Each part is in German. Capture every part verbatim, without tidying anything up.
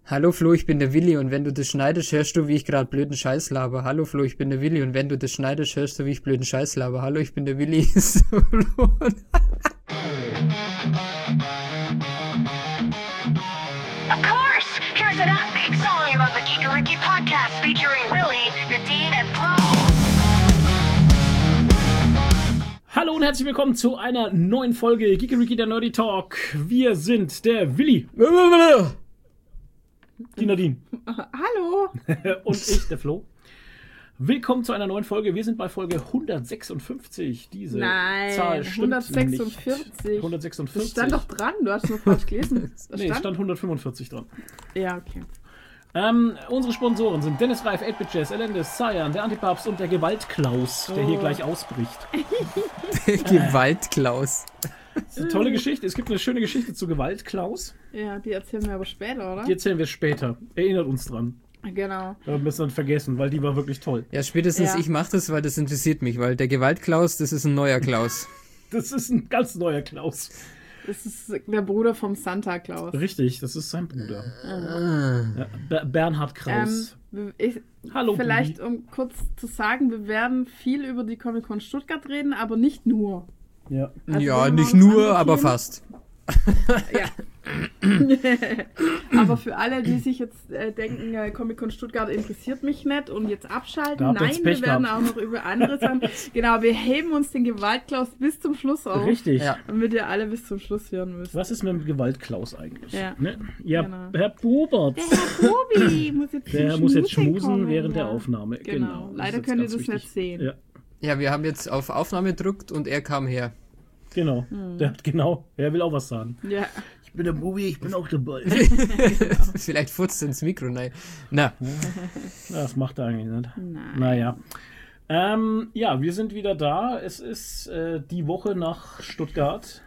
Hallo Flo, ich bin der Willi und wenn du das schneidest, hörst du, wie ich gerade blöden Scheiß laber. Hallo Flo, ich bin der Willi und wenn du das schneidest, hörst du, wie ich blöden Scheiß laber. Hallo, ich bin der Willi. So, Flo. Of course! Here's an upbeat song about the Geekariki podcast featuring Willie, Nadine, and Flo. Hallo und herzlich willkommen zu einer neuen Folge Geekariki, der Nerdy Talk. Wir sind der Willi, die Nadine Hallo! und ich, der Flo. Willkommen zu einer neuen Folge. Wir sind bei Folge hundertsechsundfünfzig. Diese Nein, Zahl stimmt hundertsechsundvierzig. Nicht. hundertsechsundfünfzig. Das stand doch dran, du hast nur falsch gelesen. Das Nee, es stand hundertfünfundvierzig dran. Ja, okay. Ähm, unsere Sponsoren sind Dennis Reif, acht Bit Jazz, Elendis, Cyan, der Antipapst und der Gewaltklaus, der hier Oh. gleich ausbricht. Gewaltklaus. Das ist eine tolle Geschichte. Es gibt eine schöne Geschichte zu Gewaltklaus. Ja, die erzählen wir aber später, oder? Die erzählen wir später. Erinnert uns dran. Genau. Da müssen wir dann vergessen, weil die war wirklich toll. Ja, spätestens Ja. ich mach das, weil das interessiert mich, weil der Gewaltklaus, das ist ein neuer Klaus. Das ist ein ganz neuer Klaus. Das ist der Bruder vom Santa Claus. Richtig, das ist sein Bruder. Ja, Ber- Bernhard Kraus. Ähm, ich, Hallo, vielleicht, um kurz zu sagen, wir werden viel über die Comic-Con Stuttgart reden, aber nicht nur. Ja. Also Ja, wenn nicht wir noch nur, andere aber Themen- fast. Ja. Aber für alle, die sich jetzt äh, denken, äh, Comic-Con Stuttgart interessiert mich nicht und jetzt abschalten, Da habt ihr nein, jetzt wir Pech werden gehabt. auch noch über andere Sachen. Genau, wir heben uns den Gewaltklaus bis zum Schluss auf. Richtig. Ja. Damit ihr alle bis zum Schluss hören müsst. Was ist mit dem Gewaltklaus eigentlich? Ja. Ne? Ja, Genau. Herr Bubert, Der Herr Tobi muss jetzt der zum muss jetzt Schmusen schmusen kommen, während der ja. Aufnahme. Genau. Genau. Das ist Leider jetzt könnt ihr ganz das wichtig. nicht sehen. Ja, Ja, wir haben jetzt auf Aufnahme gedrückt und er kam her. genau. Der hat genau. Er will auch was sagen. Ja. Ich bin der Bubi, ich bin auch dabei. Vielleicht furzt ins Mikro, nein. Na, Das macht er eigentlich nicht. Nein. Naja. Ähm, ja, wir sind wieder da. Es ist äh, die Woche nach Stuttgart.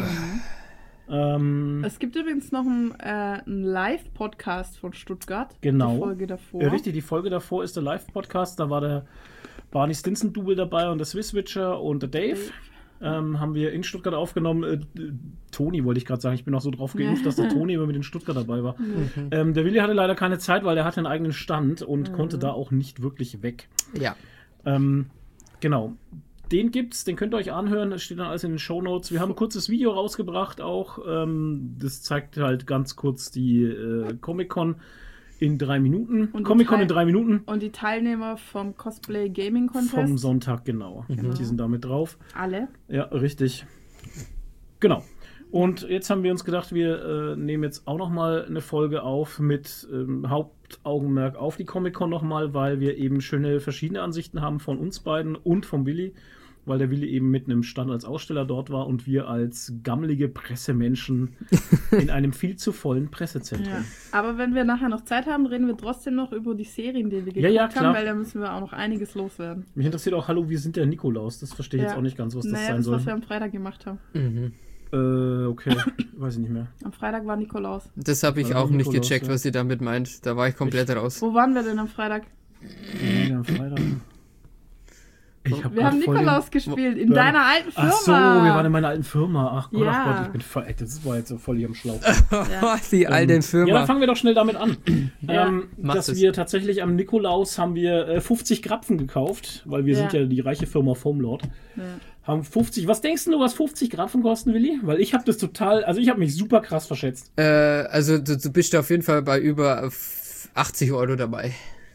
ähm, Es gibt übrigens noch einen, äh, einen Live-Podcast von Stuttgart. Genau. Die Folge davor. Ja, richtig, die Folge davor ist der Live-Podcast. Da war der Barney Stinson-Double dabei und der Swiss-Witcher und der Dave. Ähm, haben wir in Stuttgart aufgenommen. Äh, äh, Toni wollte ich gerade sagen. Ich bin auch so drauf geimpft, dass der Toni immer mit in Stuttgart dabei war. Ähm, der Willi hatte leider keine Zeit, weil er hatte einen eigenen Stand und konnte da auch nicht wirklich weg. ja. Ähm, genau. Den gibt's, den könnt ihr euch anhören. Das steht dann alles in den Shownotes. Wir haben ein kurzes Video rausgebracht auch. Ähm, das zeigt halt ganz kurz die äh, Comic-Con in drei Minuten. Und die Comic-Con Teil- in drei Minuten. Und die Teilnehmer vom Cosplay Gaming Contest. Vom Sonntag, genau. Die sind da mit drauf. Alle. Ja, richtig. Genau. Und jetzt haben wir uns gedacht, wir äh, nehmen jetzt auch nochmal eine Folge auf mit ähm, Hauptaugenmerk auf die Comic-Con nochmal, weil wir eben schöne verschiedene Ansichten haben von uns beiden und vom Willi, weil der Willi eben mit einem Stand als Aussteller dort war und wir als gammelige Pressemenschen in einem viel zu vollen Pressezentrum. Ja. Aber wenn wir nachher noch Zeit haben, reden wir trotzdem noch über die Serien, die wir geguckt Ja, ja, klar. haben, weil da müssen wir auch noch einiges loswerden. Mich interessiert auch, hallo, wir sind der Nikolaus. Das verstehe ich jetzt Ja. auch nicht ganz, was das naja, sein das, soll. was wir am Freitag gemacht haben. Mhm. Äh, okay, weiß ich nicht mehr. Am Freitag war Nikolaus. Das habe ich Ja, auch nicht Nikolaus, gecheckt, ja. was ihr damit meint. Da war ich komplett raus. Wo waren wir denn am Freitag? Ja, am Freitag. Ich hab Wir grad haben voll den- Nikolaus gespielt, in Ja. deiner alten Firma. Ach so, wir waren in meiner alten Firma. Ach Gott, Ja. ach Gott, ich bin voll, ey, das war jetzt so voll hier im Schlauch. Die alte Ja, dann Firma. fangen wir doch schnell damit an. Ja. ähm, Macht dass es. wir tatsächlich am Nikolaus haben wir äh, fünfzig Krapfen gekauft, weil wir Ja. sind ja die reiche Firma Foamlord. Ja. Haben fünfzig, was denkst du, was fünfzig Krapfen kosten, Willi? Weil ich habe das total, also ich habe mich super krass verschätzt. Äh, also du, du bist auf jeden Fall bei über achtzig Euro dabei.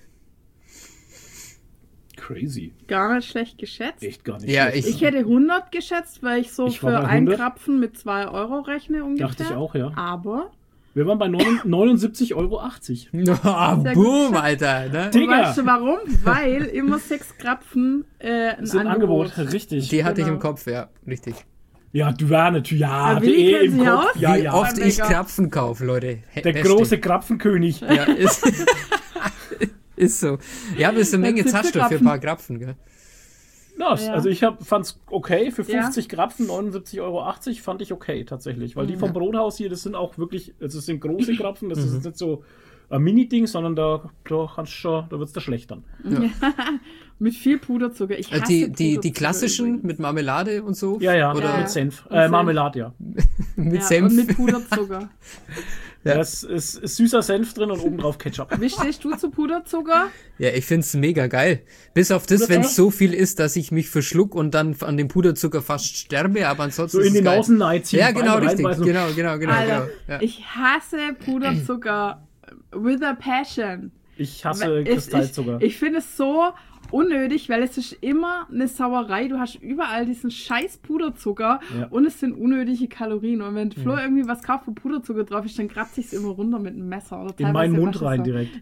Crazy. Gar nicht schlecht geschätzt. Echt gar nicht Ja, schlecht. Ich hätte hundert geschätzt, weil ich so Ich war für bei einen hundert. Krapfen mit zwei Euro rechne ungefähr. Dachte ich auch, ja. Aber, Wir waren bei neunundsiebzig Euro achtzig. Ah, Sehr boom, gut. Alter. Ne? Digga. weißt du warum? Weil immer sechs Krapfen äh, ein Das ist ein Angebot. Angebot, richtig. Die hatte ich Genau. im Kopf, ja, richtig. Ja, du war natürlich, ja, Ja, die Willi eh kennt im sich Kopf. aus. Ja, Wie ja. oft ich Mega. Krapfen kaufe, Leute. He- Der Beste. große Krapfenkönig. Ja, ist, ist so. Ja, aber ist eine Menge Zipfelkrapfen. Zahnstoff für ein paar Krapfen, gell? Nice. Ja. Also ich hab, fand's okay. Für Ja. fünfzig Krapfen, neunundsiebzig Euro achtzig fand ich okay tatsächlich. Weil die vom Brothaus hier, das sind auch wirklich, also das sind große Krapfen, das ist jetzt nicht so ein Mini-Ding, sondern da, da kannst du schon, da wird's da schlecht dann. Mit viel Puderzucker. Ich Äh, hasse Die, die, die Puderzucker klassischen übrigens. mit Marmelade und so? Ja, ja, Oder mit Senf. Mit Äh, Senf. Marmelade, ja. mit Ja, Senf? und mit Puderzucker. Ja. Das ist, ist süßer Senf drin und obendrauf Ketchup. Wie stehst du zu Puderzucker? Ja, ich find's mega geil. Bis auf das, wenn es so viel ist, dass ich mich verschluck und dann an dem Puderzucker fast sterbe, aber ansonsten So in ist es den geil. Nasenneid ziehen. Ja, genau, Beine richtig. reinbeißen. Genau, genau, genau. Alter, genau. Ja. ich hasse Puderzucker with a passion. Ich hasse Ich- Kristallzucker. Ich, ich finde es so unnötig, weil es ist immer eine Sauerei. Du hast überall diesen scheiß Puderzucker Ja. und es sind unnötige Kalorien. Und wenn Flo irgendwie was kauft, wo Puderzucker drauf ist, dann kratze ich es immer runter mit einem Messer. Oder in meinen teilweise Mund wasche ich rein so. direkt.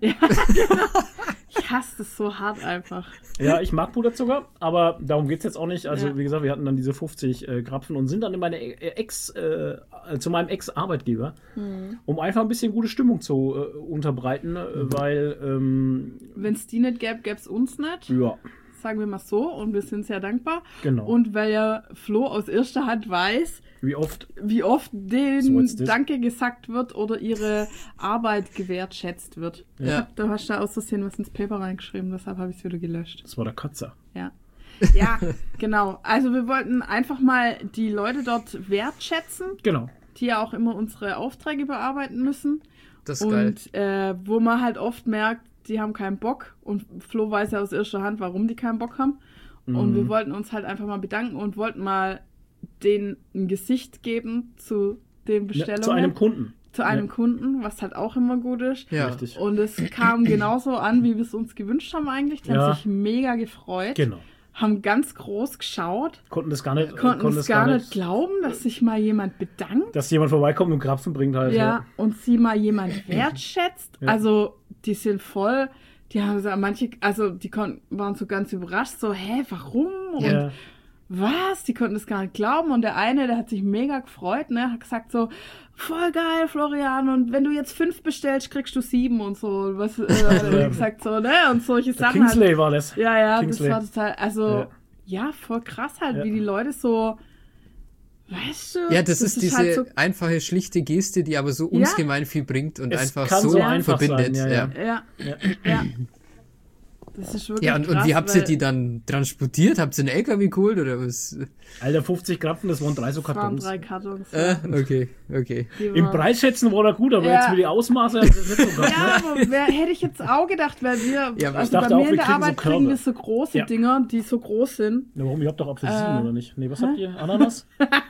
Ich hasse das so hart einfach. Ja, ich mag Puderzucker, aber darum geht's jetzt auch nicht. Also, Ja. wie gesagt, wir hatten dann diese fünfzig äh, Krapfen und sind dann in meine äh, Ex, äh, zu meinem Ex-Arbeitgeber, Mhm. um einfach ein bisschen gute Stimmung zu äh, unterbreiten, äh, weil, ähm, Wenn es die nicht gäbe, gäbe es uns nicht. ja, Sagen wir mal so. Und wir sind sehr dankbar. genau. Und weil ja Flo aus erster Hand weiß, wie oft, wie oft So denen jetzt das. Danke gesagt wird oder ihre Arbeit gewertschätzt wird. Ja. Ich hab, du hast da aus Versehen was ins Paper reingeschrieben, deshalb habe ich es wieder gelöscht. das war der Katzer. Ja. Ja, genau. Also wir wollten einfach mal die Leute dort wertschätzen, Genau. die ja auch immer unsere Aufträge bearbeiten müssen. Das ist geil. Und äh, wo man halt oft merkt, die haben keinen Bock. Und Flo weiß ja aus erster Hand, warum die keinen Bock haben. Und Mhm. wir wollten uns halt einfach mal bedanken und wollten mal denen ein Gesicht geben zu den Bestellungen. Ja, zu einem Kunden. Zu einem Ja. Kunden, was halt auch immer gut ist. Ja. Richtig. Und es kam genauso an, wie wir es uns gewünscht haben eigentlich. Die Ja. haben sich mega gefreut. Genau. Haben ganz groß geschaut. Konnten das gar nicht, Konnten es gar nicht glauben, dass sich mal jemand bedankt. dass jemand vorbeikommt und Krapfen bringt halt. Ja, und sie mal jemand wertschätzt. Ja. Also, die sind voll, die haben so manche, also die konnten, waren so ganz überrascht, so, hä, warum? Und Ja. was? Die konnten das gar nicht glauben. Und der eine, der hat sich mega gefreut, ne, hat gesagt so, voll geil, Florian, und wenn du jetzt fünf bestellst, kriegst du sieben und so. Und was, äh, hat er gesagt so, ne, und solche Der Sachen. Kingsley Halt. war das. Ja, ja, Kingsley. das war total, also, Ja. ja, voll krass halt, Ja. wie die Leute so, weißt du? Ja, das, ist diese halt so, einfache, schlichte Geste, die aber so Ja. ungemein viel bringt und Es einfach kann so, so einfach verbindet. sein, ja, ja, ja. ja. ja, Ja. ja. Das ist wirklich Ja, und, krass, und wie habt ihr weil die dann transportiert? Habt ihr einen L K W geholt oder was? Alter, fünfzig Krapfen, das waren drei so es waren Kartons. drei Kartons. Äh, okay, okay. Die Im waren- Preis schätzen war er gut, aber Ja. jetzt mit den Ausmaße hat das nicht so gehabt, Ja, ne? aber wer, hätte ich jetzt auch gedacht, weil wir, Ja, aber ich also dachte bei auch, mir in wir der kriegen so Arbeit kriegen Körbe. wir so große Ja. Dinger, die so groß sind. Na, warum? Ihr habt doch Apfelsinen, Äh, oder nicht? Nee, was habt ihr? Ananas?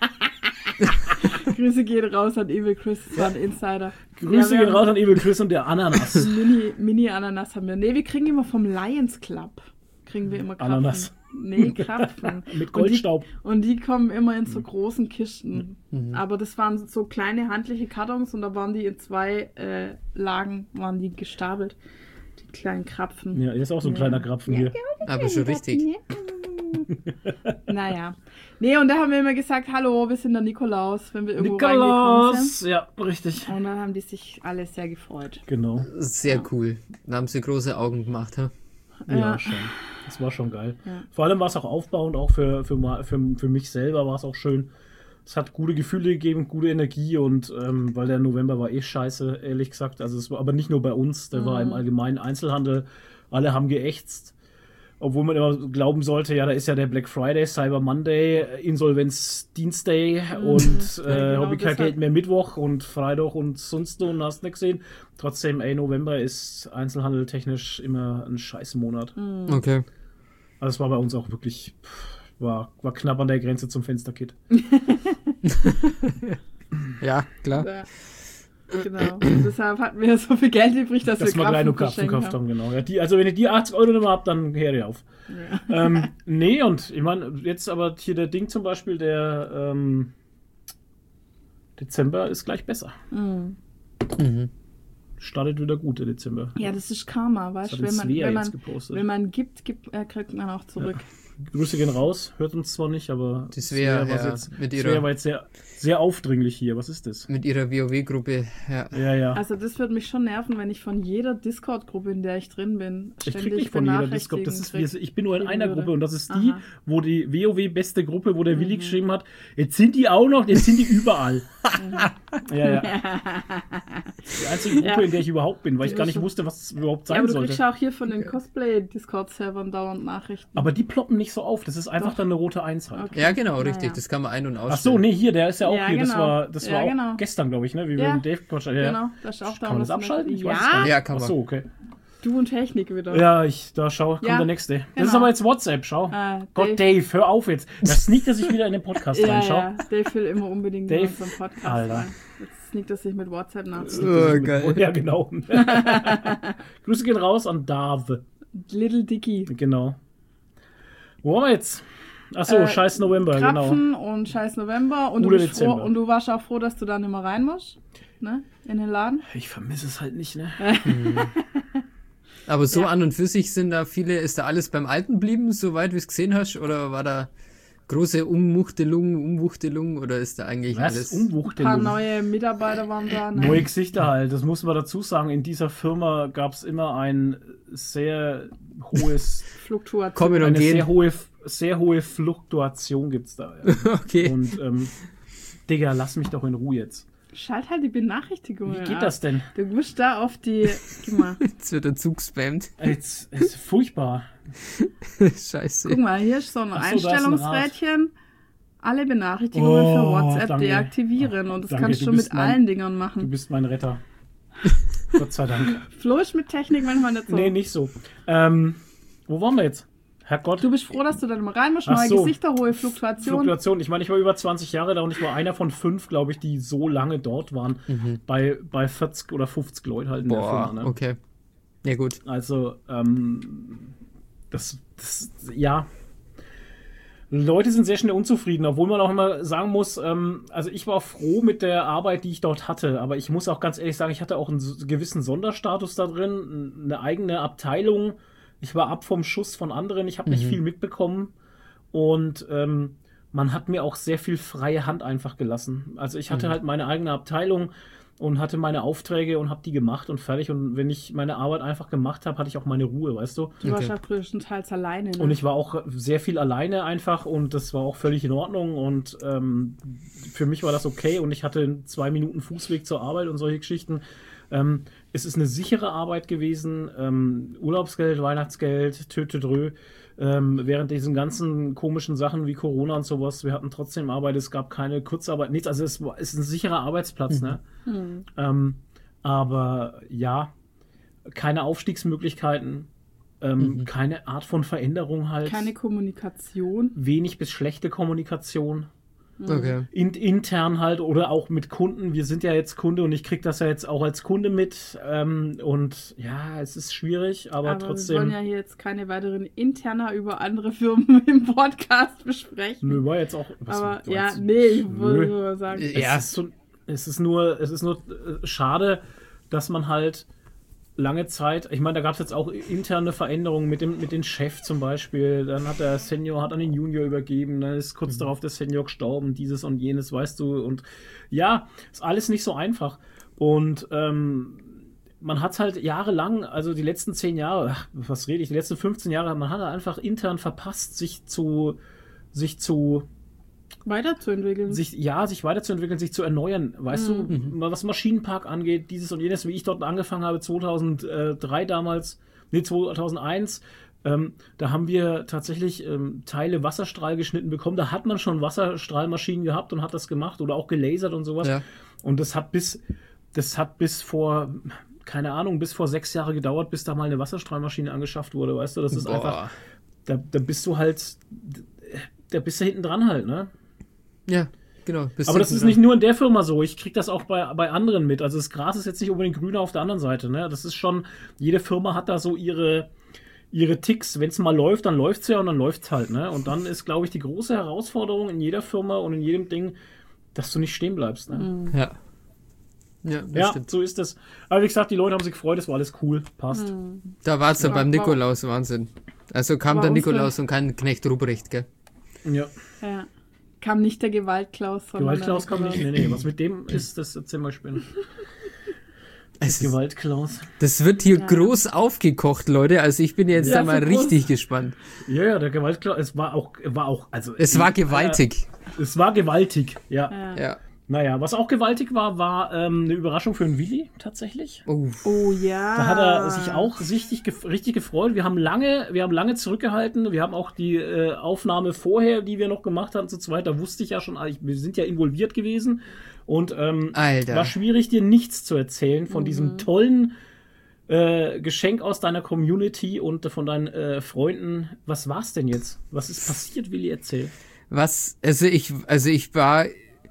Grüße gehen raus an Evil Chris, das war ein Insider. Grüße Ja, wir gehen raus an Evil Chris und der Ananas. Mini, Mini-Ananas haben wir. Nee, wir kriegen immer vom Lions Club. Kriegen wir immer Krapfen. Ananas. Nee, Krapfen. Mit Goldstaub. Und die, und die kommen immer in so großen Kisten. Mhm. Aber das waren so kleine handliche Kartons und da waren die in zwei äh, Lagen, waren die gestapelt. Die kleinen Krapfen. Ja, hier ist auch so ein Ja. kleiner Krapfen hier. Aber schon richtig. Naja. Nee, und da haben wir immer gesagt, hallo, wir sind der Nikolaus, wenn wir irgendwo reingekommen Nikolaus! sind. Ja, richtig. Und dann haben die sich alle sehr gefreut. Genau. Sehr cool. Da haben sie große Augen gemacht, ha? Ja, Ja. schon. Das war schon geil. Ja. Vor allem war es auch aufbauend, auch für, für, ma- für, für mich selber war es auch schön. Es hat gute Gefühle gegeben, gute Energie und ähm, weil der November war eh scheiße, ehrlich gesagt. Also es war aber nicht nur bei uns, der war im allgemeinen Einzelhandel. Alle haben geächtzt. Obwohl man immer glauben sollte, ja, da ist ja der Black Friday, Cyber Monday, Insolvenz Dienstag und Ja, äh, genau, habe ich kein deshalb- Geld mehr Mittwoch und Freitag und sonst und hast nicht gesehen. Trotzdem, ey, November ist einzelhandeltechnisch immer ein scheiß Monat. Okay. Also es war bei uns auch wirklich, pff, war, war knapp an der Grenze zum Fensterkit. Ja, klar. Ja. Genau. Und deshalb hatten wir so viel Geld übrig, dass, Dass wir wir gleich noch Krapfen Krapfen gekauft verschenkt haben, genau. Ja, die, also wenn ihr die achtzig Euro nicht mehr habt, dann her ihr auf. Ja. ähm, nee, und ich meine, jetzt aber hier der Ding zum Beispiel, der ähm, Dezember ist gleich besser. Mhm. Mhm. Startet wieder gut, der Dezember. Ja, das ist Karma, weißt Das du? hat Wenn den man, Svea wenn, jetzt man, gepostet. wenn man gibt, gibt äh, kriegt man auch zurück. Grüße gehen raus, hört uns zwar nicht, aber Die Svea, war ja, jetzt, mit Svea ihrer- war jetzt sehr, sehr aufdringlich hier. Was ist das? Mit ihrer WoW-Gruppe, ja. Ja, ja. Also das würde mich schon nerven, wenn ich von jeder Discord-Gruppe, in der ich drin bin, Ich krieg ständig nicht von jeder Discord. Das Benachrichtigungen ist, krieg. wir- ich bin nur in kriegen einer würde. Gruppe und das ist die, Aha. wo die WoW beste Gruppe, wo der Willi geschrieben hat, jetzt sind die auch noch, jetzt sind die überall. Ja, ja. Die einzige Gruppe, Ja. in der ich überhaupt bin, weil ich Du gar nicht bist- wusste, was es überhaupt Ja, sein aber du sollte. kriegst ja auch hier von den Cosplay-Discord-Servern dauernd Nachrichten. Aber die ploppen nicht so auf. Das ist einfach Doch. dann eine rote Eins halt. Okay. Ja, genau, Naja. richtig. Das kann man ein- und ausstellen. Ach so, nee, hier, der ist ja auch Ja, hier. Das genau. war, das Ja, war auch genau. gestern, glaube ich, ne? Wie wir Ja. mit Dave quatschen. Ja, ja. Genau, das ist auch Kann man das damals abschalten? mit- Ich weiß es gar Ja, nicht. Ja, kann Ach man. so, okay. du und Technik wieder. Ja, ich, da schau, kommt Ja, der nächste. Das genau. ist aber jetzt WhatsApp, schau. Ah, Gott, Dave, hör auf jetzt. Das sneakt er sich wieder in den Podcast Ja, rein, schau. ja, Dave will immer unbedingt Dave, in unserem Podcast Alter. rein. Jetzt sneakt er sich mit WhatsApp nach. Oh, geil. Ja, genau. Grüße gehen raus an Dave. Little Dicky. Genau. Wo waren wir jetzt? Achso, Äh, scheiß November, genau. Krapfen und scheiß November. Und du, Oder bist froh, Dezember. und du warst auch froh, dass du da nicht mehr rein musst. Ne? In den Laden. Ich vermisse es halt nicht, ne? Aber so Ja. an und für sich sind da viele, ist da alles beim Alten geblieben, soweit wie es gesehen hast? Oder war da große Umwuchtelung, Umwuchtelung oder ist da eigentlich Was? alles? Ein paar Umwuchtelung. neue Mitarbeiter waren da. Ne? Neue Gesichter halt, das muss man dazu sagen. In dieser Firma gab es immer ein sehr hohes, Fluktuation. Kommen und eine sehr gehen. hohe, sehr hohe Fluktuation gibt's da. Ja. Okay. Und, ähm, Digga, lass mich doch in Ruhe jetzt. Schalt halt die Benachrichtigungen Wie geht ab. das denn? Du musst da auf die. Guck mal, Jetzt wird der Zug gespammt. Jetzt ist furchtbar. Scheiße. guck mal, hier ist so ein Ach so, da ist ein Einstellungsrädchen. Alle Benachrichtigungen Oh, für WhatsApp danke. deaktivieren. Und das Danke, kannst du du mit bist mein- allen Dingern Du machen. bist mein Retter. Gott sei Dank. Flo ist mit Technik manchmal nicht so. Nee, nicht so. Ähm, wo waren wir jetzt? Herrgott. Du bist froh, dass du da immer rein musst. Ach Neue so. Gesichter, hohe Fluktuation. Fluktuation. Ich meine, ich war über zwanzig Jahre da und ich war einer von fünf, glaube ich, die so lange dort waren. Bei, bei vierzig oder fünfzig Leuten halt in der Boah, Firma. Ne? okay. Ja, gut. Also, ähm, das, das, ja. Leute sind sehr schnell unzufrieden, obwohl man auch immer sagen muss, ähm, also ich war froh mit der Arbeit, die ich dort hatte, aber ich muss auch ganz ehrlich sagen, ich hatte auch einen so- gewissen Sonderstatus da drin, eine eigene Abteilung. Ich war ab vom Schuss von anderen, ich habe nicht viel mitbekommen und ähm, man hat mir auch sehr viel freie Hand einfach gelassen. Also ich hatte halt meine eigene Abteilung und hatte meine Aufträge und habe die gemacht und fertig. Und wenn ich meine Arbeit einfach gemacht habe, hatte ich auch meine Ruhe, weißt du? Du warst Okay. ja größtenteils alleine. Ne? Und ich war auch sehr viel alleine einfach und das war auch völlig in Ordnung und ähm, für mich war das okay und ich hatte zwei Minuten Fußweg zur Arbeit und solche Geschichten. Ähm, es ist eine sichere Arbeit gewesen, ähm, Urlaubsgeld, Weihnachtsgeld, tötödrö, ähm, während diesen ganzen komischen Sachen wie Corona und sowas, wir hatten trotzdem Arbeit, es gab keine Kurzarbeit, nichts, also es war, es ist ein sicherer Arbeitsplatz, ne? Hm. Ähm, aber ja, keine Aufstiegsmöglichkeiten, ähm, keine Art von Veränderung halt. Keine Kommunikation. Wenig bis schlechte Kommunikation. Okay. In, intern halt oder auch mit Kunden. Wir sind ja jetzt Kunde und ich kriege das ja jetzt auch als Kunde mit. Ähm, und ja, es ist schwierig, aber, Aber wir trotzdem. wollen ja hier jetzt keine weiteren Interner über andere Firmen im Podcast besprechen. Nö, war jetzt auch. was- Aber du ja, meinst- nee, ich Nö. wollte nur sagen. Ja. Es ist, so, es ist nur, es ist nur äh, schade, dass man halt lange Zeit, ich meine, da gab es jetzt auch interne Veränderungen mit dem mit dem Chef zum Beispiel, dann hat der Senior hat an den Junior übergeben, dann ist kurz darauf der Senior gestorben, dieses und jenes, weißt du, und ja, ist alles nicht so einfach und ähm, man hat halt jahrelang, also die letzten zehn Jahre, ach, was rede ich, die letzten fünfzehn Jahre, man hat einfach intern verpasst, sich zu sich zu Weiterzuentwickeln. sich, ja, sich weiterzuentwickeln, sich zu erneuern, weißt du, mal was Maschinenpark angeht, dieses und jenes, wie ich dort angefangen habe, zweitausenddrei damals, nee, zweitausendeins, ähm, da haben wir tatsächlich ähm, Teile Wasserstrahl geschnitten bekommen, da hat man schon Wasserstrahlmaschinen gehabt und hat das gemacht oder auch gelasert und sowas Ja. und das hat bis, das hat bis vor, keine Ahnung, bis vor sechs Jahre gedauert, bis da mal eine Wasserstrahlmaschine angeschafft wurde, weißt du, das ist Boah. einfach, da, da bist du halt, da bist du hinten dran halt, ne? Ja, genau. Bist Aber das hinten ist dran. nicht nur in der Firma so. Ich krieg das auch bei, bei anderen mit. Also das Gras ist jetzt nicht unbedingt grüner auf der anderen Seite. Ne? Das ist schon, jede Firma hat da so ihre, ihre Ticks. Wenn es mal läuft, dann läuft's ja und dann läuft's halt. Ne? Und dann ist, glaube ich, die große Herausforderung in jeder Firma und in jedem Ding, dass du nicht stehen bleibst. Ne? Ja. Ja, das Ja, stimmt. so ist es. Aber wie gesagt, die Leute haben sich gefreut, es war alles cool. Passt. Da war es ja Ja, beim war- Nikolaus Wahnsinn. Also kam War der Ostern. Nikolaus und kein Knecht Ruprecht, gell? Ja. Ja. Kam nicht der Gewaltklaus, sondern Gewaltklaus der kam nicht. Nee, nee. Was mit dem ist, das erzähl mal später. Es ist, Gewaltklaus. das wird hier Ja. groß aufgekocht, Leute. Also ich bin jetzt Ja, da mal so groß. richtig gespannt. Ja, ja, der Gewaltklaus. Es war auch, war auch, also. Es war gewaltig. Äh, es war gewaltig, ja. Ja. Ja. Naja, was auch gewaltig war, war ähm, eine Überraschung für den Willi tatsächlich. Oh. Oh ja. Da hat er sich auch richtig, gef- richtig gefreut. Wir haben lange, wir haben lange zurückgehalten. Wir haben auch die äh, Aufnahme vorher, die wir noch gemacht haben zu zweit, da wusste ich ja schon, ich, wir sind ja involviert gewesen. Und ähm, Alter. war schwierig, dir nichts zu erzählen von Mhm. diesem tollen äh, Geschenk aus deiner Community und von deinen äh, Freunden. Was war's denn jetzt? Was ist passiert, Willi? Erzähl. Was, also ich, also ich war,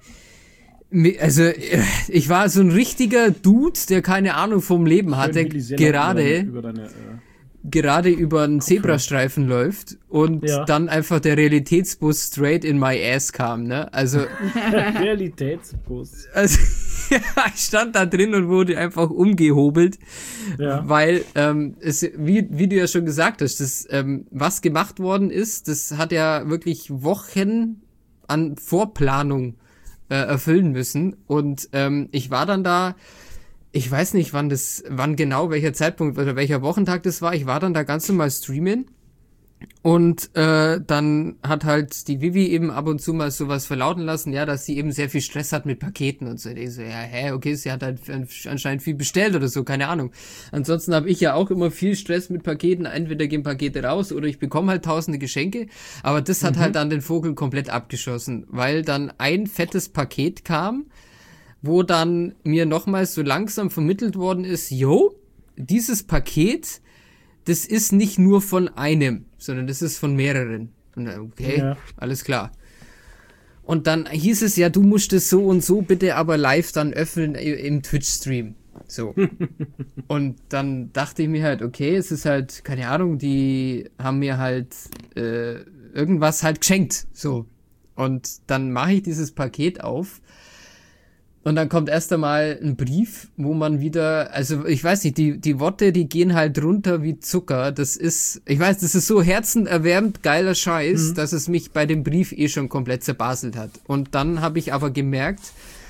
also ich war so ein richtiger Dude, der keine Ahnung vom Leben hatte, Schön, Willi, sehr laut gerade, über deine, über deine, äh, gerade über einen Zebrastreifen läuft und Ja. dann einfach der Realitätsbus straight in my ass kam, ne? Also, Realitätsbus. also ja, ich stand da drin und wurde einfach umgehobelt, Ja. weil, ähm, es, wie, wie du ja schon gesagt hast, das, ähm, was gemacht worden ist, das hat ja wirklich Wochen an Vorplanung äh, erfüllen müssen und ähm, ich war dann da, ich weiß nicht, wann das, wann genau, welcher Zeitpunkt oder welcher Wochentag das war, ich war dann da ganz normal streamen. Und äh, dann hat halt die Vivi eben ab und zu mal sowas verlauten lassen, ja, dass sie eben sehr viel Stress hat mit Paketen und so. Und ich so, ja, hä, okay, sie hat halt anscheinend viel bestellt oder so, keine Ahnung. Ansonsten habe ich ja auch immer viel Stress mit Paketen. Entweder gehen Pakete raus oder ich bekomme halt tausende Geschenke. Aber das hat halt dann den Vogel komplett abgeschossen, weil dann ein fettes Paket kam, wo dann mir nochmals so langsam vermittelt worden ist, yo, dieses Paket, das ist nicht nur von einem, sondern das ist von mehreren. Und dann, okay, Ja. alles klar. Und dann hieß es ja, du musst es so und so bitte aber live dann öffnen im Twitch-Stream. So. Und dann dachte ich mir halt, okay, es ist halt, keine Ahnung, die haben mir halt äh, irgendwas halt geschenkt. So. Und dann mache ich dieses Paket auf. Und dann kommt erst einmal ein Brief, wo man wieder, also ich weiß nicht, die die Worte, die gehen halt runter wie Zucker. Das ist, ich weiß, das ist so herzenerwärmend geiler Scheiß, Mhm. dass es mich bei dem Brief eh schon komplett zerbaselt hat. Und dann habe ich aber gemerkt,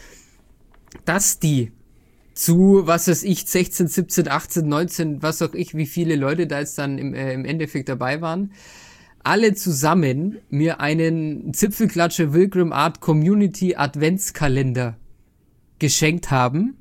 dass die zu, was weiß ich, sechzehn, siebzehn, achtzehn, neunzehn, was auch ich, wie viele Leute da jetzt dann im, äh, im Endeffekt dabei waren, alle zusammen mir einen Zipfelklatsche Wilgrim Art Community Adventskalender geschenkt haben,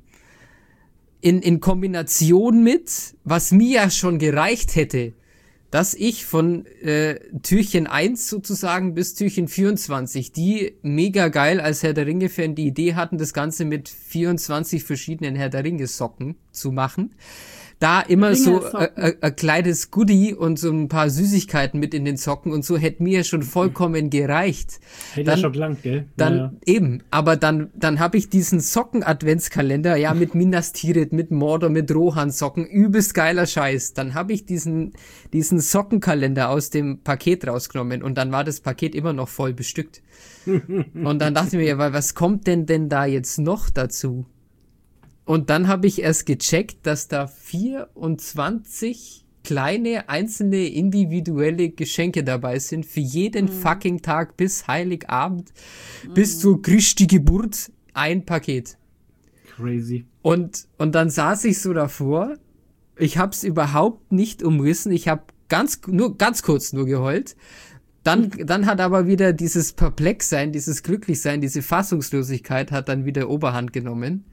in, in Kombination mit, was mir ja schon gereicht hätte, dass ich von äh, Türchen eins sozusagen bis Türchen vierundzwanzig, die mega geil als Herr der Ringe-Fan die Idee hatten, das Ganze mit vierundzwanzig verschiedenen Herr der Ringe-Socken zu machen, da immer so Ringe-Socken. ein kleines Goodie und so ein paar Süßigkeiten mit in den Socken und so hätte mir schon vollkommen gereicht. Hätte Dann- ja schon lang, gell? Dann Ja, ja. eben, aber dann dann habe ich diesen Socken-Adventskalender, ja, mit Minas Tirith, mit Mordor, mit Rohan-Socken, übelst geiler Scheiß. Dann habe ich diesen diesen Sockenkalender aus dem Paket rausgenommen und dann war das Paket immer noch voll bestückt. Und dann dachte ich mir, ja, weil was kommt denn denn da jetzt noch dazu? Und dann habe ich erst gecheckt, dass da vierundzwanzig kleine, einzelne, individuelle Geschenke dabei sind für jeden fucking Tag bis Heiligabend, bis zur Christi Geburt ein Paket. Crazy. Und, und dann saß ich so davor, ich hab's überhaupt nicht umrissen, ich hab ganz, nur ganz kurz nur geheult. Dann, dann hat aber wieder dieses Perplexsein, dieses Glücklichsein, diese Fassungslosigkeit hat dann wieder Oberhand genommen.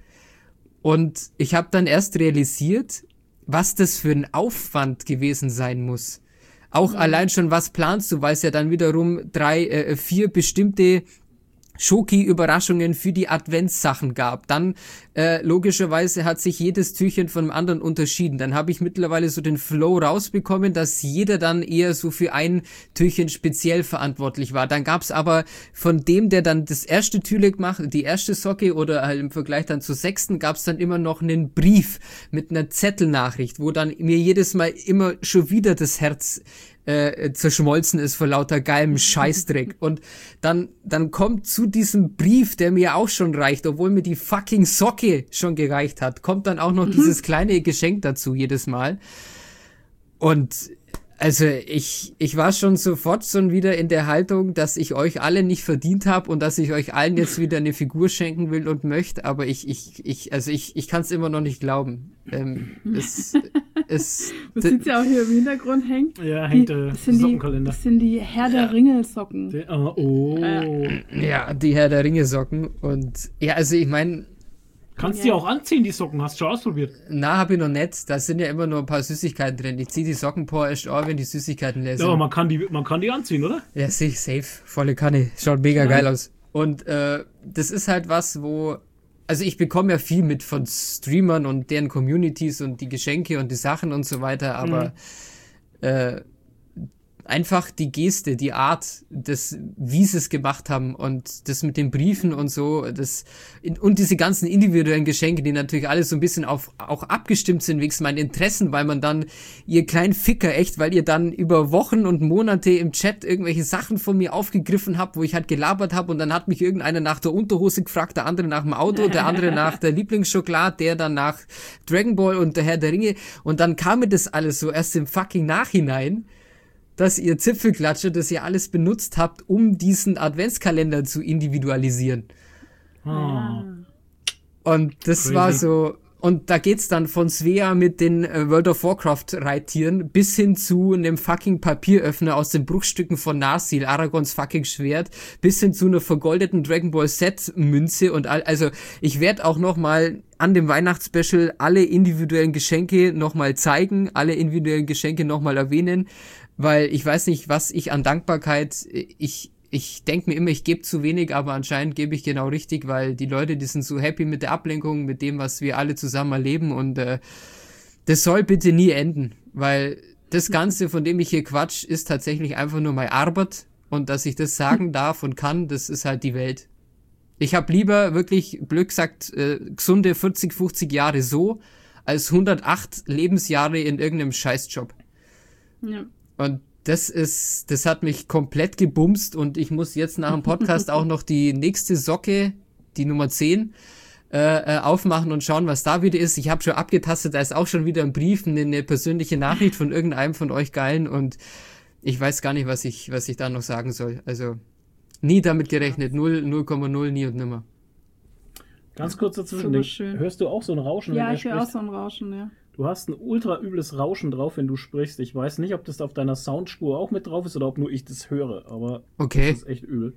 Und ich habe dann erst realisiert, was das für ein Aufwand gewesen sein muss. Auch allein schon, was planst du, weil es ja dann wiederum drei, äh, vier bestimmte Schoki-Überraschungen für die Adventssachen gab. Dann, äh, logischerweise hat sich jedes Türchen von dem anderen unterschieden. Dann habe ich mittlerweile so den Flow rausbekommen, dass jeder dann eher so für ein Türchen speziell verantwortlich war. Dann gab's aber von dem, der dann das erste Türle gemacht, die erste Socke oder halt im Vergleich dann zur sechsten, gab's dann immer noch einen Brief mit einer Zettelnachricht, wo dann mir jedes Mal immer schon wieder das Herz äh, zerschmolzen ist vor lauter geilem Scheißdreck. Und dann, dann kommt zu diesem Brief, der mir auch schon reicht, obwohl mir die fucking Socke schon gereicht hat, kommt dann auch noch dieses kleine Geschenk dazu jedes Mal. Und also ich, ich war schon sofort schon wieder in der Haltung, dass ich euch alle nicht verdient habe und dass ich euch allen jetzt wieder eine Figur schenken will und möchte, aber ich, ich, ich, also ich, ich kann es immer noch nicht glauben. Ähm, es, es... Du siehst ja auch hier im Hintergrund hängen. Ja, hängt Die- der das sind die, Sockenkalender. das sind die Herr der Ringe-Socken. Der- Oh, oh. Ja, die Herr der Ringe Socken. Und ja, also ich meine, Kannst die auch anziehen, die Socken? Hast du schon ausprobiert? na, habe ich noch nicht. Da sind ja immer nur ein paar Süßigkeiten drin. Ich ziehe die Socken paar erst an, wenn die Süßigkeiten leer Ja, sind. aber man kann die, man kann die anziehen, oder? Ja, sehe ich safe. Volle Kanne. Schaut mega geil aus. Und äh, das ist halt was, wo... Also ich bekomme ja viel mit von Streamern und deren Communities und die Geschenke und die Sachen und so weiter, aber äh, einfach die Geste, die Art, das, wie sie es gemacht haben und das mit den Briefen und so, das und diese ganzen individuellen Geschenke, die natürlich alle so ein bisschen auf auch abgestimmt sind wegen meinen Interessen, weil man dann ihr kleinen Ficker echt, weil ihr dann über Wochen und Monate im Chat irgendwelche Sachen von mir aufgegriffen habt, wo ich halt gelabert habe und dann hat mich irgendeiner nach der Unterhose gefragt, der andere nach dem Auto, der andere nach der Lieblingsschokolade, der dann nach Dragon Ball und der Herr der Ringe und dann kam mir das alles so erst im fucking Nachhinein, dass ihr Zipfelklatscher, dass ihr alles benutzt habt, um diesen Adventskalender zu individualisieren. Ah. Und das Crazy. war so, und da geht's dann von Svea mit den äh, World of Warcraft Reittieren bis hin zu einem fucking Papieröffner aus den Bruchstücken von Narsil, Aragons fucking Schwert, bis hin zu einer vergoldeten Dragon Ball Z Münze und all, also ich werde auch noch mal an dem Weihnachtsspecial alle individuellen Geschenke noch mal zeigen, alle individuellen Geschenke noch mal erwähnen, weil ich weiß nicht, was ich an Dankbarkeit, ich ich denke mir immer, ich gebe zu wenig, aber anscheinend gebe ich genau richtig, weil die Leute, die sind so happy mit der Ablenkung, mit dem, was wir alle zusammen erleben und äh, das soll bitte nie enden, weil das Ganze, von dem ich hier quatsch, ist tatsächlich einfach nur meine Arbeit und dass ich das sagen darf und kann, das ist halt die Welt. Ich habe lieber wirklich, blöd gesagt, äh, gesunde vierzig, fünfzig Jahre so, als hundertacht Lebensjahre in irgendeinem Scheißjob. Ja. Und das ist, das hat mich komplett gebumst und ich muss jetzt nach dem Podcast auch noch die nächste Socke, die Nummer zehn, äh, äh, aufmachen und schauen, was da wieder ist. Ich habe schon abgetastet, da ist auch schon wieder ein Brief, eine, eine persönliche Nachricht von irgendeinem von euch Geilen und ich weiß gar nicht, was ich, was ich da noch sagen soll. Also nie damit gerechnet, null, null Komma null, nie und nimmer. Ganz kurz dazwischen. Super schön. Hörst du auch so ein Rauschen, Ja, wenn er ich höre auch spricht? so ein Rauschen, ja. Du hast ein ultra übles Rauschen drauf, wenn du sprichst. Ich weiß nicht, ob das auf deiner Soundspur auch mit drauf ist oder ob nur ich das höre, aber Okay. das ist echt übel.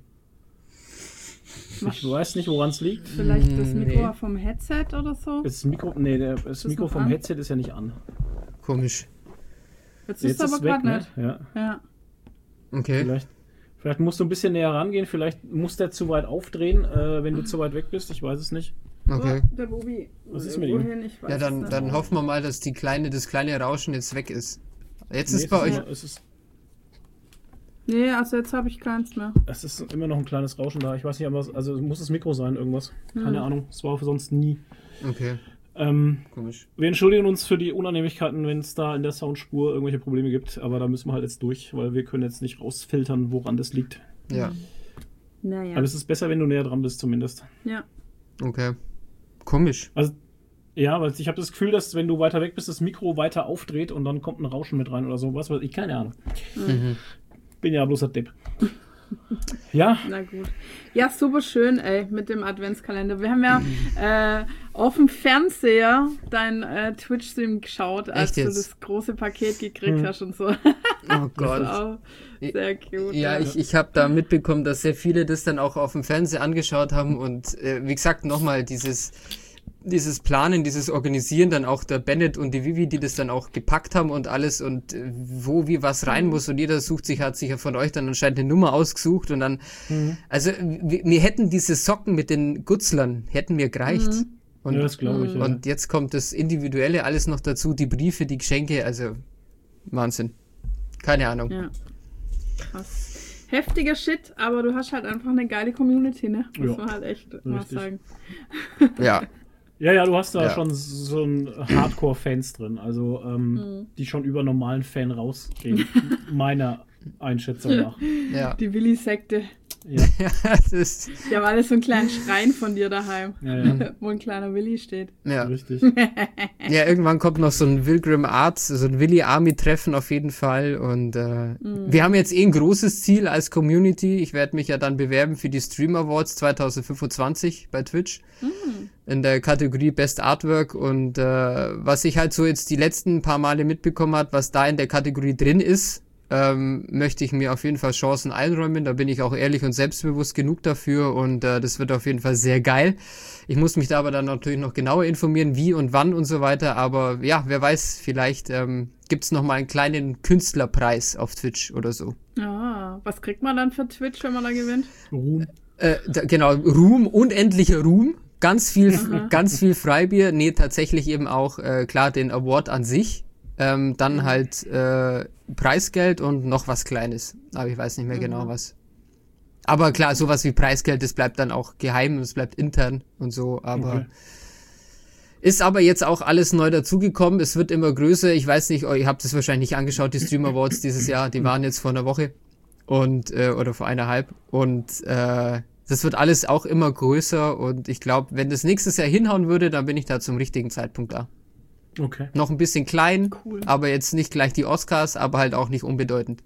Ich weiß nicht, woran es liegt. Vielleicht das Hm, Mikro nee. vom Headset oder so. Das Mikro, nee, der, das das Mikro noch vom an? Headset ist ja nicht an. Komisch. Jetzt, Jetzt ist es aber weg, gerade ne? nicht. Ja, Ja. Okay. vielleicht, vielleicht musst du ein bisschen näher rangehen. Vielleicht muss der zu weit aufdrehen, äh, wenn du zu weit weg bist. Ich weiß es nicht. Okay. Oh, der Bobi. Was ist mit ihm? Wohin? Ich weiß Ja, es dann, nicht. dann hoffen wir mal, dass die kleine, das kleine Rauschen jetzt weg ist. Jetzt Nee, ist bei es euch. Immer, es, ist, Nee, also jetzt habe ich keins mehr. es ist immer noch ein kleines Rauschen da. Ich weiß nicht, aber es- also muss das Mikro sein, irgendwas. Hm. Keine Ahnung. Es war sonst nie. Okay, Ähm, komisch. wir entschuldigen uns für die Unannehmlichkeiten, wenn es da in der Soundspur irgendwelche Probleme gibt. Aber da müssen wir halt jetzt durch, weil wir können jetzt nicht rausfiltern, woran das liegt. Ja, Naja. Aber es ist besser, wenn du näher dran bist, zumindest. Ja. okay. Komisch. Also, ja, weil ich habe das Gefühl, dass wenn du weiter weg bist, das Mikro weiter aufdreht und dann kommt ein Rauschen mit rein oder so. Was weiß ich, keine Ahnung. Mhm. Bin ja bloß ein Depp. Ja, Na gut. Ja, super schön, ey, mit dem Adventskalender. Wir haben ja äh, auf dem Fernseher dein äh, Twitch-Stream geschaut, als Echt du jetzt? das große Paket gekriegt Hm. hast und so. Oh Das Gott. ist auch sehr cute. Ja, ich, ich habe da mitbekommen, dass sehr viele das dann auch auf dem Fernseher angeschaut haben und äh, wie gesagt, nochmal dieses dieses Planen, dieses Organisieren, dann auch der Bennett und die Vivi, die das dann auch gepackt haben und alles und äh, wo wie was rein muss und jeder sucht sich, hat sich ja von euch dann anscheinend eine Nummer ausgesucht und dann, Mhm. also wir, wir hätten diese Socken mit den Gutzlern, hätten mir gereicht. Mhm. Und, ja, das glaube ich. Ja. und jetzt kommt das Individuelle alles noch dazu, die Briefe, die Geschenke, also Wahnsinn. Keine Ahnung. Ja. Krass. Heftiger Shit, aber du hast halt einfach eine geile Community, ne? Muss Ja. man halt echt mal Richtig. sagen. Ja. Ja, ja, du hast da Ja. schon so ein Hardcore-Fans drin, also ähm, Mhm. die schon über normalen Fan rausgehen, meiner Einschätzung nach. Ja. Die Willi-Sekte. Ja. Ja, das ist, Ja, war alles so ein kleiner Schrein von dir daheim, Ja, ja. wo ein kleiner Willi steht. ja. Richtig. Ja, irgendwann kommt noch so ein Wilgrim Arts, so ein Willy Army Treffen auf jeden Fall und äh, wir haben jetzt eh ein großes Ziel als Community. Ich werde mich ja dann bewerben für die Stream Awards zwanzig fünfundzwanzig bei Twitch in der Kategorie Best Artwork und äh, was ich halt so jetzt die letzten paar Male mitbekommen hat, was da in der Kategorie drin ist, ähm, möchte ich mir auf jeden Fall Chancen einräumen. Da bin ich auch ehrlich und selbstbewusst genug dafür und äh, das wird auf jeden Fall sehr geil. Ich muss mich da aber dann natürlich noch genauer informieren, wie und wann und so weiter. Aber ja, wer weiß, vielleicht ähm, gibt's noch mal einen kleinen Künstlerpreis auf Twitch oder so. Ah, was kriegt man dann für Twitch, wenn man da gewinnt? Ruhm. Äh, da, genau, Ruhm, unendlicher Ruhm. Ganz viel, ganz viel Freibier. Nee, tatsächlich eben auch, äh, klar, den Award an sich. Ähm, dann halt äh, Preisgeld und noch was Kleines. Aber ich weiß nicht mehr genau was. Aber klar, sowas wie Preisgeld, das bleibt dann auch geheim, das bleibt intern und so. Aber Okay. ist aber jetzt auch alles neu dazugekommen. Es wird immer größer. Ich weiß nicht, oh, ihr habt es wahrscheinlich nicht angeschaut, die Stream Awards dieses Jahr. Die waren jetzt vor einer Woche und äh, oder vor eineinhalb. Und äh, das wird alles auch immer größer. Und ich glaube, wenn das nächstes Jahr hinhauen würde, dann bin ich da zum richtigen Zeitpunkt da. Okay. Noch ein bisschen klein, Cool. aber jetzt nicht gleich die Oscars, aber halt auch nicht unbedeutend.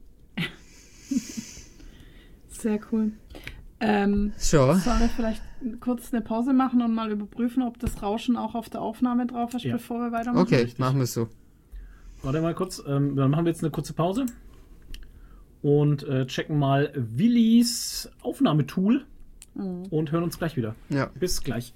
Sehr cool. Ähm, Schon. sollen wir vielleicht kurz eine Pause machen und mal überprüfen, ob das Rauschen auch auf der Aufnahme drauf ist, Ja. bevor wir weitermachen? Okay, Richtig. machen wir es so. Warte mal kurz. Ähm, dann machen wir jetzt eine kurze Pause und äh, checken mal Willis Aufnahmetool und hören uns gleich wieder. Ja. Bis gleich.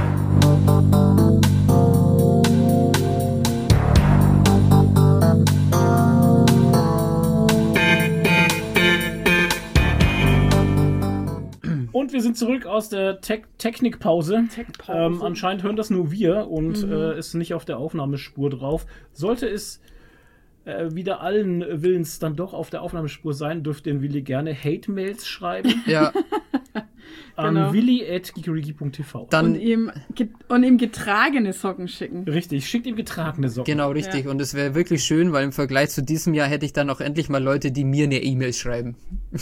Und wir sind zurück aus der Tech Technikpause. Techpause. Ähm, anscheinend hören das nur wir und äh, ist nicht auf der Aufnahmespur drauf. Sollte es äh, wieder allen Willens dann doch auf der Aufnahmespur sein, dürft ihr Willi gerne Hate-Mails schreiben Ja, an Genau. willi at gigerigi punkt t v. Und dann ihm, ge- und ihm getragene Socken schicken. Richtig, schickt ihm getragene Socken. genau richtig. Ja. Und es wäre wirklich schön, weil im Vergleich zu diesem Jahr hätte ich dann auch endlich mal Leute, die mir eine E-Mail schreiben.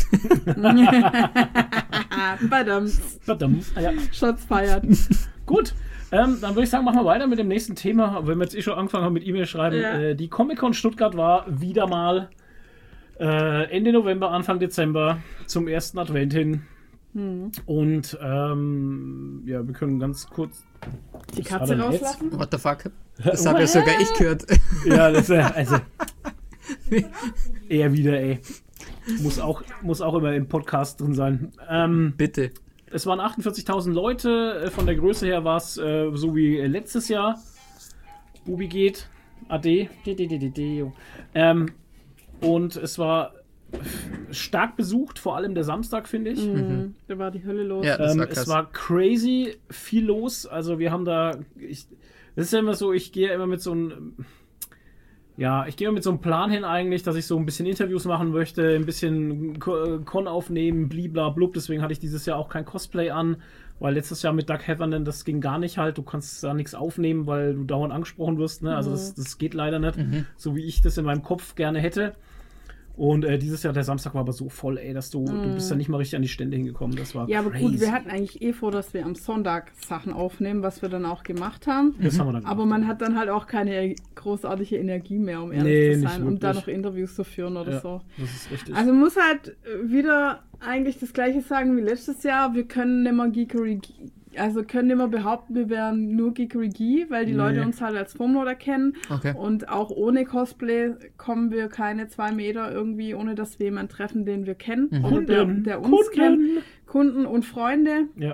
Ah, badam, Verdammt. Ah, ja. Shots feiert. Gut, ähm, dann würde ich sagen, machen wir weiter mit dem nächsten Thema. Wenn wir jetzt eh schon angefangen haben mit E-Mail schreiben. Ja. Äh, die Comic-Con Stuttgart war wieder mal äh, Ende November, Anfang Dezember zum ersten Advent hin. Hm. Und ähm, ja, wir können ganz kurz. Die Was war Katze denn jetzt? rauslassen? What the fuck? Das habe ja sogar ich gehört. Ja, das ist ja, also. Eher wieder, ey. Muss auch, muss auch immer im Podcast drin sein. Ähm, Bitte. es waren achtundvierzigtausend Leute. Äh, Von der Größe her war es äh, so wie äh, letztes Jahr. Bubi geht. A D. D, D, D, D, D. Ähm, und es war stark besucht, vor allem der Samstag, finde ich. Mhm. Da war die Hölle los. Ja. Das Ähm, war krass. es war crazy, viel los. Also wir haben da, ich, das ist ja immer so, ich gehe ja immer mit so einem, ja, ich gehe immer mit so einem Plan hin eigentlich, dass ich so ein bisschen Interviews machen möchte, ein bisschen Ko- Con aufnehmen, bliblablub. Deswegen hatte ich dieses Jahr auch kein Cosplay an, weil letztes Jahr mit Doug Heffernan, das ging gar nicht halt. Du kannst da nichts aufnehmen, weil du dauernd angesprochen wirst. Ne? Also das, das geht leider nicht, so wie ich das in meinem Kopf gerne hätte. Und äh, dieses Jahr, der Samstag war aber so voll, ey, dass du, du bist ja nicht mal richtig an die Stände hingekommen. Das war Ja, aber crazy. gut, wir hatten eigentlich eh vor, dass wir am Sonntag Sachen aufnehmen, was wir dann auch gemacht haben. Das haben wir dann Aber man hat dann halt auch keine großartige Energie mehr, um ehrlich Nee, zu nicht sein, um da wirklich. noch Interviews zu führen oder Ja, so. das ist richtig. Also man muss halt wieder eigentlich das gleiche sagen wie letztes Jahr. Wir können nicht mehr Geekery, also können nicht mehr behaupten, wir wären nur Geekery, weil die Nee. Leute uns halt als Formloader kennen. Okay. Und auch ohne Cosplay kommen wir keine zwei Meter irgendwie, ohne dass wir jemanden treffen, den wir kennen. Oder der, Kunden, der uns Kunden. kennt. Kunden und Freunde. Ja.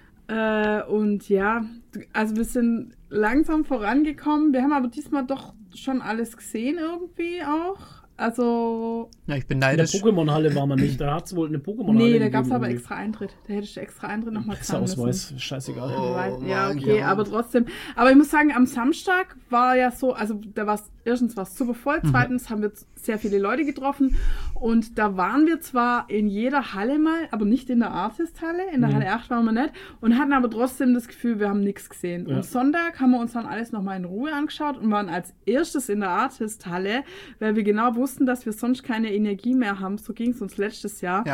Äh, und ja, also wir sind langsam vorangekommen. Wir haben aber diesmal doch schon alles gesehen irgendwie auch. Also, Ja, ich bin In der neidisch. Pokémon-Halle war man nicht. Da hat es wohl eine Pokémon-Halle nee, da gegeben gab es aber irgendwie. extra Eintritt. Da hättest du extra Eintritt nochmal zahlen müssen. Presseausweis, scheißegal. Oh. Weiß- ja, Mann, okay, ja. aber trotzdem. Aber ich muss sagen, am Samstag war ja so, also da war es, erstens war es super voll, zweitens haben wir sehr viele Leute getroffen und da waren wir zwar in jeder Halle mal, aber nicht in der Artist-Halle, in der Mhm. Halle acht waren wir nicht und hatten aber trotzdem das Gefühl, wir haben nichts gesehen. Ja. Und Sonntag haben wir uns dann alles nochmal in Ruhe angeschaut und waren als erstes in der Artist-Halle, weil wir genau wussten, dass wir sonst keine Energie mehr haben. So ging es uns letztes Jahr. Ja.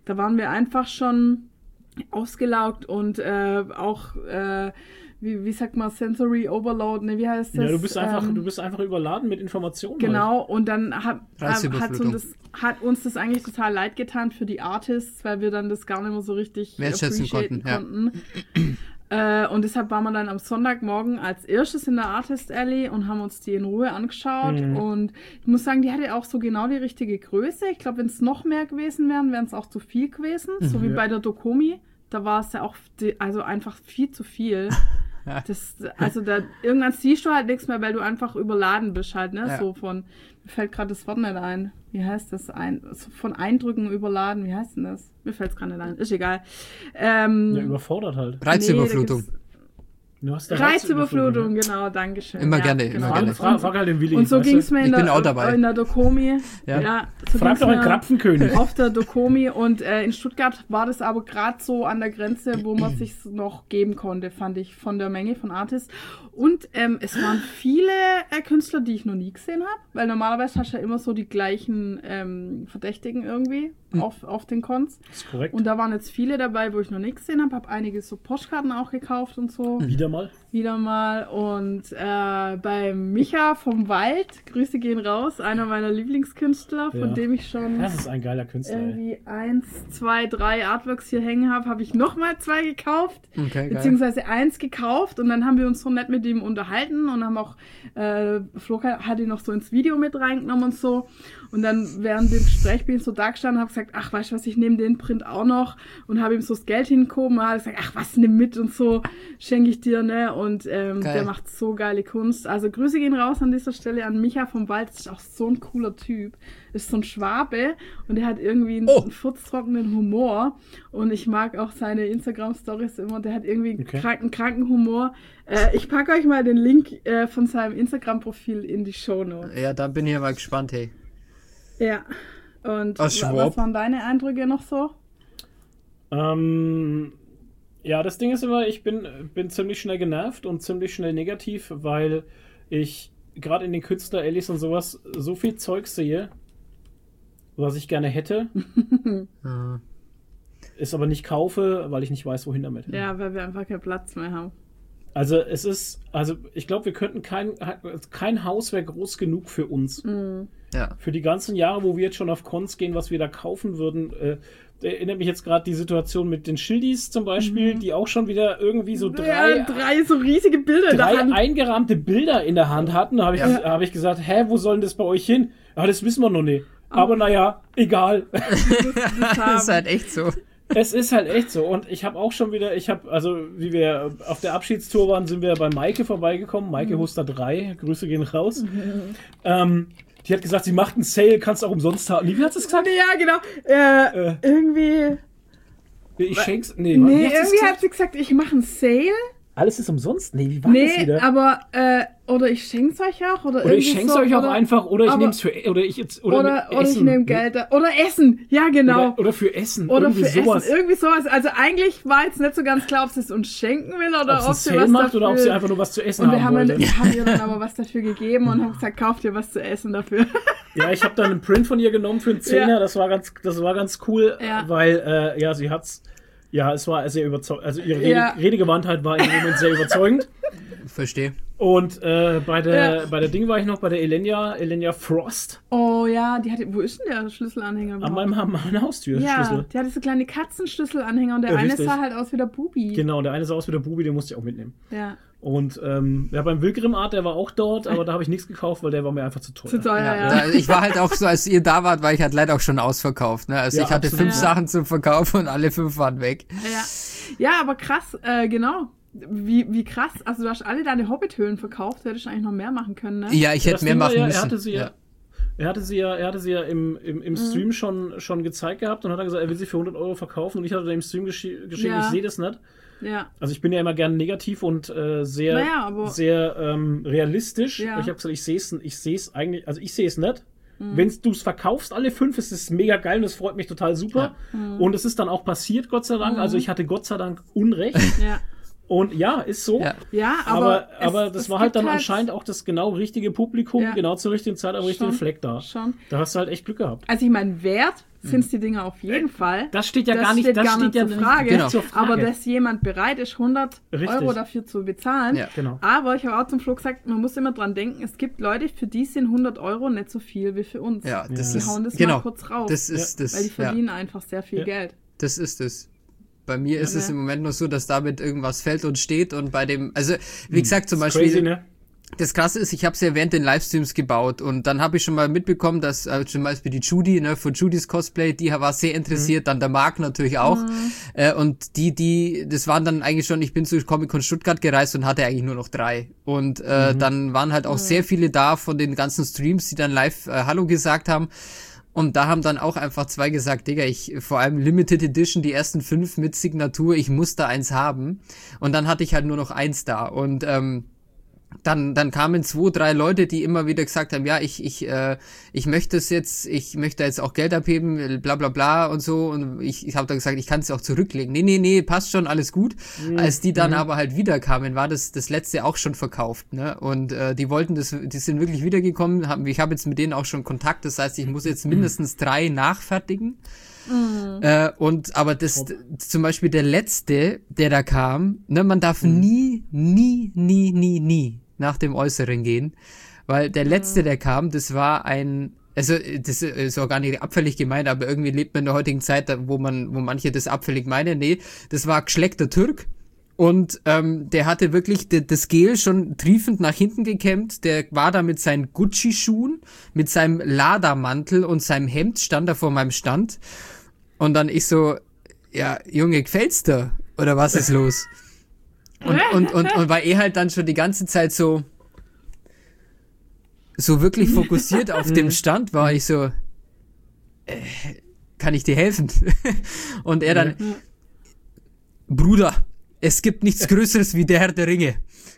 da waren wir einfach schon ausgelaugt und äh, auch, äh, wie, wie sagt man, Sensory Overload, ne, wie heißt das? Ja, du bist einfach, ähm, du bist einfach überladen mit Informationen. Genau, und dann hat, hat, Reizüberflutung. uns das, hat uns das eigentlich total leid getan für die Artists, weil wir dann das gar nicht mehr so richtig wertschätzen appreciaten konnten, konnten. Äh, und deshalb waren wir dann am Sonntagmorgen als erstes in der Artist Alley und haben uns die in Ruhe angeschaut. Mhm. Und ich muss sagen, die hatte auch so genau die richtige Größe. Ich glaube, wenn es noch mehr gewesen wären, wären es auch zu viel gewesen. So wie Ja. bei der Dokomi. Da war es ja auch die, also einfach viel zu viel. Das, also da, irgendwann siehst du halt nichts mehr, weil du einfach überladen bist halt, ne? Ja. So von, mir fällt gerade das Wort nicht ein. Wie heißt das? Ein, so von Eindrücken überladen, wie heißt denn das? Mir fällt es gerade nicht ein. Ist egal. Ähm, Ja, überfordert halt. Reizüberflutung. Nee, da gibt's- Du hast da Reizüberflutung, genau, danke schön. Immer ja, gerne, genau. immer gerne. Frag, frag, frag halt den Willi. Und so weißt du? ging es mir in Ich bin der, auch dabei. in der Dokomi. Ja. Ja. so Frag ging's doch einen mir Krapfenkönig. auf der Dokomi und äh, in Stuttgart war das aber gerade so an der Grenze, wo man sich noch geben konnte, fand ich, von der Menge von Artists. Und ähm, es waren viele äh, Künstler, die ich noch nie gesehen habe, weil normalerweise hast du ja immer so die gleichen ähm, Verdächtigen irgendwie Hm. auf, auf den Cons. Das ist korrekt. Und da waren jetzt viele dabei, wo ich noch nie gesehen habe, habe einige so Postkarten auch gekauft und so. Wieder mal. Wieder mal. Und äh, bei Micha vom Wald, Grüße gehen raus, einer meiner Lieblingskünstler, von Ja. dem ich schon Das ist ein geiler Künstler. Ey. irgendwie eins, zwei, drei Artworks hier hängen habe, habe ich nochmal zwei gekauft. Okay, geil. Beziehungsweise eins gekauft und dann haben wir uns so nett mit ihm unterhalten und haben auch, äh, Flo hat ihn noch so ins Video mit reingenommen und so. Und dann während dem Gespräch bin ich so da gestanden und habe gesagt, ach, weißt du was, ich nehme den Print auch noch und habe ihm so das Geld hingehoben und habe gesagt, ach, was, nimm mit und so, schenke ich dir, ne? Und ähm, Geil. der macht so geile Kunst. Also Grüße gehen raus an dieser Stelle an Micha vom Wald, das ist auch so ein cooler Typ. Ist so ein Schwabe und der hat irgendwie einen, Oh. einen furztrockenen Humor und ich mag auch seine Instagram-Stories immer, der hat irgendwie einen Okay. kranken, kranken Humor. Äh, ich packe euch mal den Link äh, von seinem Instagram-Profil in die Shownotes. Ja, da bin ich ja mal gespannt, hey. Ja. Und Aus wa- Schwab. was waren deine Eindrücke noch so? Ähm, ja, das Ding ist immer, ich bin, bin ziemlich schnell genervt und ziemlich schnell negativ, weil ich gerade in den Künstler-Allies und sowas so viel Zeug sehe, was ich gerne hätte, Ah. es aber nicht kaufe, weil ich nicht weiß, wohin damit. Ja, weil wir einfach keinen Platz mehr haben. Also es ist, also ich glaube, wir könnten kein, kein Haus wäre groß genug für uns. Ja. Für die ganzen Jahre, wo wir jetzt schon auf Cons gehen, was wir da kaufen würden, äh, erinnert mich jetzt gerade die Situation mit den Schildis zum Beispiel, die auch schon wieder irgendwie so drei, ja, drei so riesige Bilder in der drei Hand. eingerahmte Bilder in der Hand hatten. Da habe ich, Ja. hab ich gesagt, hä, wo soll denn das bei euch hin? Ja, das wissen wir noch nicht. Aber naja, egal. Das ist halt echt so. Es ist halt echt so. Und ich habe auch schon wieder, ich habe, also wie wir auf der Abschiedstour waren, sind wir bei Maike vorbeigekommen. Maike Mhm. Huster drei, Grüße gehen raus. Ähm, die hat gesagt, sie macht einen Sale, kannst du auch umsonst haben. Nee, wie hat sie es gesagt? Ja, genau. Äh, Äh. irgendwie. Ich schenk's. Nee, Nee, wie hat sie's irgendwie gesagt? hat sie gesagt, ich mache einen Sale. Alles ist umsonst? Nee, wie war das Nee, wieder? aber, äh, oder ich schenk's euch auch. Oder, Oder ich irgendwie schenk's so, euch auch oder, einfach, oder ich aber- nehm's für, oder ich jetzt, oder, Oder, mit oder ich Essen. nehme Geld. Da, oder Essen. Ja, genau. Oder, oder für Essen. Oder irgendwie für sowas. Essen, irgendwie sowas. Also eigentlich war jetzt nicht so ganz klar, ob sie es uns schenken will oder Ob ob sie sie einen Sale was macht dafür... oder ob sie einfach nur was zu essen und wir haben haben, wollte. wir haben ihr dann aber was dafür gegeben und haben gesagt, kauft ihr was zu essen dafür. Ja, ich habe dann einen Print von ihr genommen für einen Zehner. Ja. Das war ganz, das war ganz cool, Ja. weil äh, ja, sie hat's. Ja, es war sehr überzeugend. Also ihre Rede, Ja. Redegewandtheit war in dem Moment sehr überzeugend. Verstehe. Und äh, bei der Ja. bei der Ding war ich noch bei der Elenia, Elenia Frost Oh ja, die hatte, wo ist denn der Schlüsselanhänger an überhaupt? meinem, an meiner Haustür. Ja, Schlüssel. die hatte so kleine Katzenschlüsselanhänger und der Ja, eine richtig. sah halt aus wie der Bubi. Genau, der eine sah aus wie der Bubi, den musste ich auch mitnehmen. Ja, Und ähm, ja, beim Wilgrim Art, der war auch dort, aber da habe ich nichts gekauft, weil der war mir einfach zu teuer. zu teuer, Ja, ja. Da, ich war halt auch so, als ihr da wart, war ich halt leider auch schon ausverkauft. Ne? Also Ja, ich hatte absolut. fünf Ja. Sachen zum Verkauf und alle fünf waren weg. Ja, ja aber krass, äh, genau. Wie, wie krass. Also du hast alle deine Hobbit-Höhlen verkauft, hättest du eigentlich noch mehr machen können, ne? Ja, ich Das hätte mehr Ding war machen ja, müssen. Er hatte sie ja, ja. er hatte sie ja, er hatte sie ja im, im, Mhm. im Stream schon, schon gezeigt gehabt und hat dann gesagt, er will sie für hundert Euro verkaufen und ich hatte dann im Stream geschi- geschrieben, Ja. ich sehe das nicht. Ja. Also ich bin ja immer gerne negativ und äh, sehr, Naja, aber- sehr ähm, realistisch. Ja. Ich habe gesagt, ich sehe es ich sehe es eigentlich, also ich sehe es nicht. Mhm. Wenn du es verkaufst, alle fünf, ist es mega geil und das freut mich total super. Mhm. Und es ist dann auch passiert, Gott sei Dank. Also ich hatte Gott sei Dank Unrecht. Ja. Und ja, ist so. Ja. Ja, Aber, aber, aber, es, das es war halt gibt dann anscheinend auch das genau richtige Publikum, Ja. genau zur richtigen Zeit am richtigen Schon. Fleck da. Schon. Da hast du halt echt Glück gehabt. Also ich meine, Wert sind es die Dinger auf jeden Fall. Das steht ja gar nicht, steht das gar steht nicht ja zur nicht Frage. Genau. zur Frage. Aber dass jemand bereit ist, hundert Richtig. Euro dafür zu bezahlen. Ja. Genau. Aber ich habe auch zum Flo gesagt, man muss immer dran denken, es gibt Leute, für die sind hundert Euro nicht so viel wie für uns. Ja, das Ja. Die ist, hauen das genau, mal kurz raus. das ist das, weil die ja, verdienen einfach sehr viel Ja. Geld. das ist es. Bei mir ist Ja. es im Moment noch so, dass damit irgendwas fällt und steht und bei dem, also wie gesagt zum Beispiel, Crazy, ne? das Krasse ist, ich habe es ja während den Livestreams gebaut und dann habe ich schon mal mitbekommen, dass äh, zum Beispiel die Judy, ne, von Judys Cosplay, die war sehr interessiert, dann der Marc natürlich auch äh, und die, die, das waren dann eigentlich schon, ich bin zu Comic-Con Stuttgart gereist und hatte eigentlich nur noch drei und äh, dann waren halt auch sehr viele da von den ganzen Streams, die dann live äh, Hallo gesagt haben. Und da haben dann auch einfach zwei gesagt, Digga, ich, vor allem Limited Edition, die ersten fünf mit Signatur, ich muss da eins haben. Und dann hatte ich halt nur noch eins da. Und ähm, dann dann kamen zwei, drei Leute, die immer wieder gesagt haben, ja, ich ich äh, ich möchte es jetzt, ich möchte jetzt auch Geld abheben, bla bla bla und so. Und ich, ich habe dann gesagt, ich kann es auch zurücklegen. Nee, nee, nee, passt schon, alles gut. Mhm. Als die dann mhm. aber halt wieder kamen, war das das letzte auch schon verkauft, ne? Und äh, die wollten das, die sind wirklich wiedergekommen. Haben, ich habe jetzt mit denen auch schon Kontakt. Das heißt, ich muss jetzt mindestens drei nachfertigen. Mhm. Äh, und aber das Top. Zum Beispiel der letzte, der da kam, ne, man darf mhm. nie, nie, nie, nie, nie nach dem Äußeren gehen, weil der letzte, mhm. der kam, das war ein, also das ist auch gar nicht abfällig gemeint, aber irgendwie lebt man in der heutigen Zeit, wo man, wo manche das abfällig meinen. Nee, das war geschleckter Türk. Und ähm, der hatte wirklich de, das Gel schon triefend nach hinten gekämmt. Der war da mit seinen Gucci-Schuhen, mit seinem Lada-Mantel und seinem Hemd, stand da vor meinem Stand. Und dann ich so, ja, Junge, gefällt's dir? Oder was ist los? Und, und, und, und weil er halt dann schon die ganze Zeit so, so wirklich fokussiert auf dem Stand war, ich so, äh, kann ich dir helfen? Und er dann, Bruder, es gibt nichts Größeres wie der Herr der Ringe.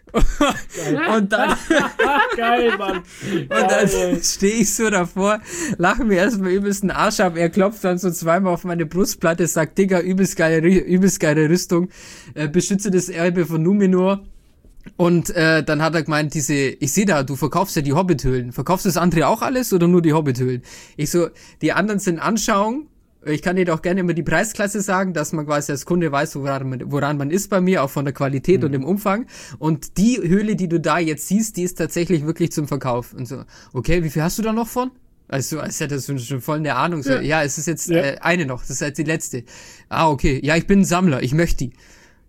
Und dann geil, Mann. Und dann stehe ich so davor, lache mir erstmal übelst den Arsch ab. Er klopft dann so zweimal auf meine Brustplatte, sagt, Digga, übelst geile, übelst geile Rüstung, äh, beschütze das Erbe von Numenor. Und äh, dann hat er gemeint, diese, ich sehe da, du verkaufst ja die Hobbithöhlen. Verkaufst das andere auch alles oder nur die Hobbithöhlen? Ich so, die anderen sind Anschauung. Ich kann dir doch gerne immer die Preisklasse sagen, dass man quasi als Kunde weiß, woran man, woran man ist bei mir, auch von der Qualität mhm. und dem Umfang. Und die Höhle, die du da jetzt siehst, die ist tatsächlich wirklich zum Verkauf. Und so, okay, wie viel hast du da noch von? Also, als hättest du schon voll eine Ahnung. So, ja. ja, es ist jetzt ja. äh, eine noch, das ist jetzt die letzte. Ah, okay. Ja, ich bin ein Sammler, ich möchte die.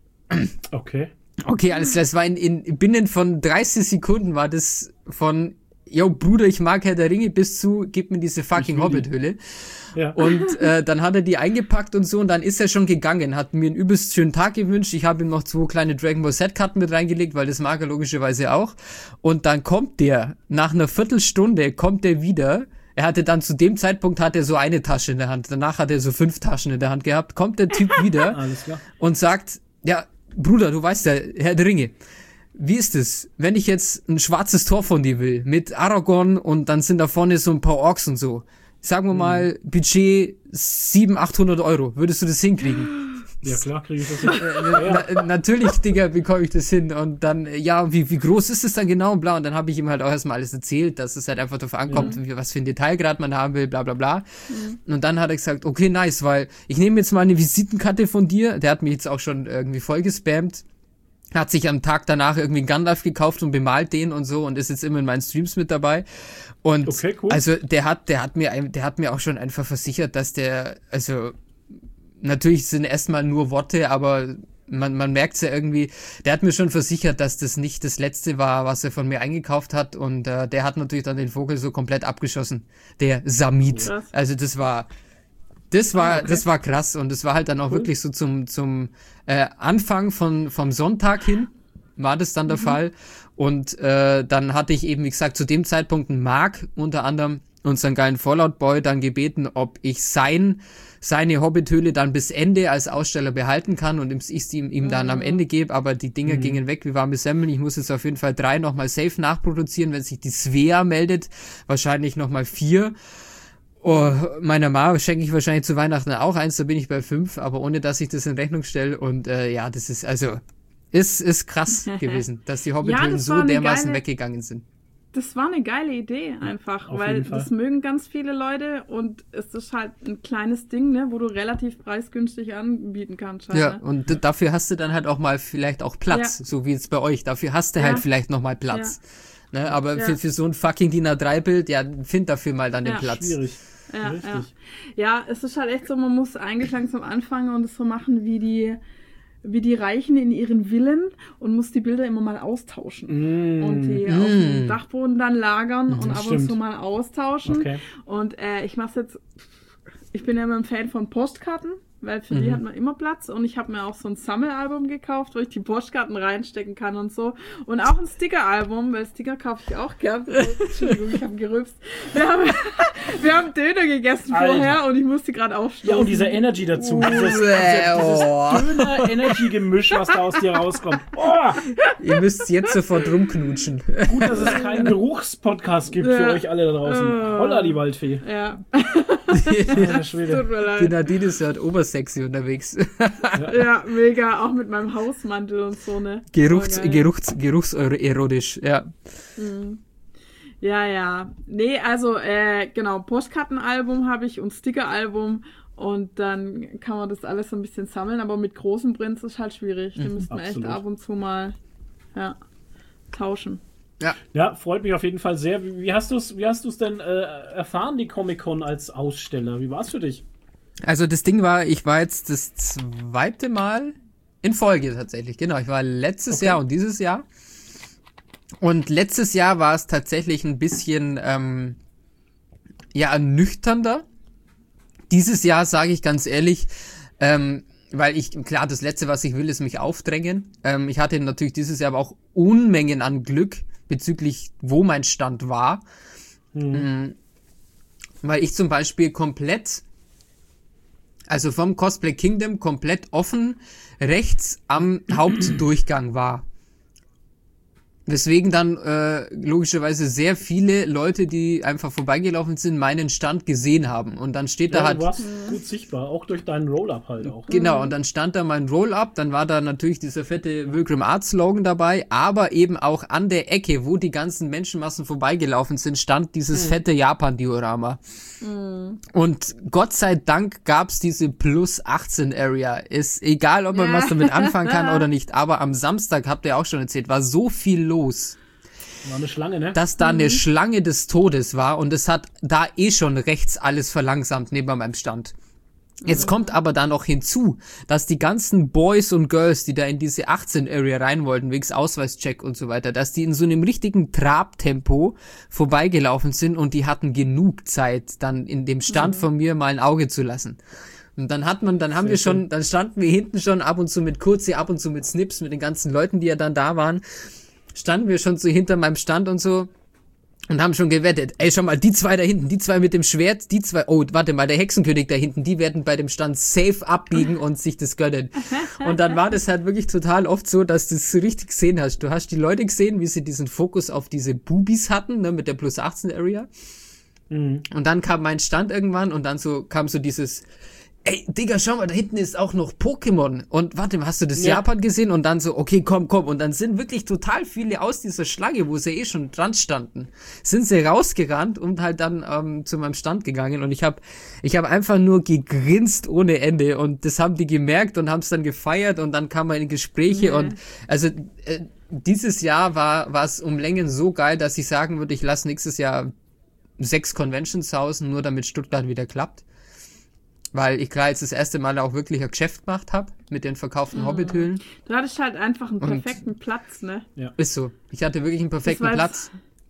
Okay. Okay, alles klar. Es war in, in binnen von dreißig Sekunden war das von, yo, Bruder, ich mag Herr der Ringe, bis zu, gib mir diese fucking Hobbit-Hülle. Ja. Und äh, dann hat er die eingepackt und so und dann ist er schon gegangen, hat mir einen übelst schönen Tag gewünscht. Ich habe ihm noch zwei kleine Dragon Ball Z-Karten mit reingelegt, weil das mag er logischerweise auch. Und dann kommt der, nach einer Viertelstunde kommt der wieder. Er hatte dann zu dem Zeitpunkt hat er so eine Tasche in der Hand, danach hat er so fünf Taschen in der Hand gehabt. Kommt der Typ wieder Alles klar. Und sagt, ja, Bruder, du weißt ja, Herr der Ringe, wie ist es, wenn ich jetzt ein schwarzes Tor von dir will, mit Aragorn und dann sind da vorne so ein paar Orks und so. Sagen wir mal, hm. Budget siebenhundert, achthundert Euro. Würdest du das hinkriegen? Ja klar, kriege ich das hin. Na, natürlich, Digga, bekomme ich das hin. Und dann, ja, wie, wie groß ist es dann genau und bla. Und dann habe ich ihm halt auch erstmal alles erzählt, dass es halt einfach darauf ankommt, ja. was für ein Detailgrad man haben will, bla bla bla. Mhm. Und dann hat er gesagt, okay, nice, weil ich nehme jetzt mal eine Visitenkarte von dir. Der hat mich jetzt auch schon irgendwie voll gespammt. Hat sich am Tag danach irgendwie einen Gandalf gekauft und bemalt den und so und ist jetzt immer in meinen Streams mit dabei. Und okay, cool. also der hat, der hat mir, der hat mir auch schon einfach versichert, dass der, also natürlich sind erstmal nur Worte, aber man, man merkt's ja irgendwie, der hat mir schon versichert, dass das nicht das letzte war, was er von mir eingekauft hat und äh, der hat natürlich dann den Vogel so komplett abgeschossen. Der Samit. Krass. Also das war, das war, okay. das war krass und das war halt dann auch cool. wirklich so zum, zum äh, Anfang von, vom Sonntag hin war das dann der mhm. Fall und äh, dann hatte ich eben, wie gesagt, zu dem Zeitpunkt einen Marc unter anderem, unseren geilen Fallout-Boy, dann gebeten, ob ich sein, seine Hobbit-Höhle dann bis Ende als Aussteller behalten kann und ich sie ihm, ihm dann am Ende gebe, aber die Dinger mhm. gingen weg wie warme Semmeln. Ich muss jetzt auf jeden Fall drei nochmal safe nachproduzieren, wenn sich die Svea meldet, wahrscheinlich nochmal vier. Oh, meiner Mama schenke ich wahrscheinlich zu Weihnachten auch eins, da bin ich bei fünf, aber ohne, dass ich das in Rechnung stelle und äh, ja, das ist, also, ist, ist krass gewesen, dass die Hobbit-Höhlen ja, so dermaßen geile... weggegangen sind. das war eine geile Idee einfach, auf weil jeden Fall. das mögen ganz viele Leute und es ist halt ein kleines Ding, ne, wo du relativ preisgünstig anbieten kannst. Halt, Ja, ne? und d- dafür hast du dann halt auch mal vielleicht auch Platz, Ja. so wie jetzt bei euch. Dafür hast du Ja. halt vielleicht noch mal Platz. Ne, aber Ja. für, für so ein fucking D I N A drei Bild, ja, find dafür mal dann den Ja. Platz. Schwierig. Ja, Richtig. ja. ja, es ist halt echt so, man muss eigentlich langsam anfangen und es so machen wie die, wie die Reichen in ihren Villen und muss die Bilder immer mal austauschen. Mm. Und die Mm. auf dem Dachboden dann lagern und ab und stimmt. zu mal austauschen. Okay. Und äh, ich mach's jetzt, ich bin ja immer ein Fan von Postkarten, weil für die hat man immer Platz und ich habe mir auch so ein Sammelalbum gekauft, wo ich die Postkarten reinstecken kann und so. Und auch ein Stickeralbum, weil Sticker kaufe ich auch gern. Entschuldigung, ich habe gerülpst. Wir haben, wir haben Döner gegessen Alter. vorher und ich musste gerade aufstoßen. Ja, und dieser Energy dazu. Oh, Dieses, oh. dieses Döner-Energy-Gemisch, was da aus dir rauskommt. Oh, Ihr müsst jetzt sofort rumknutschen. gut, dass es keinen Geruchspodcast gibt für Ja. euch alle da draußen. Oh. Holla, die Waldfee. Ja, Alter Schwede. tut mir Die leid. Nadine ist halt obersexy unterwegs. Ja, mega, auch mit meinem Hausmantel und so, ne? Geruchs, Voll geil. Geruchs, geruchserotisch, ja. Ja, ja. Nee, also, äh, genau, Postkartenalbum habe ich und Stickeralbum und dann kann man das alles so ein bisschen sammeln, aber mit großen Prints ist halt schwierig. Die müssten echt absolut. ab und zu mal, ja, tauschen. Ja, freut mich auf jeden Fall sehr. Wie, wie hast du es wie hast du's denn äh, erfahren, die Comic-Con als Aussteller? Wie war es für dich? Also das Ding war, ich war jetzt das zweite Mal in Folge tatsächlich. Genau, ich war letztes Okay. Jahr und dieses Jahr. Und letztes Jahr war es tatsächlich ein bisschen, ähm, ja, ernüchternder. Dieses Jahr sage ich ganz ehrlich, ähm, weil ich, klar, das Letzte, was ich will, ist mich aufdrängen. Ähm, ich hatte natürlich dieses Jahr aber auch Unmengen an Glück bezüglich, wo mein Stand war. Mhm. Weil ich zum Beispiel komplett, also vom Cosplay Kingdom komplett offen rechts am Hauptdurchgang war. Weswegen dann äh, logischerweise sehr viele Leute, die einfach vorbeigelaufen sind, meinen Stand gesehen haben. Und dann steht da Ja, halt... du warst gut sichtbar, auch durch deinen Roll-Up halt auch. Genau, und dann stand da mein Roll-Up, dann war da natürlich dieser fette Wilgrim Art Slogan dabei, aber eben auch an der Ecke, wo die ganzen Menschenmassen vorbeigelaufen sind, stand dieses fette Japan-Diorama. Und Gott sei Dank gab's diese Plus achtzehn Area. Ist egal, ob man Ja. was damit anfangen kann oder nicht, aber am Samstag, habt ihr auch schon erzählt, war so viel los, War eine Schlange, ne? dass da eine Schlange des Todes war und es hat da eh schon rechts alles verlangsamt neben meinem Stand. Jetzt kommt aber da noch hinzu, dass die ganzen Boys und Girls, die da in diese achtzehn Area rein wollten, wegen Ausweischeck und so weiter, dass die in so einem richtigen Trabtempo vorbeigelaufen sind und die hatten genug Zeit, dann in dem Stand von mir mal ein Auge zu lassen. Und dann hat man, dann haben wir schon, dann standen wir hinten schon ab und zu mit Kurzi, ab und zu mit Snips, mit den ganzen Leuten, die ja dann da waren, standen wir schon so hinter meinem Stand und so und haben schon gewettet. Ey, schau mal, die zwei da hinten, die zwei mit dem Schwert, die zwei, oh, warte mal, der Hexenkönig da hinten, die werden bei dem Stand safe abbiegen und sich das gönnen. Und dann war das halt wirklich total oft so, dass du es so richtig gesehen hast. Du hast die Leute gesehen, wie sie diesen Fokus auf diese Bubis hatten, ne, mit der Plus achtzehn Area. Mhm. Und dann kam mein Stand irgendwann und dann so kam so dieses, ey, Digga, schau mal, da hinten ist auch noch Pokémon. Und warte mal, hast du das Ja. Japan gesehen? Und dann so, okay, komm, komm. Und dann sind wirklich total viele aus dieser Schlange, wo sie eh schon dran standen, sind sie rausgerannt und halt dann ähm, zu meinem Stand gegangen. Und ich habe ich hab einfach nur gegrinst ohne Ende. Und das haben die gemerkt und haben es dann gefeiert. Und dann kam man in Gespräche. Nee. Und also äh, dieses Jahr war war es um Längen so geil, dass ich sagen würde, ich lasse nächstes Jahr sechs Conventions hausen, nur damit Stuttgart wieder klappt. Weil ich klar jetzt das erste Mal auch wirklich ein Geschäft gemacht habe mit den verkauften Hobbithüllen. Du hattest halt einfach einen Und- perfekten Platz, ne? Ist so. Ich hatte wirklich einen perfekten Das war Platz.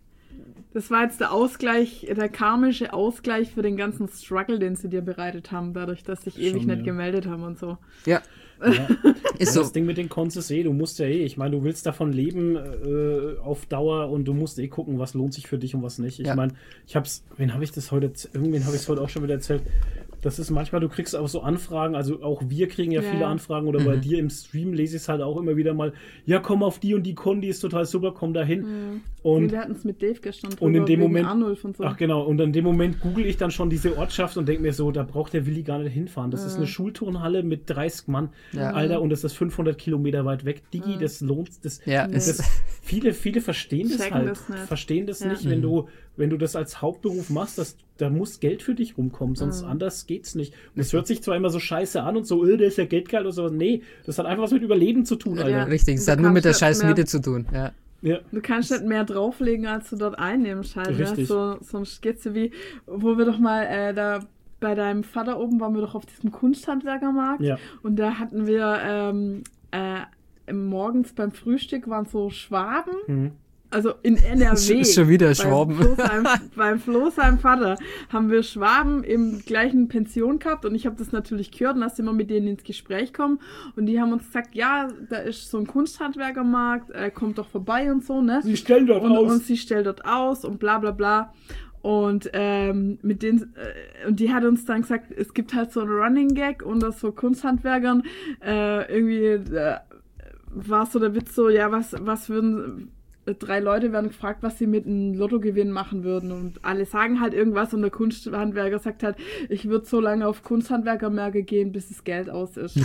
Das war jetzt der Ausgleich, der karmische Ausgleich für den ganzen Struggle, den sie dir bereitet haben, dadurch, dass sich ewig Schon, nicht ja. gemeldet haben und so. Ja, Ja. ist Das so. Ding mit den Cons ist eh, du musst ja eh, ich meine, du willst davon leben äh, auf Dauer und du musst eh gucken, was lohnt sich für dich und was nicht. Ich Ja. meine, ich hab's, wen habe ich das heute, irgendwen habe ich es heute auch schon wieder erzählt. Das ist manchmal, du kriegst auch so Anfragen, also auch wir kriegen ja, Ja. viele Anfragen oder bei dir im Stream lese ich es halt auch immer wieder mal, ja, komm auf die und die Con, die ist total super, komm da hin. Mhm. Und, wir hatten es mit Dave gestern drüber, und in dem wegen Moment, Arnulf und so. ach genau, und in dem Moment google ich dann schon diese Ortschaft und denke mir so, da braucht der Willi gar nicht hinfahren. Das ist eine Schulturnhalle mit dreißig Mann, Ja. Alter, und das ist fünfhundert Kilometer weit weg. Digi, das lohnt, das, Ja, Nee. es das, viele, viele verstehen das Checken halt, das nicht. verstehen das Ja. nicht, wenn du, wenn du das als Hauptberuf machst, das, da muss Geld für dich rumkommen, sonst anders geht's nicht. Und es hört sich zwar immer so scheiße an und so, äh, der ist ja Geldgeil oder sowas. Nee, das hat einfach was mit Überleben zu tun, Alter. Ja. richtig, es Du hat nur mit der kannst nicht scheiß mehr- Miete zu tun. Ja. Ja. Du kannst nicht mehr drauflegen, als du dort einnimmst halt. Ne? Richtig. So, sonst geht's so wie, wo wir doch mal äh, da bei deinem Vater oben waren wir doch auf diesem Kunsthandwerkermarkt. Ja. Und da hatten wir ähm, äh, morgens beim Frühstück waren so Schwaben. Mhm. Also in N R W. Ist schon wieder Schwaben. Beim Flo, seinem, beim Flo, seinem Vater, haben wir Schwaben im gleichen Pension gehabt und ich habe das natürlich gehört und lasse immer mit denen ins Gespräch kommen und die haben uns gesagt, ja, da ist so ein Kunsthandwerkermarkt, äh, kommt doch vorbei und so, ne? Sie stellen dort und, aus. und sie stellt dort aus und bla bla bla. Und ähm, mit denen äh, und die hat uns dann gesagt, es gibt halt so einen Running Gag unter so Kunsthandwerkern. Äh, irgendwie äh, war so der Witz so, ja, was, was würden äh, drei Leute werden gefragt, was sie mit einem Lottogewinn machen würden. Und alle sagen halt irgendwas und der Kunsthandwerker sagt halt, ich würde so lange auf Kunsthandwerkermärkte gehen, bis das Geld aus ist.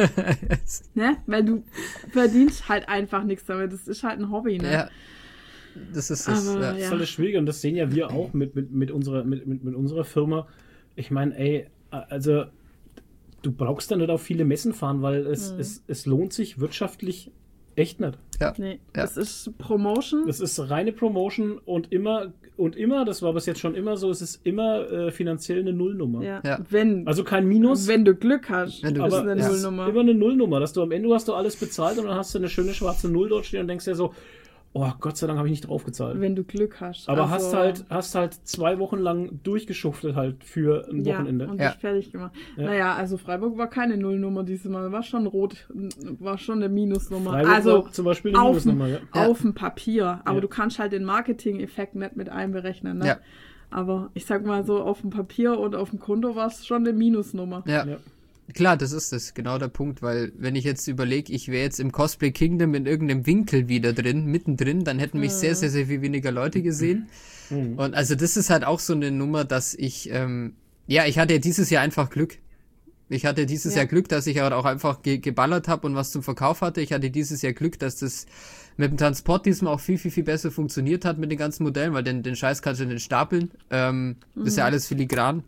Ne? Weil du verdienst halt einfach nichts damit. Das ist halt ein Hobby, ne? ja. Das ist das. Aber, Ja. Das ist ja. halt das Schwierige und das sehen ja wir auch mit, mit, mit, unserer, mit, mit, mit unserer Firma. Ich meine, ey, also du brauchst da nicht auf viele Messen fahren, weil es, es, es lohnt sich wirtschaftlich echt nicht. Ja. Nee, Ja. das ist Promotion. Es ist reine Promotion und immer, und immer, das war bis jetzt schon immer so, es ist immer äh, finanziell eine Nullnummer. Ja. Ja. Wenn, Also kein Minus, wenn du Glück hast, Wenn du ist Glück- eine ja. Nullnummer. immer eine Nullnummer, dass du am Ende hast du alles bezahlt und dann hast du eine schöne schwarze Null dort stehen und denkst dir so, oh Gott sei Dank habe ich nicht draufgezahlt. Wenn du Glück hast. Aber Also, hast halt, hast halt zwei Wochen lang durchgeschuftet halt für ein ja, Wochenende. und Ja. dich fertig gemacht. Ja. Naja, also Freiburg war keine Nullnummer dieses Mal, war schon rot, war schon eine Minusnummer. Freiburg also war zum Beispiel eine auf, Minusnummer, ja. Ja. auf dem Papier, aber Ja. du kannst halt den Marketing-Effekt nicht mit einberechnen. Ne? Ja. Aber ich sag mal so, auf dem Papier und auf dem Konto war es schon eine Minusnummer. Ja. Ja. Klar, das ist das, genau der Punkt, weil wenn ich jetzt überlege, ich wäre jetzt im Cosplay Kingdom in irgendeinem Winkel wieder drin, mittendrin, dann hätten mich sehr, sehr, sehr viel weniger Leute gesehen. Mhm. Und also das ist halt auch so eine Nummer, dass ich, ähm, ja, ich hatte ja dieses Jahr einfach Glück. Ich hatte dieses Ja. Jahr Glück, dass ich halt auch einfach ge geballert habe und was zum Verkauf hatte. Ich hatte dieses Jahr Glück, dass das mit dem Transport diesmal auch viel, viel, viel besser funktioniert hat mit den ganzen Modellen, weil den, den Scheiß kannst du nicht stapeln. Ähm, Das ist ja alles filigran.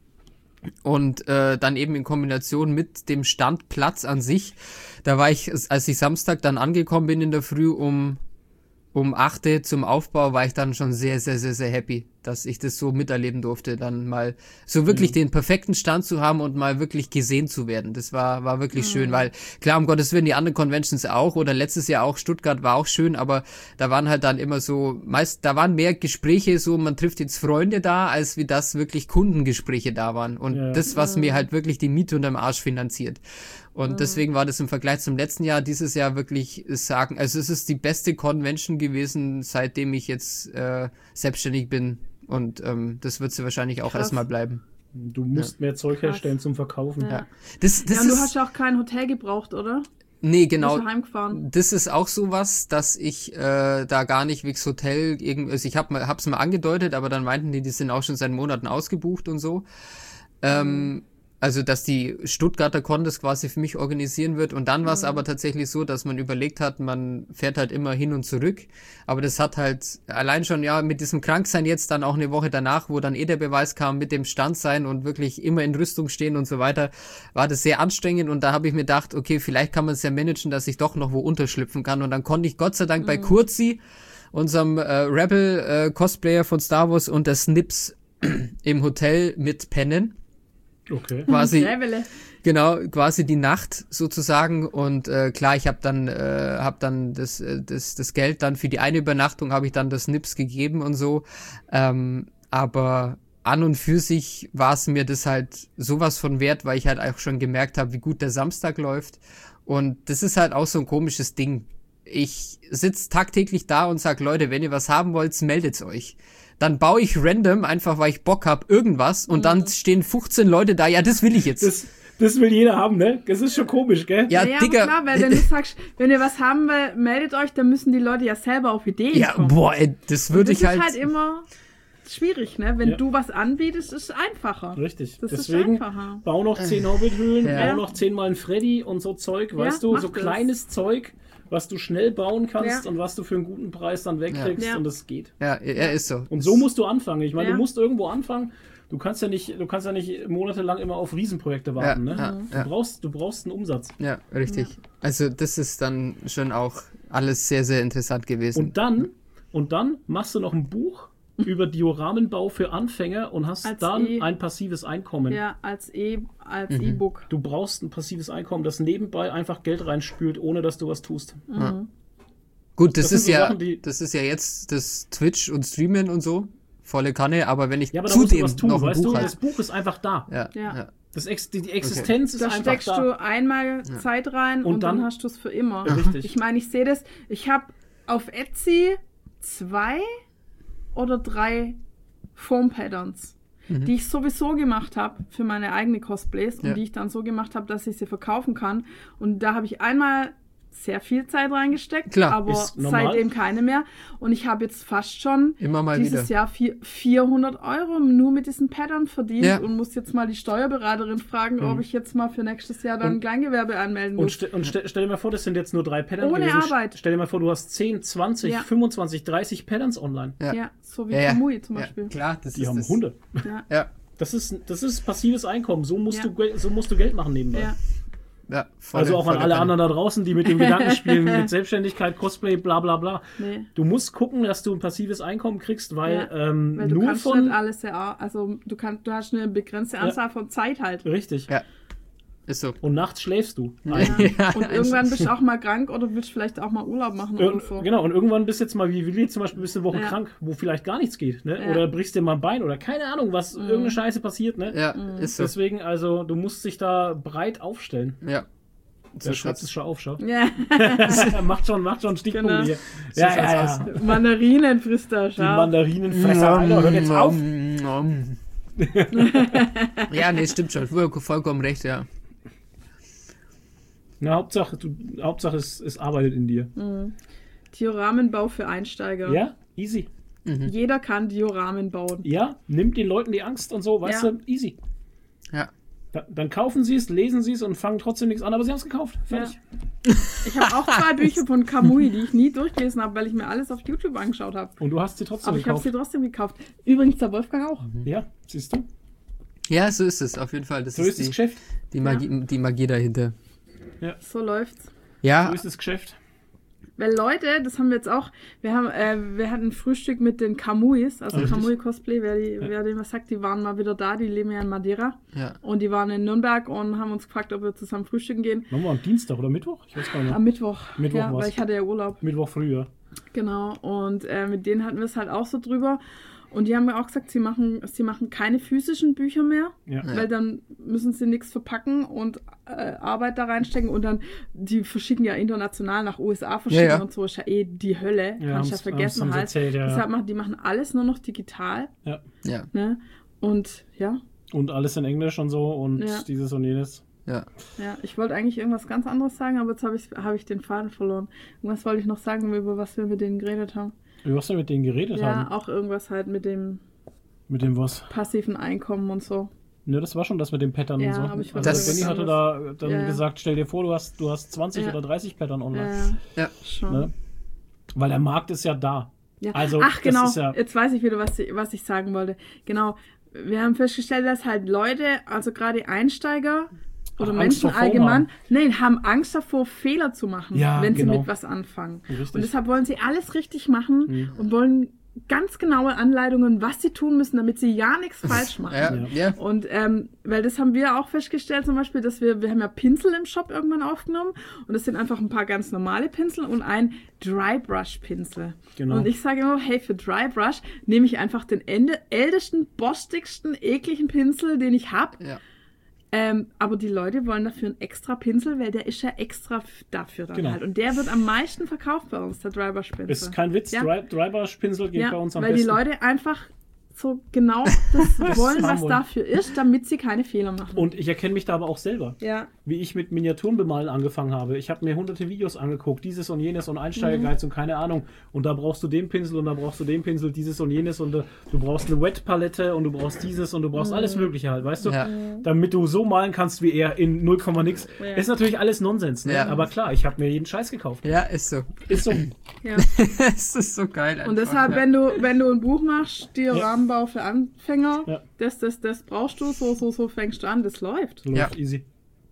Und äh, dann eben in Kombination mit dem Standplatz an sich, da war ich, als ich Samstag dann angekommen bin in der Früh um um acht zum Aufbau, war ich dann schon sehr, sehr, sehr, sehr happy, dass ich das so miterleben durfte, dann mal so wirklich den perfekten Stand zu haben und mal wirklich gesehen zu werden. Das war war wirklich schön, weil klar, um Gottes Willen, die anderen Conventions auch oder letztes Jahr auch, Stuttgart war auch schön, aber da waren halt dann immer so, meist, da waren mehr Gespräche so, man trifft jetzt Freunde da, als wie das wirklich Kundengespräche da waren und Ja. das, was mir halt wirklich die Miete unterm Arsch finanziert. Und deswegen war das im Vergleich zum letzten Jahr, dieses Jahr wirklich sagen, also es ist die beste Convention gewesen, seitdem ich jetzt äh, selbstständig bin. Und ähm, das wird sie wahrscheinlich auch Krass. erstmal bleiben. Du musst mehr Zeug Krass. herstellen zum Verkaufen. Ja. Ja. Das, das Ja, und du ist, hast ja auch kein Hotel gebraucht, oder? nee, Du genau. bist ja heimgefahren. Das ist auch sowas, dass ich äh, da gar nicht wegs Hotel irgend, also ich hab mal, hab's mal angedeutet, aber dann meinten die, die sind auch schon seit Monaten ausgebucht und so. Ähm, also, dass die Stuttgarter Con das quasi für mich organisieren wird. Und dann war es aber tatsächlich so, dass man überlegt hat, man fährt halt immer hin und zurück. Aber das hat halt allein schon, ja, mit diesem Kranksein jetzt dann auch eine Woche danach, wo dann eh der Beweis kam, mit dem Standsein und wirklich immer in Rüstung stehen und so weiter, war das sehr anstrengend. Und da habe ich mir gedacht, okay, vielleicht kann man es ja managen, dass ich doch noch wo unterschlüpfen kann. Und dann konnte ich Gott sei Dank bei Kurzi, unserem äh, Rebel-Cosplayer von Star Wars und der Snips im Hotel mitpennen. Okay. Quasi, Rebelle. genau, quasi die Nacht sozusagen. Und äh, klar, ich habe dann, äh, hab dann das, äh, das, das Geld dann für die eine Übernachtung habe ich dann das Nips gegeben und so. Ähm, aber an und für sich war es mir das halt sowas von wert, weil ich halt auch schon gemerkt habe, wie gut der Samstag läuft. Und das ist halt auch so ein komisches Ding. Ich sitze tagtäglich da und sag, Leute, wenn ihr was haben wollt, meldet euch. dann baue ich random, einfach weil ich Bock habe, irgendwas und dann stehen fünfzehn Leute da, ja, das will ich jetzt. Das, das will jeder haben, ne? Das ist schon komisch, gell? ja, Ja, Digga. aber klar, weil wenn du sagst, wenn ihr was haben wollt, meldet euch, dann müssen die Leute ja selber auf Ideen Ja, kommen. boah, ey, das Und würde das ich halt... ist halt immer schwierig, ne? Wenn Ja. du was anbietest, ist es einfacher. Richtig. Das ist Deswegen einfacher. bau noch zehn Hobbithöhlen, Ja. bau noch zehnmal ein Freddy und so Zeug, weißt du, mach so das. kleines Zeug, was du schnell bauen kannst Ja. und was du für einen guten Preis dann wegkriegst Ja. und es geht. ja, er ist so. Und so musst du anfangen. Ich meine, Ja. du musst irgendwo anfangen. Du kannst ja nicht, du kannst ja nicht monatelang immer auf Riesenprojekte warten, Ja, ne? ja, Du ja. brauchst, du brauchst einen Umsatz. Ja, richtig. Also das ist dann schon auch alles sehr, sehr interessant gewesen. Und dann, und dann machst du noch ein Buch über Dioramenbau für Anfänger und hast Als dann E- ein passives Einkommen. Ja, als E, als Mhm. E-Book. Du brauchst ein passives Einkommen, das nebenbei einfach Geld reinspült, ohne dass du was tust. Gut, das, das sind ist so ja, Sachen, die- das ist ja jetzt das Twitch und Streamen und so, volle Kanne, aber wenn ich Ja, aber da musst du zudem was tun, noch ein weißt Buch du? habe. Das Buch ist einfach da. Ja, Ja. ja. Das Ex die, die Existenz Da ist einfach steckst da. du einmal Zeit rein Und und, dann, dann- hast du es für immer. Richtig. Ich meine, ich sehe das. Ich habe auf Etsy zwei oder drei Foam-Patterns, die ich sowieso gemacht habe für meine eigene Cosplays und Ja. die ich dann so gemacht habe, dass ich sie verkaufen kann. Und da habe ich einmal sehr viel Zeit reingesteckt, Klar, aber ist normal. seitdem keine mehr. Und ich habe jetzt fast schon Immer mal dieses wieder. Jahr vier, vierhundert Euro nur mit diesen Pattern verdient Ja. und muss jetzt mal die Steuerberaterin fragen, ob ich jetzt mal für nächstes Jahr dann ein Kleingewerbe anmelden Und, muss. ste und ste stell dir mal vor, das sind jetzt nur drei Patterns Ohne gewesen. Arbeit. Stell dir mal vor, du hast zehn, zwanzig, Ja. fünfundzwanzig, dreißig Patterns online. Ja. Ja, so wie Ja, ja. Kamui zum Ja, Beispiel. klar, das Die ist haben das. Hunde. Ja. Ja, Das ist, das ist passives Einkommen. So musst, Ja. du, Gel- so musst du Geld machen nebenbei. Ja. ja, volle, Also auch an volle alle Kanne. anderen da draußen, die mit dem Gedanken spielen, mit Selbstständigkeit, Cosplay, bla bla bla. Nee. Du musst gucken, dass du ein passives Einkommen kriegst, weil, Ja, ähm, Weil du nur kannst von... nicht alles ja, also du kannst, du hast eine begrenzte Anzahl von Zeit halt. Richtig. Ja, ist so. Und nachts schläfst du. Ja. Ja, Und irgendwann bist du auch mal krank oder willst vielleicht auch mal Urlaub machen Ir irgendwo. Genau, und irgendwann bist du jetzt mal wie Willi zum Beispiel bist eine Woche Ja. krank, wo vielleicht gar nichts geht, ne? Ja. Oder brichst dir mal ein Bein oder keine Ahnung, was irgendeine Scheiße passiert, ne? Ja, Mhm. ist so. Deswegen, also, du musst dich da breit aufstellen. Ja. Der schreibt es schon auf, schau. Ja, macht schon, macht schon Stichpunkte Genau. hier. So Ja, schaut's ja, aus. ja. Mandarinen frisst er, Die schau. Mandarinenfresser, Alter, hört jetzt auf. Ja, nee, stimmt schon. Voll- Vollkommen recht, ja. Na, Hauptsache, du, Hauptsache es, es arbeitet in dir. Dioramenbau für Einsteiger. Ja, easy. Jeder kann Dioramen bauen. Ja, nimmt den Leuten die Angst und so, weißt Ja. du, easy. Ja. Da, dann kaufen sie es, lesen sie es und fangen trotzdem nichts an, aber sie haben es gekauft. Fertig. Ich habe auch zwei Bücher von Kamui, die ich nie durchgelesen habe, weil ich mir alles auf YouTube angeschaut habe. Und du hast sie trotzdem Aber ich habe gekauft. sie trotzdem gekauft. Übrigens der Wolfgang auch. Ja, siehst du? Ja, so ist es, auf jeden Fall. Das So ist ist das die, Geschäft. die, Magie, die Magie dahinter. So läuft's. Ja, So ist das Geschäft. Weil Leute, das haben wir jetzt auch, wir haben, äh, wir hatten ein Frühstück mit den Kamuis, also Richtig. Kamui Cosplay, wer, die, wer dem was sagt, die waren mal wieder da, die leben ja in Madeira ja. und die waren in Nürnberg und haben uns gefragt, ob wir zusammen frühstücken gehen. Machen wir am Dienstag oder Mittwoch? Ich weiß gar nicht mehr. Am Mittwoch, Mittwoch ja, war's. weil ich hatte ja Urlaub. Mittwoch früher. Genau, und äh, mit denen hatten wir es halt auch so drüber. Und die haben mir auch gesagt, sie machen, sie machen keine physischen Bücher mehr, Ja. weil dann müssen sie nichts verpacken und äh, Arbeit da reinstecken und dann, die verschicken ja international nach U S A verschicken Ja, ja. und so, ist ja eh die Hölle, Ja, kannst ja haben's- vergessen haben's halt. erzählt, ja. Deshalb machen die machen alles nur noch digital, Ja. Ja, ne? Und ja, Und alles in Englisch und so und Ja. dieses und jenes. ja. ja, ich wollte eigentlich irgendwas ganz anderes sagen, aber jetzt habe ich, hab ich den Faden verloren. Irgendwas wollte ich noch sagen, über was wir mit denen geredet haben. Wie hast du mit denen geredet Ja, haben? auch irgendwas halt mit dem Mit dem was? passiven Einkommen und so. Ne, das war schon das mit den Pattern Ja, und so. aber ich also weiß Benny was hatte da dann Ja, ja. gesagt, stell dir vor, du hast, du hast zwanzig Ja. oder dreißig Pattern online. Ja, Ja. schon. Ne? Weil der Markt ist ja da. Ja. Also, Ach das genau, ist ja- jetzt weiß ich wieder, was ich, was ich sagen wollte. Genau, wir haben festgestellt, dass halt Leute, also gerade Einsteiger oder Ach, Angst Menschen vor Form allgemein, haben. nein, haben Angst davor, Fehler zu machen, Ja, wenn sie genau. mit was anfangen. Richtig. Und deshalb wollen sie alles richtig machen Mhm. und wollen ganz genaue Anleitungen, was sie tun müssen, damit sie ja nichts falsch machen. Ja, Ja. ja. Und ähm, weil das haben wir auch festgestellt, zum Beispiel, dass wir, wir haben ja Pinsel im Shop irgendwann aufgenommen und das sind einfach ein paar ganz normale Pinsel und ein Dry Brush Pinsel. Genau. Und ich sage immer, hey, für Dry Brush nehme ich einfach den ende, ältesten, borstigsten, ekligen Pinsel, den ich habe. Ja. Ähm, aber die Leute wollen dafür einen extra Pinsel, weil der ist ja extra f- dafür dann Genau. halt. Und der wird am meisten verkauft bei uns, der Drybush-Pinsel. Ist kein Witz, Ja. Dry, Drybush-Pinsel geht Ja, bei uns am weil besten. die Leute einfach so genau das wollen, haben was wollen. dafür ist, damit sie keine Fehler machen. Und ich erkenne mich da aber auch selber. ja. Wie ich mit Miniaturenbemalen angefangen habe. Ich habe mir hunderte Videos angeguckt, dieses und jenes und Einsteigerguides und keine Ahnung. Und da brauchst du den Pinsel und da brauchst du den Pinsel, dieses und jenes und äh, du brauchst eine Wet-Palette und du brauchst dieses und du brauchst alles Mögliche halt, weißt du? Ja. Damit du so malen kannst wie er in null, nix. Ja. Ist natürlich alles Nonsens, ne? Ja. Aber klar, ich habe mir jeden Scheiß gekauft. Ja, ist so. Ist so. ja. Es ist so geil. Und einfach. deshalb, Ja. wenn du, wenn du ein Buch machst, Dioraменbau für Anfänger, Ja. das, das, das brauchst du, so, so, so fängst du an, das läuft. Läuft Ja. easy.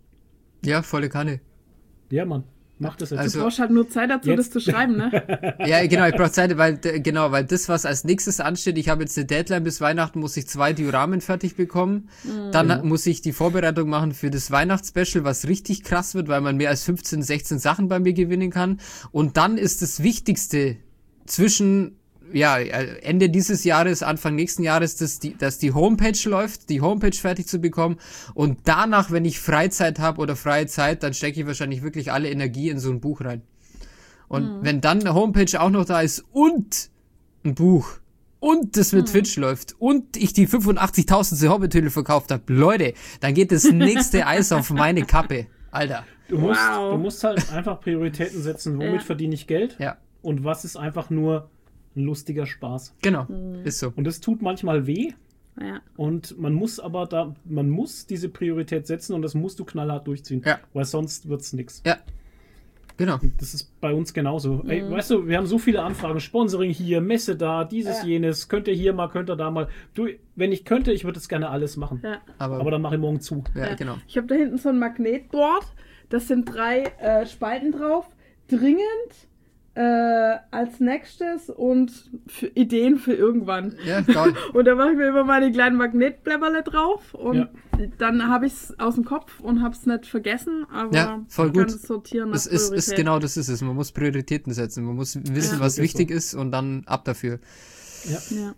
Ja, volle Kanne. Ja, Mann. Mach das jetzt. Also- Du brauchst halt nur Zeit dazu, Jetzt- das zu schreiben, ne? Ja, genau, ich brauche Zeit, weil d- genau, weil das, was als nächstes ansteht, ich habe jetzt eine Deadline bis Weihnachten, muss ich zwei Dioramen fertig bekommen. Dann Genau. muss ich die Vorbereitung machen für das Weihnachtsspecial, was richtig krass wird, weil man mehr als fünfzehn, sechzehn Sachen bei mir gewinnen kann. Und dann ist das Wichtigste zwischen ja, Ende dieses Jahres, Anfang nächsten Jahres, dass die, dass die Homepage läuft, die Homepage fertig zu bekommen. Und danach, wenn ich Freizeit habe oder freie Zeit, dann stecke ich wahrscheinlich wirklich alle Energie in so ein Buch rein. Und wenn dann eine Homepage auch noch da ist und ein Buch und das mit Twitch läuft und ich die fünfundachtzigtausendste Hobbithülle verkauft habe, Leute, dann geht das nächste Eis auf meine Kappe. Alter. Du musst, Wow. du musst halt einfach Prioritäten setzen, womit Ja. verdiene ich Geld Ja, und was ist einfach nur ein lustiger Spaß. genau. Ist so. Und das tut manchmal weh Ja. und man muss aber da, man muss diese Priorität setzen und das musst du knallhart durchziehen, Ja. weil sonst wird's nix. Ja. Genau. Das ist bei uns genauso. Ey, weißt du, wir haben so viele Anfragen, Sponsoring hier, Messe da, dieses, Ja. jenes, könnt ihr hier mal, könnt ihr da mal. Du, wenn ich könnte, ich würde es gerne alles machen. Ja. Aber, Aber dann mache ich morgen zu. ja, genau. Ich habe da hinten so ein Magnetboard, das sind drei äh, Spalten drauf. Dringend äh, als nächstes und für Ideen für irgendwann. Ja, geil. Und da mache ich mir immer meine kleinen Magnetblätterle drauf und Ja. dann habe ich es aus dem Kopf und habe es nicht vergessen, aber Ja, voll ich kann gut. es sortieren nach Das ist, ist Priorität. genau das ist es. Man muss Prioritäten setzen. Man muss wissen, Ja. was Wirklich wichtig so. ist und dann ab dafür. Ja, Ja.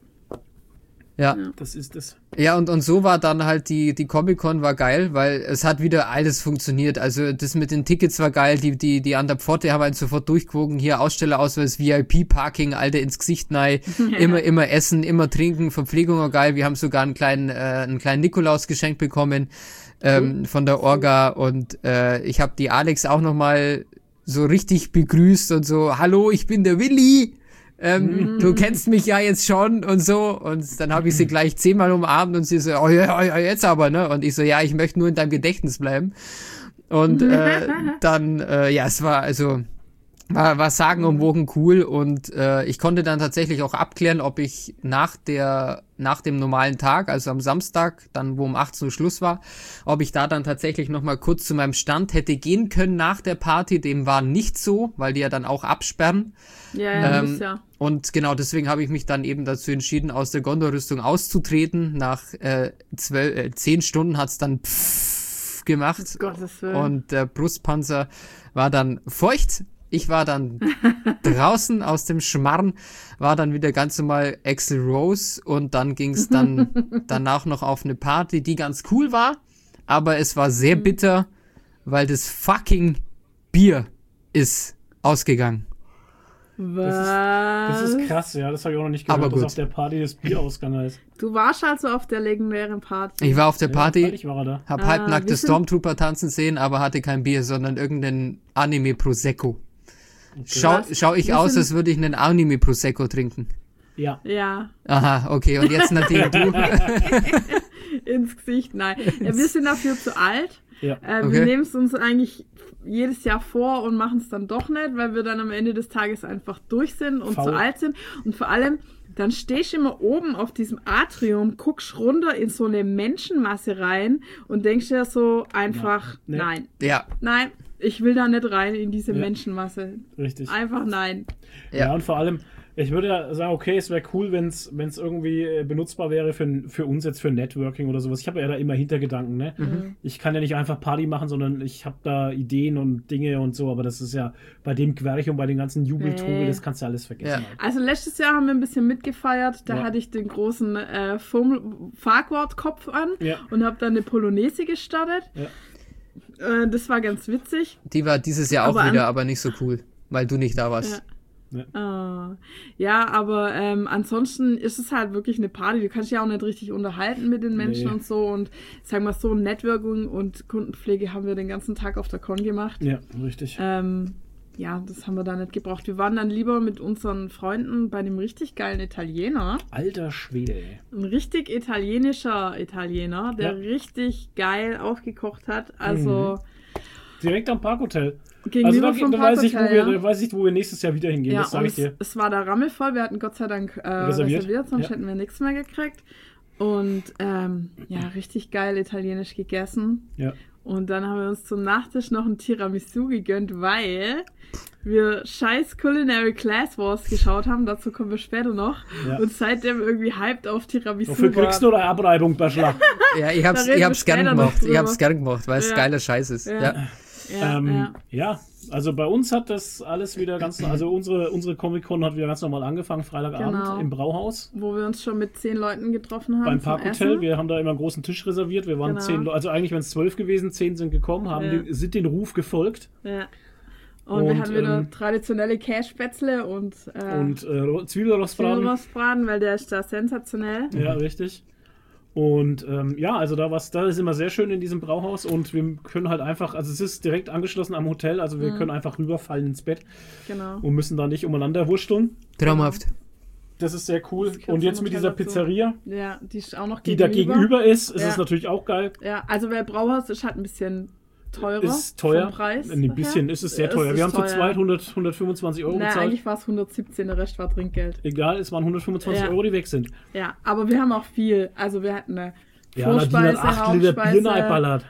Ja. Ja. das ist es. Ja, und, und so war dann halt die, die Comic-Con war geil, weil es hat wieder alles funktioniert. Also das mit den Tickets war geil, die, die, die an der Pforte haben einen sofort durchgewogen. Hier Ausstellerausweis, V I P-Parking, Alter, ins Gesicht nein. Immer, immer essen, immer trinken, Verpflegung war geil. Wir haben sogar einen kleinen, äh, einen kleinen Nikolaus geschenkt bekommen ähm, von der Orga und äh, ich habe die Alex auch nochmal so richtig begrüßt und so, hallo, ich bin der Willi. Ähm, du kennst mich ja jetzt schon und so. Und dann habe ich sie gleich zehnmal umarmt und sie so, oh ja, oh ja, jetzt aber, ne? Und ich so, ja, ich möchte nur in deinem Gedächtnis bleiben. Und äh, dann, äh, ja, es war also, war, war sagenumwogen cool und äh, ich konnte dann tatsächlich auch abklären, ob ich nach der, nach dem normalen Tag, also am Samstag, dann wo um achtzehn Uhr Schluss war, ob ich da dann tatsächlich nochmal kurz zu meinem Stand hätte gehen können nach der Party. Dem war nicht so, weil die ja dann auch absperren. Ja, ja, Ähm, muss ja. Und genau deswegen habe ich mich dann eben dazu entschieden, aus der Gondor-Rüstung auszutreten. Nach äh, zwölf, äh, zehn Stunden hat's dann pfff gemacht Gottes Willen. und der Brustpanzer war dann feucht. Ich war dann draußen aus dem Schmarrn, war dann wieder ganz normal Axl Rose und dann ging's dann danach noch auf eine Party, die ganz cool war, aber es war sehr bitter, weil das fucking Bier ist ausgegangen. Was? Das ist krass, ja, das habe ich auch noch nicht gehört, Aber dass gut. auf der Party das Bier ausgegangen ist. Du warst also auf der legendären Party. Ich war auf der Ja, Party, ich war da. hab Ah, halbnackte wir sind- Stormtrooper tanzen sehen, aber hatte kein Bier, sondern irgendeinen Anime Prosecco. Schau, Was? schau ich Wir aus, sind- als würde ich einen Anime Prosecco trinken. Ja. Ja, Aha, okay, und jetzt nachdem du... ins Gesicht, nein. Ja, wir sind dafür zu alt. Ja. Äh, Okay. Wir nehmen es uns eigentlich jedes Jahr vor und machen es dann doch nicht, weil wir dann am Ende des Tages einfach durch sind und Faul. zu alt sind. Und vor allem, dann stehst du immer oben auf diesem Atrium, guckst runter in so eine Menschenmasse rein und denkst dir so einfach, Ja. Nee. nein, Ja, nein, ich will da nicht rein in diese Ja. Menschenmasse. Richtig. Einfach nein. Ja. Ja. und vor allem, Ich würde ja sagen, okay, es wäre cool, wenn es irgendwie äh, benutzbar wäre für, für uns jetzt für Networking oder sowas. Ich habe ja da immer Hintergedanken, ne? Mhm. Ich kann ja nicht einfach Party machen, sondern ich habe da Ideen und Dinge und so, aber das ist ja bei dem Querch und bei den ganzen Jubeltrubel, Nee. das kannst du alles vergessen. Ja. Halt. Also letztes Jahr haben wir ein bisschen mitgefeiert, da Ja. hatte ich den großen äh, Farquhar-Kopf an Ja. und habe dann eine Polonaise gestartet. Ja. Äh, das war ganz witzig. Die war dieses Jahr auch Aber wieder, an- aber nicht so cool, weil du nicht da warst. Ah. Ja, aber ähm, ansonsten ist es halt wirklich eine Party. Du kannst dich ja auch nicht richtig unterhalten mit den Menschen Nee. und so. Und sagen wir so, Networking und Kundenpflege haben wir den ganzen Tag auf der Con gemacht. Ja, richtig. Ähm, ja, das haben wir da nicht gebraucht. Wir waren dann lieber mit unseren Freunden bei einem richtig geilen Italiener. Alter Schwede, ey. Ein richtig italienischer Italiener, der Ja. richtig geil aufgekocht hat. Also Direkt am Parkhotel. gegenüber Also da, vom da, weiß ich, wo Parkhotel, wir, ja. da weiß ich, wo wir nächstes Jahr wieder hingehen, Ja, das sage und ich dir. es, es war da rammelvoll. Wir hatten Gott sei Dank äh, Reserviert. reserviert, sonst Ja. hätten wir nichts mehr gekriegt. Und ähm, ja, richtig geil italienisch gegessen. Ja. Und dann haben wir uns zum Nachtisch noch ein Tiramisu gegönnt, weil wir scheiß Culinary Class Wars geschaut haben. Dazu kommen wir später noch. Ja. Und seitdem irgendwie hyped auf Tiramisu Wofür kriegst du waren. eine Abreibung bei Schlag? Ja, ich hab's, Da reden ich wir hab's gern später noch gemacht. Ich drüber. hab's gern gemacht, weil es Ja. geiler Scheiß ist. Ja. Ja. Ja, ähm, ja. ja, also bei uns hat das alles wieder ganz, also unsere, unsere Comic-Con hat wieder ganz normal angefangen, Freitagabend Genau. im Brauhaus. Wo wir uns schon mit zehn Leuten getroffen haben. Beim zum Parkhotel, Essen. wir haben da immer einen großen Tisch reserviert. Wir waren Genau. zehn Leute, also eigentlich wären es zwölf gewesen, zehn sind gekommen, haben Ja. den, sind den Ruf gefolgt Ja. Und, wir Und, hatten wieder ähm, traditionelle Kässpätzle und, äh, und äh, Zwiebelrostbraten. Zwiebelrostbraten, weil der ist da sensationell. Ja, richtig. Und ähm, ja, also da was, da ist immer sehr schön in diesem Brauhaus und wir können halt einfach, also es ist direkt angeschlossen am Hotel, also wir können einfach rüberfallen ins Bett Genau. und müssen da nicht umeinander wursteln. Traumhaft. Das ist sehr cool. Das gehört Und jetzt zum mit Hotel dieser dazu. Pizzeria, Ja, die ist auch noch die da gegenüber ist, ist Ja. es natürlich auch geil. Ja, also weil Brauhaus ist halt ein bisschen teurer. Ist teuer. Vom Preis Ein bisschen her. ist es sehr Ja, teuer. es Wir ist haben zu teuer. zweit hundert, hundertfünfundzwanzig Euro Na, bezahlt. eigentlich war es hundertsiebzehn, der Rest war Trinkgeld. Egal, es waren hundertfünfundzwanzig Ja. Euro, die weg sind. Ja, aber wir haben auch viel. Also wir hatten eine Ja, Nadine hat acht Liter Bier neiballert.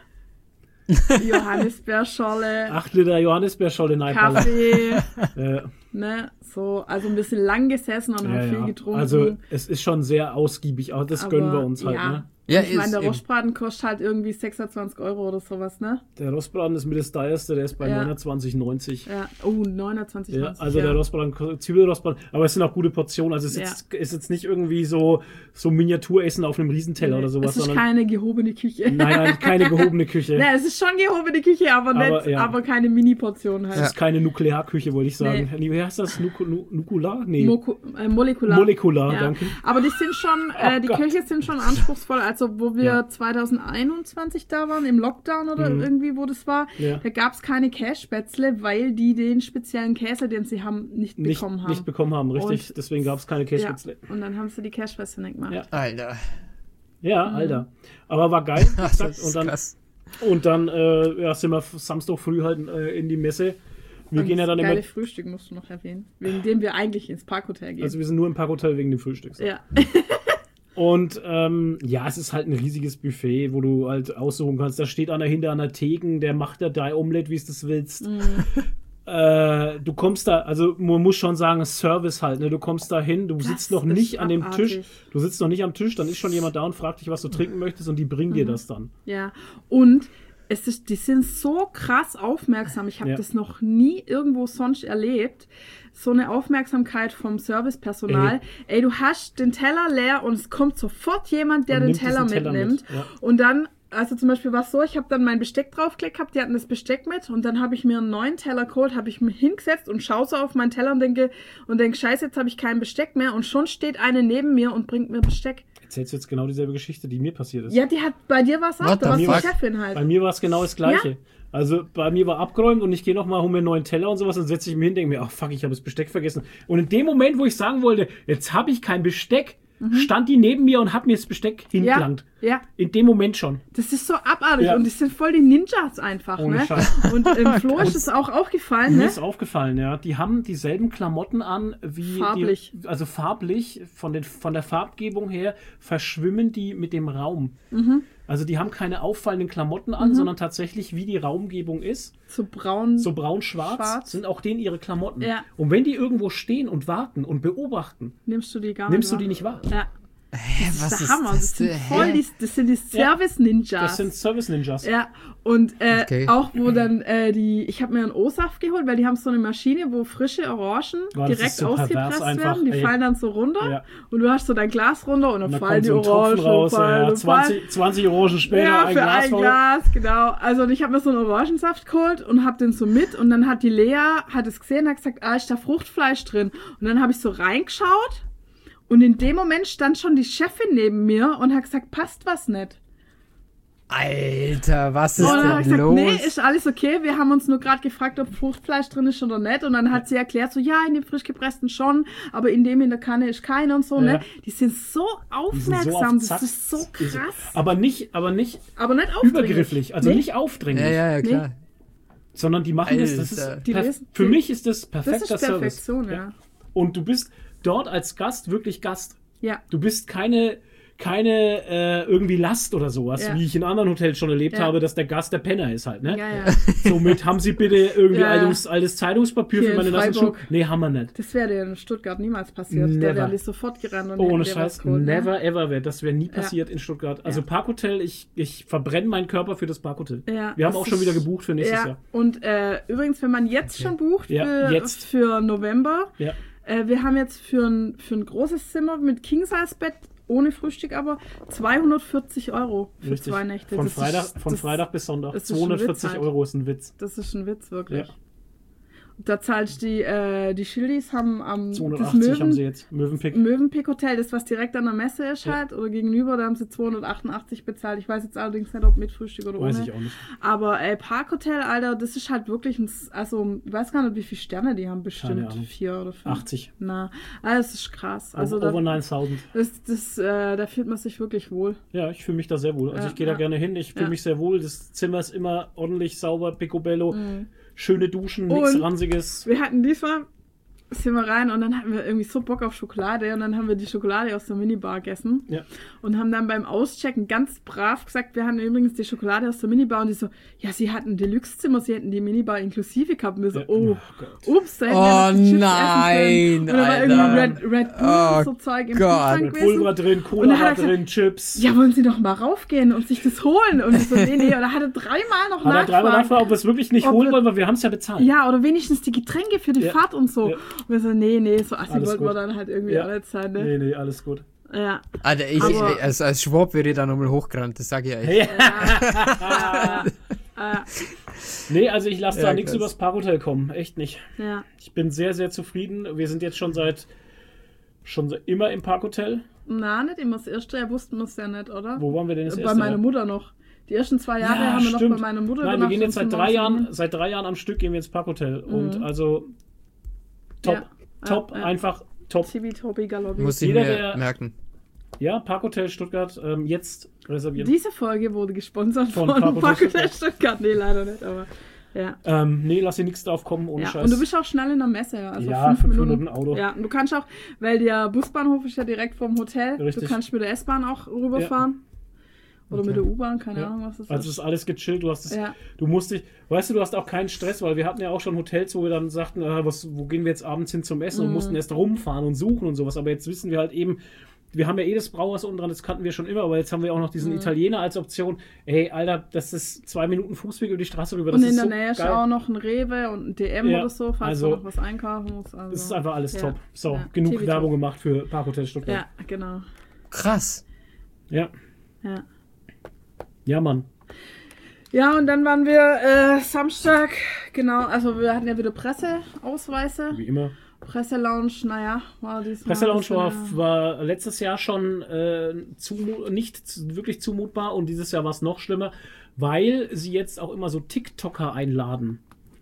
Johannisbeerschorle, acht Liter Johannisbeerscholle neiballert. Kaffee, Äh, ne, so, also ein bisschen lang gesessen und ja, haben viel ja. getrunken. Also es ist schon sehr ausgiebig, aber das Aber, gönnen wir uns halt. ja. Ne? Ja, ich meine, ist der eben. Rostbraten kostet halt irgendwie sechsundzwanzig Euro oder sowas, ne? Der Rostbraten ist mit das teuerste, der ist bei Ja. neunundzwanzig neunzig. Ja. Oh, neunundzwanzig, Ja, neunzig, also ja. der Rostbraten, Zwiebelrostbraten, aber es sind auch gute Portionen. Also es ist, Ja. jetzt, ist jetzt nicht irgendwie so, so Miniaturessen auf einem Riesenteller oder sowas, Es ist sondern keine gehobene Küche. nein, nein, keine gehobene Küche. Ja, es ist schon gehobene Küche, aber, Aber, nicht, ja. aber keine Mini-Portion halt. Es ist keine Nuklearküche, wollte ich sagen. Nee. Wie heißt das? Nuku, nu, Nukular? Nee. Moku äh, molekular. Molekular, Ja. danke. Aber die sind schon, äh, Oh die Gott. Köche sind schon anspruchsvoll. Also, wo wir Ja. zwanzig einundzwanzig da waren, im Lockdown oder Mhm. irgendwie, wo das war, Ja. da gab es keine Kässpätzle, weil die den speziellen Käse, den sie haben, nicht, Nicht, bekommen haben. nicht bekommen haben, richtig. Und- Deswegen gab es keine ja. Kässpätzle. Und dann haben sie die Kässpätzle nicht gemacht. Ja. Alter. Ja, Mhm. Alter. Aber war geil. wie Das gesagt. ist und dann, krass. und dann äh, ja, sind wir Samstag früh halt äh, in die Messe. Wir Und gehen ja das dann geile immer. Frühstück musst du noch erwähnen, wegen dem wir eigentlich ins Parkhotel gehen. Also wir sind nur im Parkhotel wegen dem Frühstücks. ja. Und ähm, ja, es ist halt ein riesiges Buffet, wo du halt aussuchen kannst. Da steht einer hinter einer Theken, der macht da dein Omelette, wie es das willst. Mhm. Äh, du kommst da, also man muss schon sagen, Service halt, ne? Du kommst da hin, du sitzt noch ist nicht an dem abartig. Tisch, du sitzt noch nicht am Tisch, dann ist schon jemand da und fragt dich, was du trinken möchtest und die bringen Mhm. dir das dann. Ja, und es ist, die sind so krass aufmerksam. Ich habe Ja. das noch nie irgendwo sonst erlebt. So eine Aufmerksamkeit vom Servicepersonal. Ey, du hast den Teller leer und es kommt sofort jemand, der Und den nimmt Teller diesen Teller mitnimmt. mit, ja. Und dann, also zum Beispiel war es so, ich habe dann mein Besteck draufgelegt gehabt, die hatten das Besteck mit und dann habe ich mir einen neuen Teller geholt, habe ich mich hingesetzt und schaue so auf meinen Teller und denke, und denke, scheiße, jetzt habe ich kein Besteck mehr und schon steht eine neben mir und bringt mir Besteck. Erzählst du jetzt genau dieselbe Geschichte, die mir passiert ist? Ja, die hat, bei dir war es auch, What da warst the du fuck? Chefin halt. Bei mir war es genau das Gleiche. Also bei mir war abgeräumt und ich gehe nochmal, hole mir einen neuen Teller und sowas und setze ich mich hin, denke mir, ach fuck, ich habe das Besteck vergessen. Und in dem Moment, wo ich sagen wollte, jetzt habe ich kein Besteck, stand die neben mir und hat mir das Besteck hingelangt. Ja. In dem Moment schon. Das ist so abartig Ja. und die sind voll die Ninjas einfach, Ohne ne? Scheiß. Und ähm, Flo ist es auch aufgefallen, Mir ne? ist aufgefallen, ja. Die haben dieselben Klamotten an wie Farblich. Die, also farblich, von, den, von der Farbgebung her, verschwimmen die mit dem Raum. Mhm. Also die haben keine auffallenden Klamotten an, sondern tatsächlich wie die Raumgebung ist. So braun. So braun-schwarz Schwarz. sind auch denen ihre Klamotten. Ja. Und wenn die irgendwo stehen und warten und beobachten, Nimmst du die gar nimmst du nicht die nicht wahr. Ja. Hä, Das was ist der ist Hammer. das? Das sind denn? voll Hä? die, das sind die Service-Ninjas. Das sind Service-Ninjas. Ja, und äh, Okay. auch wo dann äh, die, ich habe mir einen O-Saft geholt, weil die haben so eine Maschine, wo frische Orangen Boah, das direkt ist so pervers ausgepresst einfach, werden. Die ey. fallen dann so runter Ja. und du hast so dein Glas runter und dann, Und dann fallen kommt die so ein Orangen Tropfen raus, fallen ja, und fallen. zwanzig, zwanzig Orangen später, Ja, ein für Glas ein voll. Glas, genau. Also und ich habe mir so einen Orangensaft geholt und habe den so mit und dann hat die Lea, hat es gesehen, hat gesagt, ah, ist da Fruchtfleisch drin. Und dann habe ich so reingeschaut und in dem Moment stand schon die Chefin neben mir und hat gesagt, passt was nicht. Alter, was ist Und dann habe ich denn gesagt, los? nee, ist alles okay. Wir haben uns nur gerade gefragt, ob Fruchtfleisch drin ist oder nicht. Und dann hat sie erklärt, so ja, in dem frisch gepressten schon, aber in dem in der Kanne ist keine und so, Ja. ne? Die sind so Die sind so aufmerksam, auf Zack. das ist so krass. Aber nicht, aber nicht Aber nicht aufdringlich. übergrifflich, also Nee. nicht aufdringlich, ja, ja, ja, klar. sondern die machen das, das Alter. ist, Die perf- lesen- für die- mich ist das Das perfekter ist Service. Perfektion, ja. Und du bist dort als Gast wirklich Gast. Ja. Du bist keine, keine äh, irgendwie Last oder sowas, Ja. wie ich in anderen Hotels schon erlebt Ja. habe, dass der Gast der Penner ist halt, ne? Ja, ja. Somit haben sie bitte irgendwie Ja. altes, altes Zeitungspapier Hier für meine in nassen Schuhe. Freiburg. Nee, haben wir nicht. Das wäre dir in Stuttgart niemals passiert. Never. Der wäre sofort gerannt und Ohne hätte dir Scheiß, was geholt, ne? never ever wäre. Das wäre nie passiert in Stuttgart. Also Ja. Parkhotel, ich, ich verbrenne meinen Körper für das Parkhotel. Ja, Wir haben das auch schon ist- wieder gebucht für nächstes Ja, Jahr. und äh, übrigens, wenn man jetzt schon bucht Ja, für, jetzt. für November, Ja. äh, wir haben jetzt für ein, für ein großes Zimmer mit King-Size-Bett, ohne Frühstück aber, zweihundertvierzig Euro für Richtig. zwei Nächte. Von, Das Freitag, ist, von das, Freitag bis Sonntag. das ist ein Witz zweihundertvierzig halt. Euro ist ein Witz. Das ist ein Witz, wirklich. Ja. Da zahlst die, äh, die Schildis haben am das zweihundertachtzig haben sie Möwen, jetzt. Möwenpick. Mövenpick Hotel, das was direkt an der Messe ist Ja. halt, oder gegenüber, da haben sie zweihundertachtundachtzig bezahlt. Ich weiß jetzt allerdings nicht, ob mit Frühstück oder Weiß ohne. ich auch nicht. Aber äh, Parkhotel, Alter, das ist halt wirklich ein, also ich weiß gar nicht, wie viele Sterne die haben, Keine bestimmt Ahnung. vier oder fünf. achtzig. Na, also das ist krass. Also Over da, neuntausend. das, das, äh, da fühlt man sich wirklich wohl. Ja, ich fühle mich da sehr wohl. Also Ja, ich gehe da ja. gerne hin. Ich fühle Ja. mich sehr wohl. Das Zimmer ist immer ordentlich sauber, picobello. Schöne Duschen, Und- nichts Ranziges. Wir hatten diesmal, sind wir rein und dann hatten wir irgendwie so Bock auf Schokolade und dann haben wir die Schokolade aus der Minibar gegessen Ja. und haben dann beim Auschecken ganz brav gesagt, wir hatten übrigens die Schokolade aus der Minibar und die so, ja, sie hatten ein Deluxe-Zimmer, sie hätten die Minibar inklusive gehabt und wir so, Ja. oh, Oh Gott. ups, da hätten Oh wir noch die Chips nein, essen können. Und da war irgendwie Alter. Red, Red Bull Oh und so Zeug im Gott. Kühlschrank Red gewesen. Bull war drin, Und Cola dann hat war er gesagt, drin, Chips. Ja, wollen Sie doch mal raufgehen und sich das holen? Und ich so, nee, nee, und da hat er dreimal noch Hat er dreimal nachfragen. nachfragen, ob wir es wirklich nicht Ob holen wir- wollen, weil wir haben es ja bezahlt. Ja, oder wenigstens die Getränke für die Ja. Fahrt und so. Ja. Und wir so, nee, nee, so assi Alles wollten wir gut. dann halt irgendwie Ja. alle sein, ne? Nee, nee, alles gut. Ja. Alter, ich, Aber- als, als Schwab würde ich da nochmal hochgerannt, das sag ich euch. Ja. Ja. Ja. Nee, also ich lasse Ja, da nichts krass. übers Parkhotel kommen. Echt nicht. Ja. Ich bin sehr, sehr zufrieden. Wir sind jetzt schon seit schon so immer im Parkhotel. Na, nicht immer das erste Jahr wussten wir es ja nicht, oder? Wo waren wir denn das Bei erste meiner Jahr? Mutter noch. Die ersten zwei Jahre Ja, haben wir noch stimmt. bei meiner Mutter Nein, wir gemacht gehen jetzt und seit sind drei morgens Jahren, hin. seit drei Jahren am Stück gehen wir ins Parkhotel. Und Mhm. also top, Ja. top, Ja, ja. einfach top. Tibi-Tobi Galoppi. Muss ich Jeder, mir der- merken. Ja, Parkhotel Stuttgart, ähm, jetzt reservieren. Diese Folge wurde gesponsert Von von, Parkhotel Parkhotel Stuttgart. Stuttgart. Nee, leider nicht, aber ja. Ähm, nee, lass dir nichts drauf kommen, ohne Ja. Scheiß. Und du bist auch schnell in der Messe, ja. Also Ja, fünf, fünf Minuten. Minuten Auto. Ja, und du kannst auch, weil der Busbahnhof ist ja direkt vorm Hotel, Richtig. du kannst mit der S-Bahn auch rüberfahren. Oder Okay. mit der U-Bahn, keine Ja. Ahnung, was das Also es ist. ist alles gechillt, du hast es, Ja. du musst dich, weißt du, du hast auch keinen Stress, weil wir hatten ja auch schon Hotels, wo wir dann sagten, äh, was, wo gehen wir jetzt abends hin zum Essen Mhm. und mussten erst rumfahren und suchen und sowas, aber jetzt wissen wir halt eben, wir haben ja eh das Brauhaus unten dran, das kannten wir schon immer, aber jetzt haben wir auch noch diesen Mhm. Italiener als Option. Ey, Alter, das ist zwei Minuten Fußweg über die Straße rüber, das Und in ist der so Nähe ist geil. auch noch ein Rewe und ein D M Ja, oder so, falls also- du noch was einkaufen musst. Also. Das ist einfach alles Ja. top. So, Ja, genug tippitopp. Werbung gemacht für Parkhotel Stuttgart. Ja, genau. Krass. Ja, Ja. ja Mann. Ja, und dann waren wir äh, Samstag, genau, also wir hatten ja wieder Presseausweise. Wie immer. Presselounge, naja, war diesmal. Presselounge war, ein bisschen, war letztes Jahr schon äh, zumu- nicht z- wirklich zumutbar und dieses Jahr war es noch schlimmer, weil sie jetzt auch immer so TikToker einladen.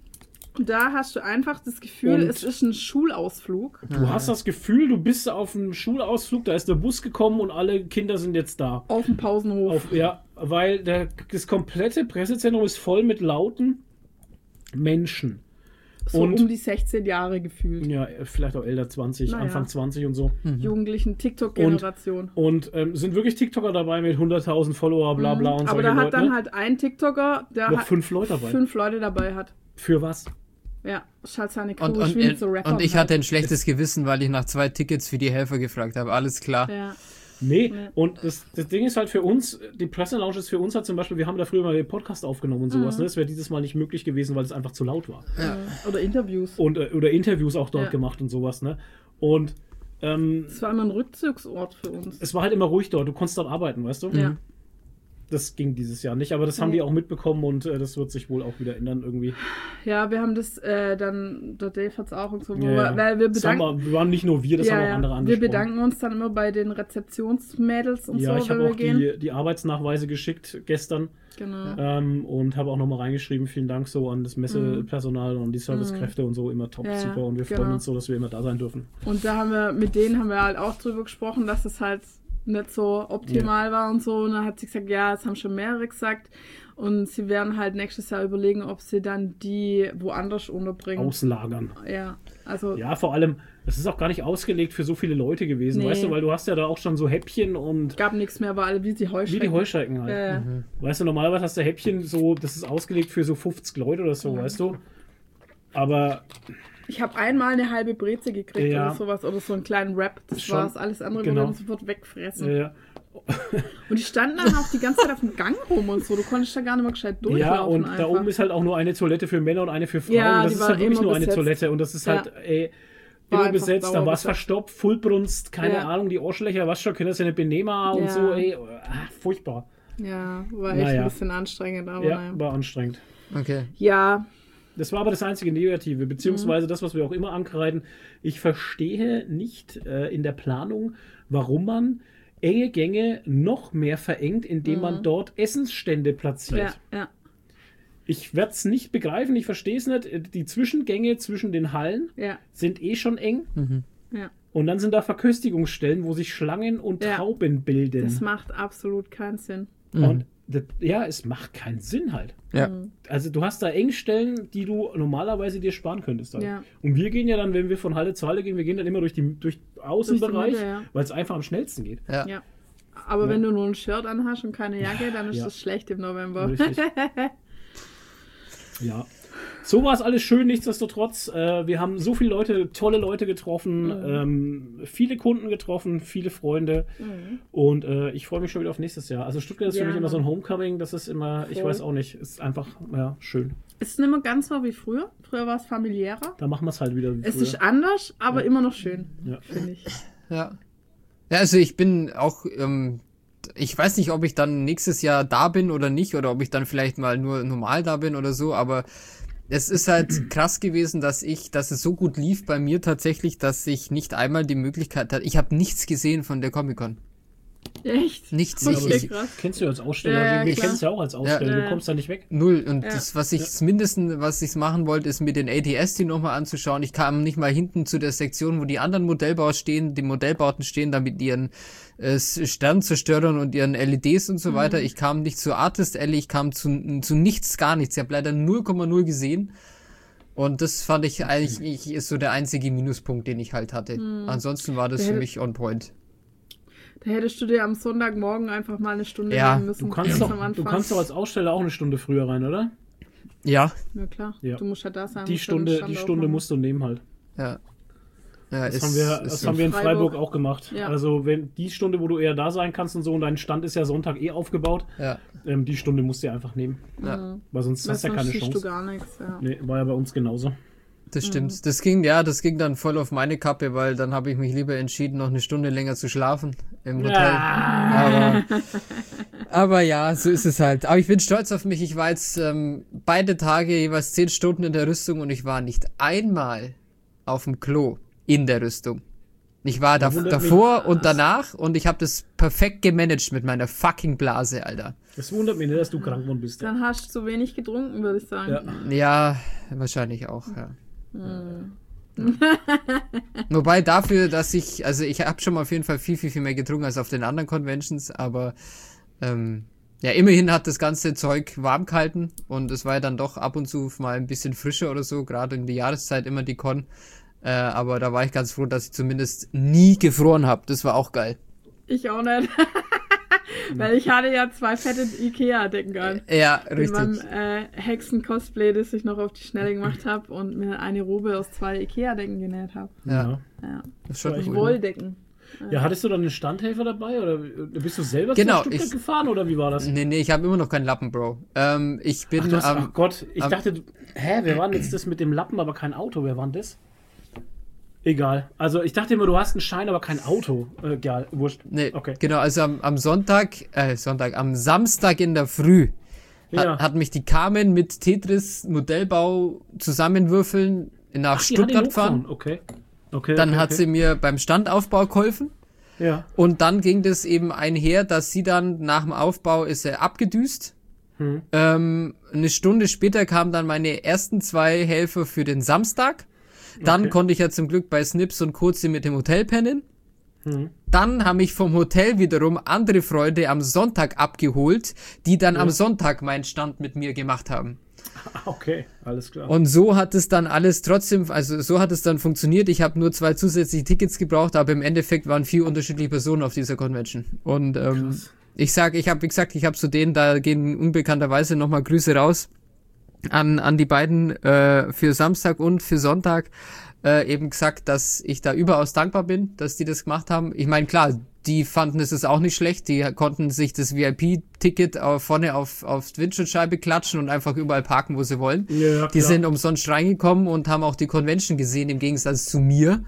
Da hast du einfach das Gefühl, Und- es ist ein Schulausflug. Du hast das Gefühl, du bist auf einem Schulausflug, da ist der Bus gekommen und alle Kinder sind jetzt da. Auf dem Pausenhof. Auf, ja, weil der, das komplette Pressezentrum ist voll mit lauten Menschen. so und- um die sechzehn Jahre gefühlt. Ja, vielleicht auch älter, zwanzig, Naja. Anfang zwanzig und so. Jugendlichen TikTok-Generation. Und ähm, sind wirklich TikToker dabei mit hunderttausend Follower, bla bla und Mhm. Aber solche da hat Leute. dann ne? halt ein TikToker, der Noch hat fünf Leute dabei. fünf Leute dabei hat. Für was? Ja, ist halt seine Crew. Und, ist und, wie mit so Rappern und ich halt. hatte ein schlechtes Gewissen, weil ich nach zwei Tickets für die Helfer gefragt habe. Alles klar. Ja. Nee, Nee. und das, das Ding ist halt für uns, die Presselounge ist für uns halt zum Beispiel, wir haben da früher mal den Podcast aufgenommen und Mhm. sowas, ne? Das wäre dieses Mal nicht möglich gewesen, weil es einfach zu laut war. Oder Interviews. Und, äh, oder Interviews auch dort Ja. gemacht und sowas, ne? Und ähm, Das war immer ein Rückzugsort für uns. es war halt immer ruhig dort, du konntest dort arbeiten, weißt du? Ja. Das ging dieses Jahr nicht, aber das haben Nee. die auch mitbekommen und äh, das wird sich wohl auch wieder ändern irgendwie. Ja, wir haben das äh, dann, der Dave hat's auch und so, wo Ja, wir, ja. weil wir Das haben bedanken, wir, waren nicht nur wir, das ja, haben auch ja. andere wir angesprochen. bedanken uns dann immer bei den Rezeptionsmädels und Ja, so, ich wenn habe wir auch gehen. die, die Arbeitsnachweise geschickt gestern. Genau. Ähm, und habe auch nochmal reingeschrieben, vielen Dank so an das Messepersonal und die Servicekräfte und so, immer top, Ja, ja, super und wir genau. freuen uns so, dass wir immer da sein dürfen. Und da haben wir, mit denen haben wir halt auch drüber gesprochen, dass es halt nicht so optimal war und so. Und dann hat sie gesagt, ja, das haben schon mehrere gesagt. Und sie werden halt nächstes Jahr überlegen, ob sie dann die woanders unterbringen. Auslagern. Ja, also Ja, vor allem, es ist auch gar nicht ausgelegt für so viele Leute gewesen, Nee. weißt du, weil du hast ja da auch schon so Häppchen und gab nichts mehr, war alle wie die wie Heuschrecken. die Heuschrecken halt. Ja, ja. Weißt du, normalerweise hast du Häppchen so, das ist ausgelegt für so fünfzig Leute oder so, weißt du. Aber Ich habe einmal eine halbe Breze gekriegt Ja. oder sowas oder so einen kleinen Rap. Das Schon. war's. Alles andere Genau. wurde dann sofort wegfressen. äh, Und die standen dann auch die ganze Zeit auf dem Gang rum und so. Du konntest da gar nicht mehr gescheit durchlaufen. ja, und einfach. da oben ist halt auch nur eine Toilette für Männer und eine für Frauen. Ja, das die ist war halt wirklich immer nur eine besetzt. Toilette und das ist Ja. halt, ey, War immer einfach besetzt, dann war es dauerbesetzt. verstopft, Vollbrunst, keine Ja. Ahnung, die Arschlöcher, was schon, können das ja nicht benehmen und Ja. so, ey, ah, furchtbar. Ja, war echt Naja. ein bisschen anstrengend, aber Ja, naja. war anstrengend. Okay. Ja, Das war aber das einzige Negative, beziehungsweise Mhm. das, was wir auch immer ankreiden. Ich verstehe nicht äh, in der Planung, warum man enge Gänge noch mehr verengt, indem man dort Essensstände platziert. ja, ja, Ich werde es nicht begreifen, ich verstehe es nicht. Die Zwischengänge zwischen den Hallen ja, sind eh schon eng. ja. Und dann sind da Verköstigungsstellen, wo sich Schlangen und Ja. Trauben bilden. Das macht absolut keinen Sinn. Und das, ja, es macht keinen Sinn halt. Ja. Also du hast da Engstellen, die du normalerweise dir sparen könntest. Halt. Ja. Und wir gehen ja dann, wenn wir von Halle zu Halle gehen, wir gehen dann immer durch den durch Außenbereich, Mitte, ja. weil es einfach am schnellsten geht. Ja. Ja. Aber wenn du nur ein Shirt anhast und keine Jacke, dann ist Ja. das schlecht im November. Richtig. Ja. So war es alles schön, nichtsdestotrotz. Äh, wir haben so viele Leute, tolle Leute getroffen, Mhm. ähm, viele Kunden getroffen, viele Freunde. Und äh, ich freue mich schon wieder auf nächstes Jahr. Also Stuttgart ist Ja, für mich immer so ein Mann. Homecoming, das ist immer, ich Voll. weiß auch nicht, ist einfach ja, schön. Es ist nicht mehr ganz so wie früher. Früher war es familiärer. Da machen wir es halt wieder wie Es früher. ist anders, aber immer noch schön, Ja. finde ich. Ja. Ja, also ich bin auch, ähm, ich weiß nicht, ob ich dann nächstes Jahr da bin oder nicht, oder ob ich dann vielleicht mal nur normal da bin oder so, aber es ist halt krass gewesen, dass ich, dass es so gut lief bei mir tatsächlich, dass ich nicht einmal die Möglichkeit hatte. Ich habe nichts gesehen von der Comic-Con. Echt? Nichts. Okay, Ich, ich, krass. Kennst du als Aussteller? Ja, ja, wir klar. kennen es ja auch als Aussteller. Ja. Du kommst da nicht weg. null. Und Ja. das, was ich, das Mindeste, was ich machen wollte, ist mir den A D S die nochmal anzuschauen. Ich kam nicht mal hinten zu der Sektion, wo die anderen Modellbauer stehen, die Modellbauten stehen, da mit ihren äh, Sternzerstörern und ihren L E Ds und so weiter. Ich kam nicht zu Artist Alley, ich kam zu, zu nichts, gar nichts. Ich habe leider null Komma null gesehen. Und das fand ich eigentlich ist so der einzige Minuspunkt, den ich halt hatte. Ansonsten war das Der für hätte- mich on point. Da hättest du dir am Sonntagmorgen einfach mal eine Stunde Ja, nehmen müssen. Du kannst, ganz doch, am du Anfang. kannst doch als Aussteller auch eine Stunde früher rein, oder? Ja, Ja, klar. Ja. Du musst ja da sein. Die musst ja den Stunde, Stand die Stunde aufmachen. musst du nehmen halt. ja. Ja, Das ist, haben wir, ist das so. haben wir in Freiburg, Freiburg auch gemacht. Ja. Also wenn die Stunde, wo du eher da sein kannst und so, und dein Stand ist ja Sonntag eh aufgebaut, Ja, ähm, die Stunde musst du ja einfach nehmen. ja. Weil sonst Weil hast du ja sonst keine siehst Chance. du gar nichts. Ja. Nee, war ja bei uns genauso. Das stimmt. Das ging, ja, das ging dann voll auf meine Kappe, weil dann habe ich mich lieber entschieden, noch eine Stunde länger zu schlafen im Hotel. Aber, aber ja, so ist es halt. Aber ich bin stolz auf mich. Ich war jetzt ähm, beide Tage jeweils zehn Stunden in der Rüstung und ich war nicht einmal auf dem Klo in der Rüstung. Ich war da, wundert davor mich. und danach und ich habe das perfekt gemanagt mit meiner fucking Blase, Alter. Das wundert mich nicht, dass du krank geworden bist. Ja. Dann hast du zu wenig getrunken, würde ich sagen. Ja. Ja, wahrscheinlich auch, ja. Hm. Wobei dafür, dass ich, also ich habe schon mal auf jeden Fall viel, viel, viel mehr getrunken als auf den anderen Conventions, aber ähm, ja, immerhin hat das ganze Zeug warm gehalten und es war ja dann doch ab und zu mal ein bisschen frischer oder so, gerade in der Jahreszeit immer die Con. Äh, aber da war ich ganz froh, dass ich zumindest nie gefroren habe. Das war auch geil. Ich auch nicht. Weil ich hatte ja zwei fette Ikea-Decken an. Ja, In richtig. meinem äh, Hexen-Cosplay, das ich noch auf die Schnelle gemacht habe und mir eine Robe aus zwei Ikea-Decken genäht habe. Ja, Ja. das ist schon echt cool. Wolldecken. Ja, hattest du dann einen Standhelfer dabei oder bist du selber Genau, zu Stuttgart ich- gefahren oder wie war das? Nee, nee, ich habe immer noch keinen Lappen, Bro. Ähm, ich bin Ach, du hast, am... ach Gott, ich am- dachte, du- hä, wer war denn jetzt das mit dem Lappen, aber kein Auto? Wer war denn das? Egal. Also ich dachte immer, du hast einen Schein, aber kein Auto. Äh, egal, wurscht. Nee, Okay. genau, also am, am Sonntag, äh, Sonntag, am Samstag in der Früh hat, Ja. hat mich die Carmen mit Tetris Modellbau zusammenwürfeln nach Ach, die hat ihn Stuttgart gefahren. hochgefahren. Okay. Okay. Dann okay, hat okay. sie mir beim Standaufbau geholfen. Ja. Und dann ging das eben einher, dass sie dann nach dem Aufbau ist er abgedüst. Hm. Ähm, eine Stunde später kamen dann meine ersten zwei Helfer für den Samstag. Dann Okay. konnte ich ja zum Glück bei Snips und Kurze mit dem Hotel pennen. Hm. Dann haben mich vom Hotel wiederum andere Freunde am Sonntag abgeholt, die dann Ja. am Sonntag meinen Stand mit mir gemacht haben. Okay, alles klar. Und so hat es dann alles trotzdem, also so hat es dann funktioniert. Ich habe nur zwei zusätzliche Tickets gebraucht, aber im Endeffekt waren vier unterschiedliche Personen auf dieser Convention. Und ähm, Krass. ich sag, ich habe, wie gesagt, ich habe zu denen, da gehen unbekannterweise nochmal Grüße raus an, an die beiden äh, für Samstag und für Sonntag äh, eben gesagt, dass ich da überaus dankbar bin, dass die das gemacht haben. Ich meine, klar, die fanden es ist auch nicht schlecht, die konnten sich das V I P-Ticket auf, vorne auf, auf die Windschutzscheibe klatschen und einfach überall parken, wo sie wollen. Ja, Die klar. sind umsonst reingekommen und haben auch die Convention gesehen, im Gegensatz zu mir.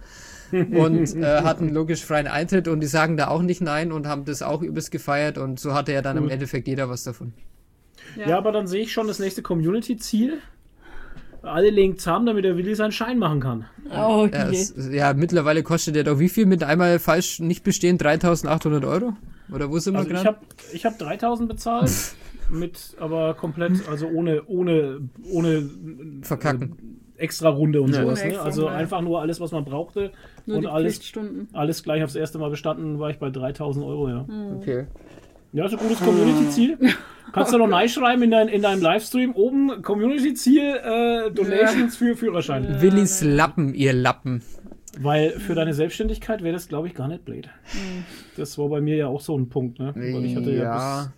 Und äh, hatten logisch freien Eintritt und die sagen da auch nicht nein und haben das auch übelst gefeiert und so hatte ja dann im Cool. Endeffekt jeder was davon. Ja, aber dann sehe ich schon das nächste Community-Ziel. Alle legen zusammen, damit der Willi seinen Schein machen kann. Oh, Ja, je. es, ja, mittlerweile kostet der doch wie viel mit einmal falsch nicht bestehen? dreitausendachthundert Euro? Oder wo sind wir Also ich gerade? habe ich hab dreitausend bezahlt, mit aber komplett, also ohne, ohne, ohne Verkacken. äh, extra Runde und Ja. sowas. Ohne Ne? extra Also Runde. einfach nur alles, was man brauchte. Nur und die alles, Pflichtstunden. alles gleich aufs erste Mal bestanden, war ich bei dreitausend Euro, ja. Okay. Ja, ist ein gutes Community-Ziel. Kannst du noch reinschreiben in, dein, in deinem Livestream oben Community-Ziel, äh, Donations für Führerschein. Willis Lappen, ihr Lappen. Weil für deine Selbstständigkeit wäre das, glaube ich, gar nicht blöd. Das war bei mir ja auch so ein Punkt, ne? Weil ich hatte ja, Ja. bis,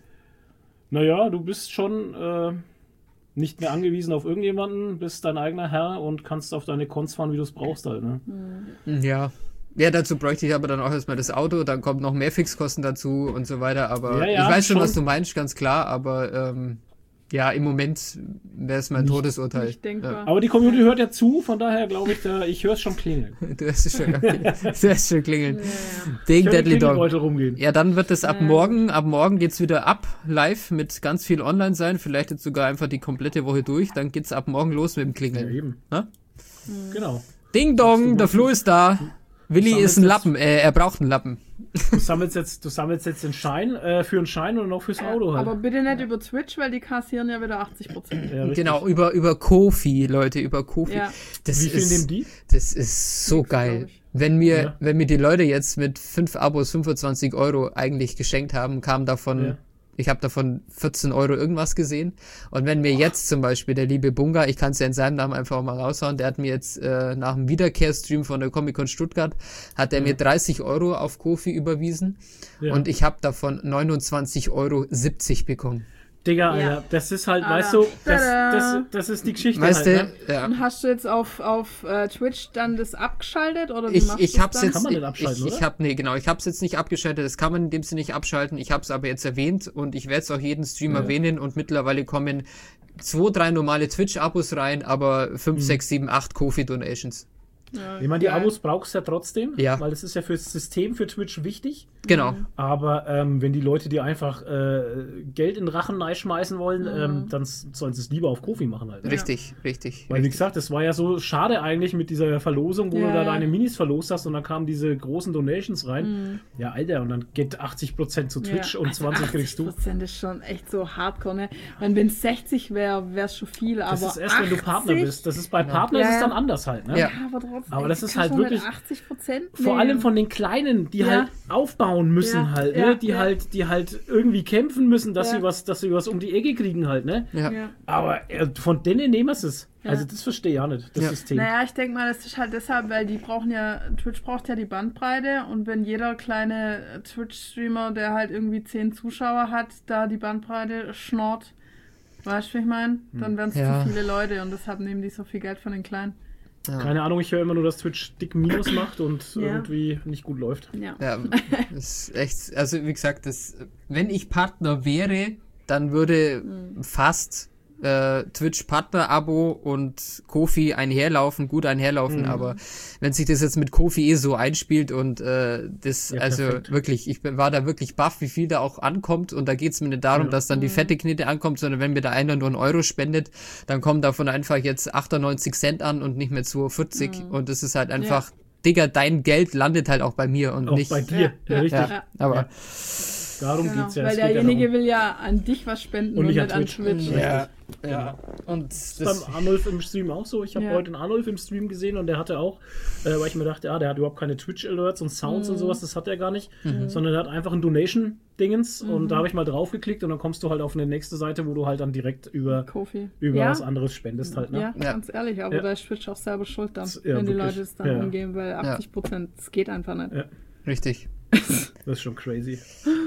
naja, du bist schon äh, nicht mehr angewiesen auf irgendjemanden, bist dein eigener Herr und kannst auf deine Cons fahren, wie du es brauchst halt, ne? Ja. Ja, dazu bräuchte ich aber dann auch erstmal das Auto, dann kommt noch mehr Fixkosten dazu und so weiter. Aber Ja, ja, ich weiß schon, schon. was du meinst, ganz klar. Aber ähm, ja, im Moment wäre es mein Nicht- Todesurteil. Nicht denkbar. Aber die Community hört ja zu, von daher glaube ich, da, ich höre es schon klingeln. Ja. Du hast es schon, du hast es schon klingeln. Ja, ja. Ding, Ich höre die Deadly Dog. Klingelbeutel rumgehen. Ja, dann wird es ab Ja. morgen, ab morgen geht's wieder ab, live, mit ganz viel online sein, vielleicht jetzt sogar einfach die komplette Woche durch, dann geht's ab morgen los mit dem Ja, Klingeln. eben. Na? Genau. Ding Sagst Dong, du der was? Flo ist da. Willi Sammelst ist ein jetzt- Lappen, äh, er braucht einen Lappen. Du sammelst jetzt, du sammelst jetzt den Schein äh, für einen Schein und noch fürs Auto halt. Aber bitte nicht über Twitch, weil die kassieren ja wieder achtzig Prozent. Ja, richtig. Genau, über, über Kofi, Leute, über Kofi. Ja. Das Wie viel ist, nehmen die? Das ist so Nix, glaub geil. ich. Wenn mir, Ja. wenn mir die Leute jetzt mit fünf Abos fünfundzwanzig Euro eigentlich geschenkt haben, kam davon, Ja. ich habe davon vierzehn Euro irgendwas gesehen. Und wenn mir jetzt zum Beispiel der liebe Bunga, ich kann es ja in seinem Namen einfach mal raushauen, der hat mir jetzt äh, nach dem Wiederkehrstream von der Comic-Con Stuttgart, hat er Ja. mir dreißig Euro auf Kofi überwiesen. Ja. Und ich habe davon neunundzwanzig Euro siebzig bekommen. Digga, Ja. Alter, das ist halt, Alter. weißt du, das, Tada. das, das ist die Geschichte Weißt halt, du, ne? ja. Und hast du jetzt auf, auf äh, Twitch dann das abgeschaltet oder wie Ich, machst ich du's hab's dann? jetzt Kann man ich, nicht abschalten, ich, ich oder? hab, nee, genau, ich hab's jetzt nicht abgeschaltet, das kann man in dem Sinne nicht abschalten, ich hab's aber jetzt erwähnt und ich werde es auch jeden Stream Ja. erwähnen und mittlerweile kommen zwei, drei normale Twitch-Abos rein, aber fünf, Mhm. sechs, sieben, acht Kofi-Donations. Ja, Ich meine, die geil. Abos brauchst du ja trotzdem, Ja. weil das ist ja fürs System, für Twitch wichtig. Genau. Aber ähm, wenn die Leute dir einfach äh, Geld in den Rachen schmeißen wollen, Mhm. ähm, dann sollen sie es lieber auf Kofi machen halt. Ne? Richtig, richtig. Weil wie richtig. gesagt, das war ja so schade eigentlich mit dieser Verlosung, wo Ja, du da ja. deine Minis verlost hast und dann kamen diese großen Donations rein. Ja, Alter, und dann geht achtzig Prozent zu Twitch Ja, und also zwanzig kriegst du. achtzig Prozent ist schon echt so hardcore, ne? Wenn es sechzig wäre, wäre es schon viel, aber Das ist erst, wenn du Partner achtzig? bist. Das ist bei Partner Ja, ist es ja. dann anders halt, ne? Ja. Ja, aber trotzdem. Aber das ist kannst halt du mit wirklich- achtzig Prozent Vor allem von den Kleinen, die Ja. halt aufbauen müssen Ja, halt, ja, ne? Die ja. halt, die halt irgendwie kämpfen müssen, dass Ja. sie was, dass sie was um die Ecke kriegen halt, ne? Ja. Ja. Aber äh, von denen nehmen wir es. Ja. Also das verstehe ich auch nicht, das Ja. System. Naja, ich denke mal, das ist halt deshalb, weil die brauchen ja, Twitch braucht ja die Bandbreite und wenn jeder kleine Twitch-Streamer, der halt irgendwie zehn Zuschauer hat, da die Bandbreite schnort, weißt du, wie ich meine? Dann wären es Ja. zu viele Leute und deshalb nehmen die so viel Geld von den Kleinen. Keine Ahnung, ich höre immer nur, dass Twitch dick Minus macht und Ja. irgendwie nicht gut läuft. Ja. Ja, das ist echt, also wie gesagt, das, wenn ich Partner wäre, dann würde fast äh, Twitch Partner-Abo und Kofi einherlaufen, gut einherlaufen, Mhm. aber wenn sich das jetzt mit Kofi eh so einspielt und äh, das, Ja, also perfekt. wirklich, ich bin- war da wirklich baff, wie viel da auch ankommt und da geht's mir nicht darum, Ja. dass dann die fette Knete ankommt, sondern wenn mir da einer nur einen Euro spendet, dann kommt davon einfach jetzt achtundneunzig Cent an und nicht mehr zwei Euro vierzig und das ist halt einfach, Digga, dein Geld landet halt auch bei mir und Auch nicht bei dir, ja, richtig. ja, aber Ja. Darum Genau, geht's ja. weil es geht ja derjenige darum. will ja an dich was spenden Und und, nicht nicht an an Twitch. Twitch. ja, ja. Und das, Beim Arnulf im Stream auch so. Ich habe Ja. heute einen Arnulf im Stream gesehen und der hatte auch, äh, weil ich mir dachte, ja, der hat überhaupt keine Twitch-Alerts und Sounds und sowas, das hat er gar nicht, sondern der hat einfach ein Donation-Dingens und da habe ich mal draufgeklickt und dann kommst du halt auf eine nächste Seite, wo du halt dann direkt über, Kofi. über ja? was anderes spendest halt. Ne? Ja, Ja. ganz ehrlich, aber Ja. da ist Twitch auch selber schuld dann, Ja, wenn die wirklich. Leute es dann Ja. umgehen, weil achtzig Prozent, das geht einfach nicht. Ja. richtig. Das ist schon crazy.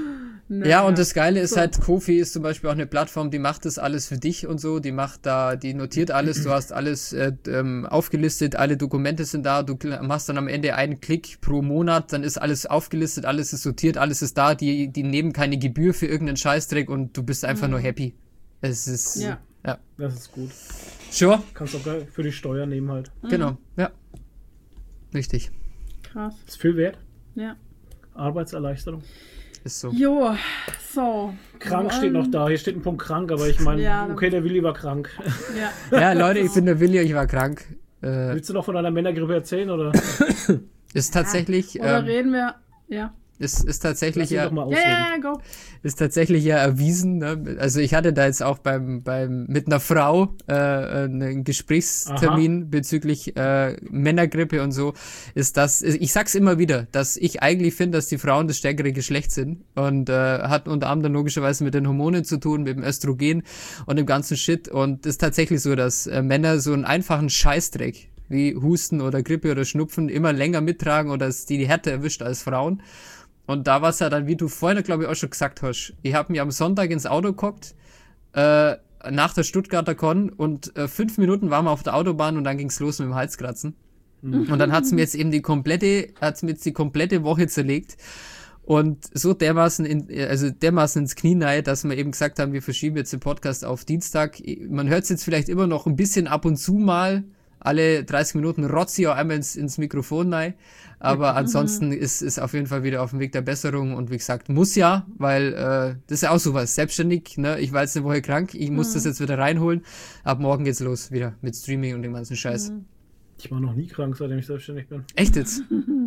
Ja, und das Geile ist So. halt, Kofi ist zum Beispiel auch eine Plattform, die macht das alles für dich und so, die macht da, die notiert alles, du hast alles äh, ähm, aufgelistet, alle Dokumente sind da, du kl- machst dann am Ende einen Klick pro Monat, dann ist alles aufgelistet, alles ist sortiert, alles ist da, die, die nehmen keine Gebühr für irgendeinen Scheißdreck und du bist einfach nur happy. Es ist, Ja. ja. Das ist gut. Sure, Kannst auch geil für die Steuer nehmen halt. genau, ja. Richtig, Krass. Ist viel wert. Ja. Arbeitserleichterung. ist so. Jo, so. Krank Ähm, steht noch da. Hier steht ein Punkt krank, aber ich meine, Ja, okay, der Willi war krank. Ja. Ja, Leute, ich bin der Willi, ich war krank. Äh, Willst du noch von deiner Männergrippe erzählen oder? ist tatsächlich, Oder ähm, reden wir. Ja. ist, ist tatsächlich Lass ihn ja... doch mal Ja, ausreden. ja, ja, go. ist tatsächlich ja erwiesen. Ne? Also ich hatte da jetzt auch beim, beim mit einer Frau äh, einen Gesprächstermin Aha. bezüglich äh, Männergrippe und so. Ist das, ich sag's immer wieder, dass ich eigentlich finde, dass die Frauen das stärkere Geschlecht sind und äh, hat unter anderem logischerweise mit den Hormonen zu tun, mit dem Östrogen und dem ganzen Shit. Und es ist tatsächlich so, dass äh, Männer so einen einfachen Scheißdreck wie Husten oder Grippe oder Schnupfen immer länger mittragen oder es die, die Härte erwischt als Frauen. Und da war es ja dann, wie du vorhin, glaube ich, auch schon gesagt hast, ich habe mich am Sonntag ins Auto gehockt, äh, nach der Stuttgarter Con und äh, fünf Minuten waren wir auf der Autobahn und dann ging's los mit dem Halskratzen. Und dann hat's mir jetzt eben die komplette, hat's mir jetzt die komplette Woche zerlegt und so dermaßen, in, also dermaßen ins Knie rein, dass wir eben gesagt haben, wir verschieben jetzt den Podcast auf Dienstag. Man hört es jetzt vielleicht immer noch ein bisschen ab und zu mal, alle dreißig Minuten rotzt sie auch einmal ins, ins Mikrofon rein. Aber ansonsten ist es auf jeden Fall wieder auf dem Weg der Besserung und wie gesagt, muss ja, weil äh, das ist ja auch sowas, selbstständig, ne? Ich war jetzt eine Woche krank, ich muss das jetzt wieder reinholen. Ab morgen geht's los wieder mit Streaming und dem ganzen Scheiß. Ich war noch nie krank, seitdem ich selbstständig bin. Echt jetzt?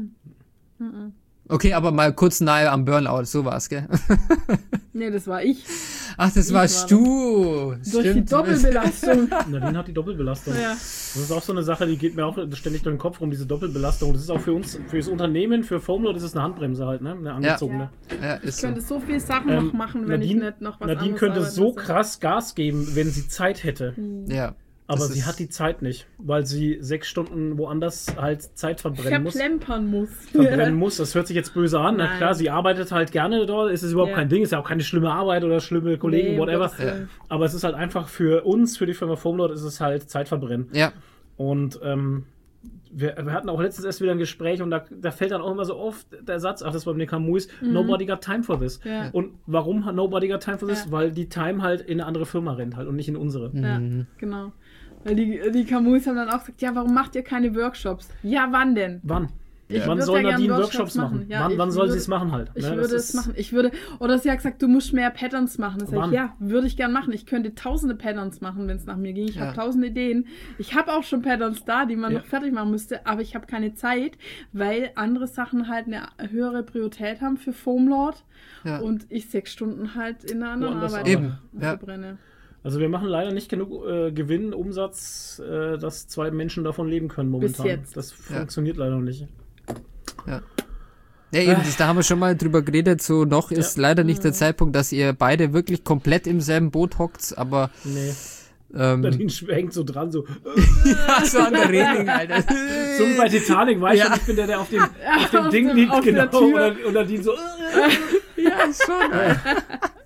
Okay, aber mal kurz nahe am Burnout, so war's, gell? Nee, das war ich. Ach, das Ich warst war du. Durch die Doppelbelastung. Nadine hat die Doppelbelastung. Ja. Das ist auch so eine Sache, die geht mir auch ständig durch den Kopf rum, diese Doppelbelastung. Das ist auch für uns, für das Unternehmen, für Foamload ist es eine Handbremse halt, ne? Eine angezogene. Ja, ist Ich so. könnte so viele Sachen Ähm, noch machen, wenn Nadine, ich nicht noch was Nadine anderes könnte arbeiten so müsste. krass Gas geben, wenn sie Zeit hätte. Ja. Aber das sie ist- hat die Zeit nicht, weil sie sechs Stunden woanders halt Zeit verbrennen muss. Verplempern muss. verbrennen muss. Das hört sich jetzt böse an. Na Nein. klar, sie arbeitet halt gerne dort. Es ist überhaupt Ja. kein Ding. Ist ja auch keine schlimme Arbeit oder schlimme Kollegen, Nee, um whatever. Gottes Willen. Aber es ist halt einfach für uns, für die Firma Foamload, ist es halt Zeitverbrennen. Ja. Und ähm, wir, wir hatten auch letztens erst wieder ein Gespräch und da, da fällt dann auch immer so oft der Satz, ach, das war bei Nekamuis, nobody got time for this. Mhm. Ja. Und warum hat nobody got time for this? Ja. Weil die Time halt in eine andere Firma rennt halt und nicht in unsere. Ja, genau. Weil die, die Camus haben dann auch gesagt, ja, warum macht ihr keine Workshops? Ja, wann denn? Wann? Ich Wann würd soll ja gern Nadine Workshops Workshops machen? machen. Ja, wann ich wann soll würde- sie es machen halt? Ich Ne, würde das es ist- machen. Ich würde, oder sie hat gesagt, du musst mehr Patterns machen. Das sag Wann? ich, ja, würde ich gern machen. Ich könnte tausende Patterns machen, wenn es nach mir ging. Ich Ja. habe tausende Ideen. Ich habe auch schon Patterns da, die man Ja. noch fertig machen müsste, aber ich habe keine Zeit, weil andere Sachen halt eine höhere Priorität haben für Foamlord Ja. und ich sechs Stunden halt in einer anderen Woanders Arbeit Eben, ja. verbrenne. Also wir machen leider nicht genug äh, Gewinn, Umsatz, äh, dass zwei Menschen davon leben können momentan. jetzt. Das funktioniert leider noch nicht. Ja. Ja, eben, das, da haben wir schon mal drüber geredet, so noch ist leider nicht Mhm. der Zeitpunkt, dass ihr beide wirklich komplett im selben Boot hockt, aber Nee. ähm, Nadine hängt so dran, so. ja, so an der Reling, Alter. So wie bei Titanic, weißt Ja. du, ich bin der, der auf dem, auf dem auf Ding dem- liegt, auf der genau. Tür. Oder, oder die so. Ja, schon, Alter.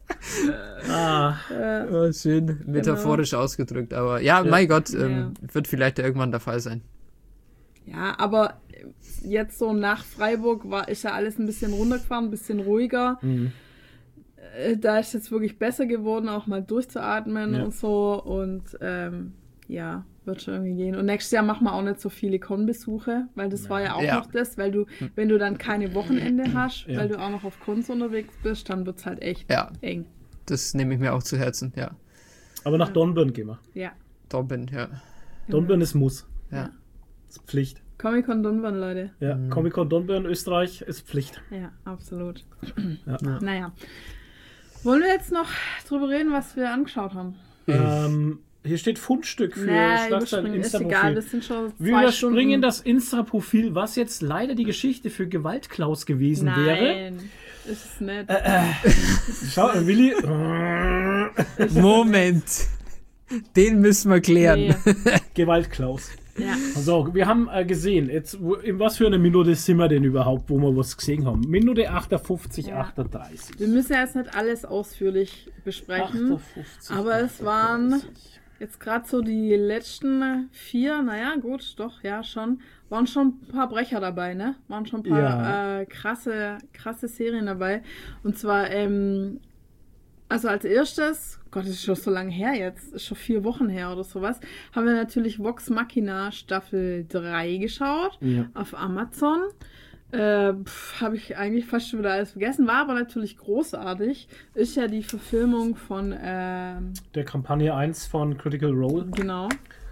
Ah, Ja, schön metaphorisch ausgedrückt, aber ja, mein Gott, ähm, wird vielleicht irgendwann der Fall sein. Ja, aber jetzt so nach Freiburg war ist ja alles ein bisschen runtergefahren, ein bisschen ruhiger. Mhm. Äh, Da ist jetzt wirklich besser geworden, auch mal durchzuatmen Ja. und so. Und ähm, ja, wird schon irgendwie gehen. Und nächstes Jahr machen wir auch nicht so viele Con-Besuche, weil das war ja auch Ja. noch das, weil du, wenn du dann keine Wochenende hast, Ja. weil du auch noch auf Cons unterwegs bist, dann wird es halt echt Ja, eng. das nehme ich mir auch zu Herzen, ja. aber nach Dornbirn gehen wir. Ja. Dobbin, ja. Dornbirn ist Muss. Ja. Ist Pflicht. Comic-Con Dunban, Leute. Ja, Comic-Con Dornbirn, Österreich ist Pflicht. Ja, absolut. Ja. Naja. Wollen wir jetzt noch drüber reden, was wir angeschaut haben? Ähm, hier steht Fundstück für Nee, Schlagzeilen überspringen, ist egal, Insta-Profil. das sind schon Wir zwei überspringen Stunden. das Insta-Profil, was jetzt leider die Geschichte für Gewaltklaus gewesen wäre. Nein, ist es nicht. Schau, äh, Willi. Moment. Den müssen wir klären. Nee. Gewaltklaus. Ja. So, wir haben äh, gesehen, jetzt, wo, in was für eine Minute sind wir denn überhaupt, wo wir was gesehen haben? Minute achtundfünfzig, Ja. achtunddreißig. Wir müssen ja jetzt nicht alles ausführlich besprechen, achtundfünfzig, aber es waren achtunddreißig. jetzt gerade so die letzten vier, naja, gut, doch, ja, schon, waren schon ein paar Brecher dabei, ne? Waren schon ein paar Ja. äh, krasse, krasse Serien dabei. Und zwar, ähm, also als erstes, Gott, das ist schon so lange her jetzt, ist schon vier Wochen her oder sowas, haben wir natürlich Vox Machina Staffel drei geschaut Ja. auf Amazon. Äh, Habe ich eigentlich fast schon wieder alles vergessen, war aber natürlich großartig. Ist ja die Verfilmung von, ähm, Der Kampagne eins von Critical Role. genau,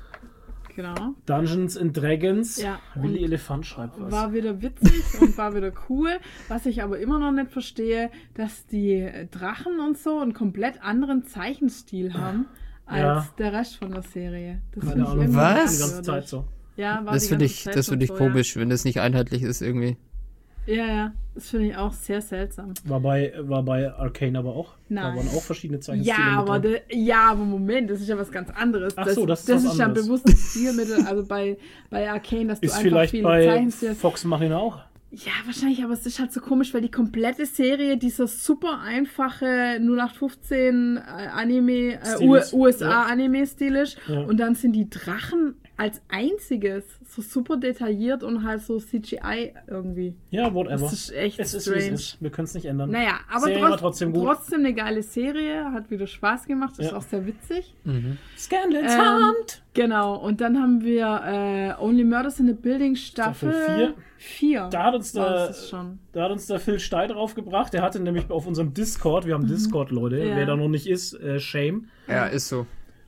genau. Dungeons and Dragons. Ja, Willi und Elefant schreibt was. War wieder witzig und war wieder cool. Was ich aber immer noch nicht verstehe, dass die Drachen und so einen komplett anderen Zeichenstil haben als Ja. der Rest von der Serie. Das Keine finde ich Ahnung, irgendwie Was? Die ganze merkwürdig. Zeit so. Ja, war Das die finde ganze ich, Zeit das schon finde ich so, komisch, wenn das nicht einheitlich ist irgendwie. Ja, ja, ja. Das finde ich auch sehr seltsam. War bei, war bei Arcane aber auch. Da Nein. waren auch verschiedene Zeichenstile Ja, mit aber, drin. de, ja, aber Moment, das ist ja was ganz anderes. Ach so, das ist was ja ein anderes. bewusstes Stilmittel, also bei, bei Arcane, dass du Ist einfach vielleicht viele bei Zeichenstile... Fox Machina auch. Ja, wahrscheinlich, aber es ist halt so komisch, weil die komplette Serie dieser super einfache null acht fünfzehn äh, Anime, äh, Stil ist, U S A-Anime-Stil ist. Ja. Und dann sind die Drachen als einziges so super detailliert und halt so C G I irgendwie. Ja, whatever. Das ist echt es ist, wie es strange. ist. Wir können es nicht ändern. Naja, aber Serie trotz, war trotzdem gut. trotzdem eine geile Serie, hat wieder Spaß gemacht, ist Ja. auch sehr witzig. Scandals Ähm, Hand! Genau, und dann haben wir äh, Only Murders in the Building Staffel Staffel vier. vier. Da hat uns war der, es schon. da hat uns der Phil Stein draufgebracht. Der hatte nämlich auf unserem Discord, wir haben Discord, Leute, Mhm. Ja. wer da noch nicht ist, äh, shame. Ja, ist so.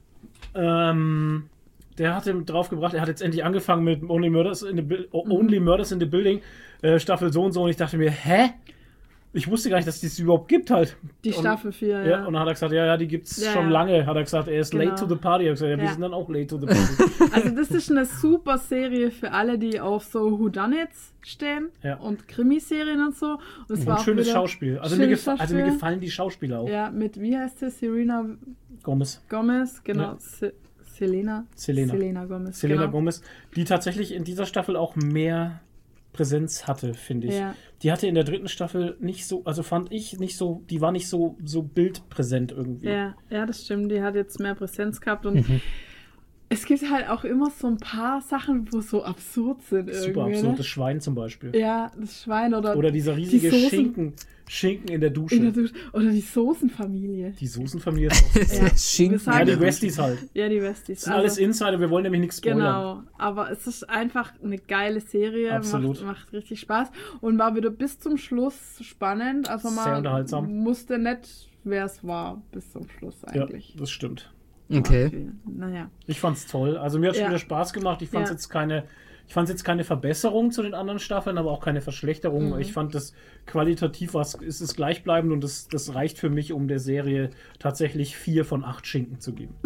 Ähm, der hatte draufgebracht, er hat jetzt endlich angefangen mit Only Murders in the, Buil- oh, Only Murders in the Building, äh, Staffel so und so. Und ich dachte mir, hä? Ich wusste gar nicht, dass es die überhaupt gibt halt. Die und, Staffel vier, Ja, ja. und dann hat er gesagt, ja, ja, die gibt's Ja, schon ja. lange. Hat er gesagt, er ist Genau. late to the party. Ich gesagt, ja, wir Ja. sind dann auch late to the party. Also das ist eine super Serie für alle, die auf so Whodunits stehen Ja. und Krimiserien und so. Und es war Und auch schönes wieder Schauspiel. Also mir, schönes gefa also mir Schauspiel. gefallen die Schauspieler auch. Ja, mit, wie heißt sie? Serena Gomez. Gomez, genau. Ja. Se Selena. Selena. Selena Gomez. Selena genau. Gomez, die tatsächlich in dieser Staffel auch mehr Präsenz hatte, finde ich. Ja. Die hatte in der dritten Staffel nicht so, also fand ich nicht so, die war nicht so, so bildpräsent irgendwie. Ja, ja, das stimmt. Die hat jetzt mehr Präsenz gehabt und es gibt halt auch immer so ein paar Sachen, wo so absurd sind. Super irgendwie, absurd, ne? das Schwein zum Beispiel. Ja, das Schwein oder, Oder dieser riesige die Soßen- Schinken, Schinken in der Dusche. in der Dusche. Oder die Soßenfamilie. Die Soßenfamilie ist auch Ja, Schinken. wir sagen- Ja, die Ja, Westies halt. Ja, die Westies. Das sind alles Insider, wir wollen nämlich nichts spoilern. Genau, aber es ist einfach eine geile Serie, Absolut. macht, macht richtig Spaß und war wieder bis zum Schluss spannend. Also Sehr man unterhaltsam. musste nicht, wer es war, bis zum Schluss Ja, eigentlich. das stimmt. Okay. Naja. Ich fand's toll. Also mir hat schon Ja. wieder Spaß gemacht. Ich fand's Ja. jetzt keine, ich fand's jetzt keine Verbesserung zu den anderen Staffeln, aber auch keine Verschlechterung. Mhm. Ich fand das qualitativ was, ist es gleichbleibend und das, das reicht für mich, um der Serie tatsächlich vier von acht Schinken zu geben.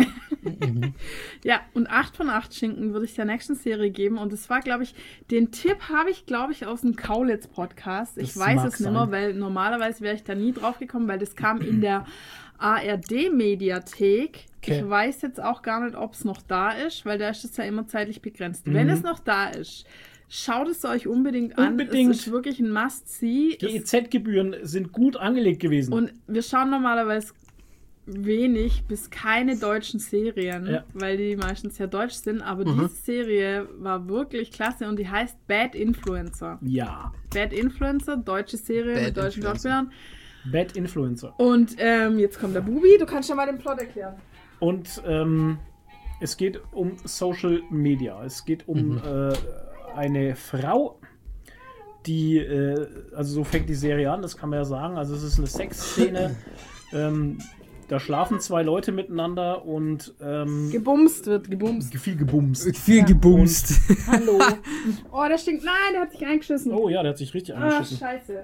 Ja, und acht von acht Schinken würde ich der nächsten Serie geben. Und das war, glaube ich, den Tipp habe ich, glaube ich, aus dem Kaulitz-Podcast. Ich Das weiß mag es nicht mehr, sein. weil normalerweise wäre ich da nie drauf gekommen, weil das kam in der A R D-Mediathek. Okay. Ich weiß jetzt auch gar nicht, ob es noch da ist, weil da ist es ja immer zeitlich begrenzt. Wenn Mhm. es noch da ist, schaut es euch unbedingt an. Unbedingt. Es ist wirklich ein Must-See. Die E Es- Z-Gebühren sind gut angelegt gewesen. Und wir schauen normalerweise wenig bis keine deutschen Serien, Ja. weil die meistens ja deutsch sind, aber diese Serie war wirklich klasse und die heißt Bad Influencer. ja, Bad Influencer, deutsche Serie Bad mit deutschen Influencer. Schauspielern. Bad Influencer. Und ähm, jetzt kommt der Bubi, du kannst ja mal den Plot erklären. Und ähm, es geht um Social Media. Es geht um äh, eine Frau, die, äh, also so fängt die Serie an, das kann man ja sagen. Also es ist eine Sexszene. ähm, da schlafen zwei Leute miteinander und ähm, Gebumst wird, gebumst. viel gebumst. Viel gebumst. Hallo. Oh, der stinkt. Nein, der hat sich eingeschissen. Oh ja, der hat sich richtig ah, angeschissen. scheiße.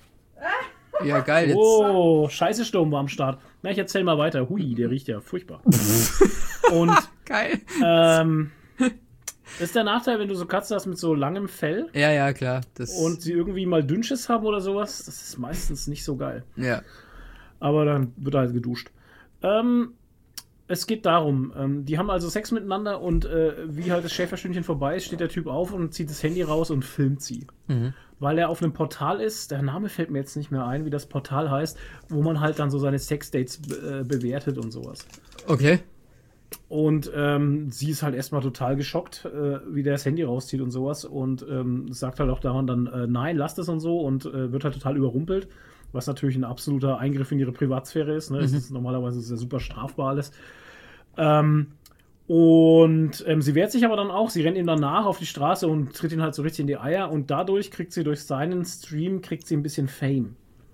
Ja, geil. Jetzt. Oh, scheiße Sturm war am Start. Na, ich erzähl mal weiter. Hui, der riecht ja furchtbar. Und Geil. ähm, das ist der Nachteil, wenn du so Katzen hast mit so langem Fell Ja, ja, klar. Das, und sie irgendwie mal Dünnschiss haben oder sowas. Das ist meistens nicht so geil. ja. Aber dann wird halt geduscht. Ähm, es geht darum, ähm, die haben also Sex miteinander und äh, wie halt das Schäferstündchen vorbei ist, steht der Typ auf und zieht das Handy raus und filmt sie. Weil er auf einem Portal ist, der Name fällt mir jetzt nicht mehr ein, wie das Portal heißt, wo man halt dann so seine Sexdates äh, bewertet und sowas. Okay. Und ähm, sie ist halt erstmal total geschockt, äh, wie der das Handy rauszieht und sowas und ähm, sagt halt auch daran dann, äh, nein, lass das und so und äh, wird halt total überrumpelt, was natürlich ein absoluter Eingriff in ihre Privatsphäre ist. Ne? Das ist normalerweise ist ja super strafbar alles. Ähm, und ähm, sie wehrt sich aber dann auch, sie rennt ihm dann nach auf die Straße und tritt ihn halt so richtig in die Eier und dadurch kriegt sie durch seinen Stream, kriegt sie ein bisschen Fame.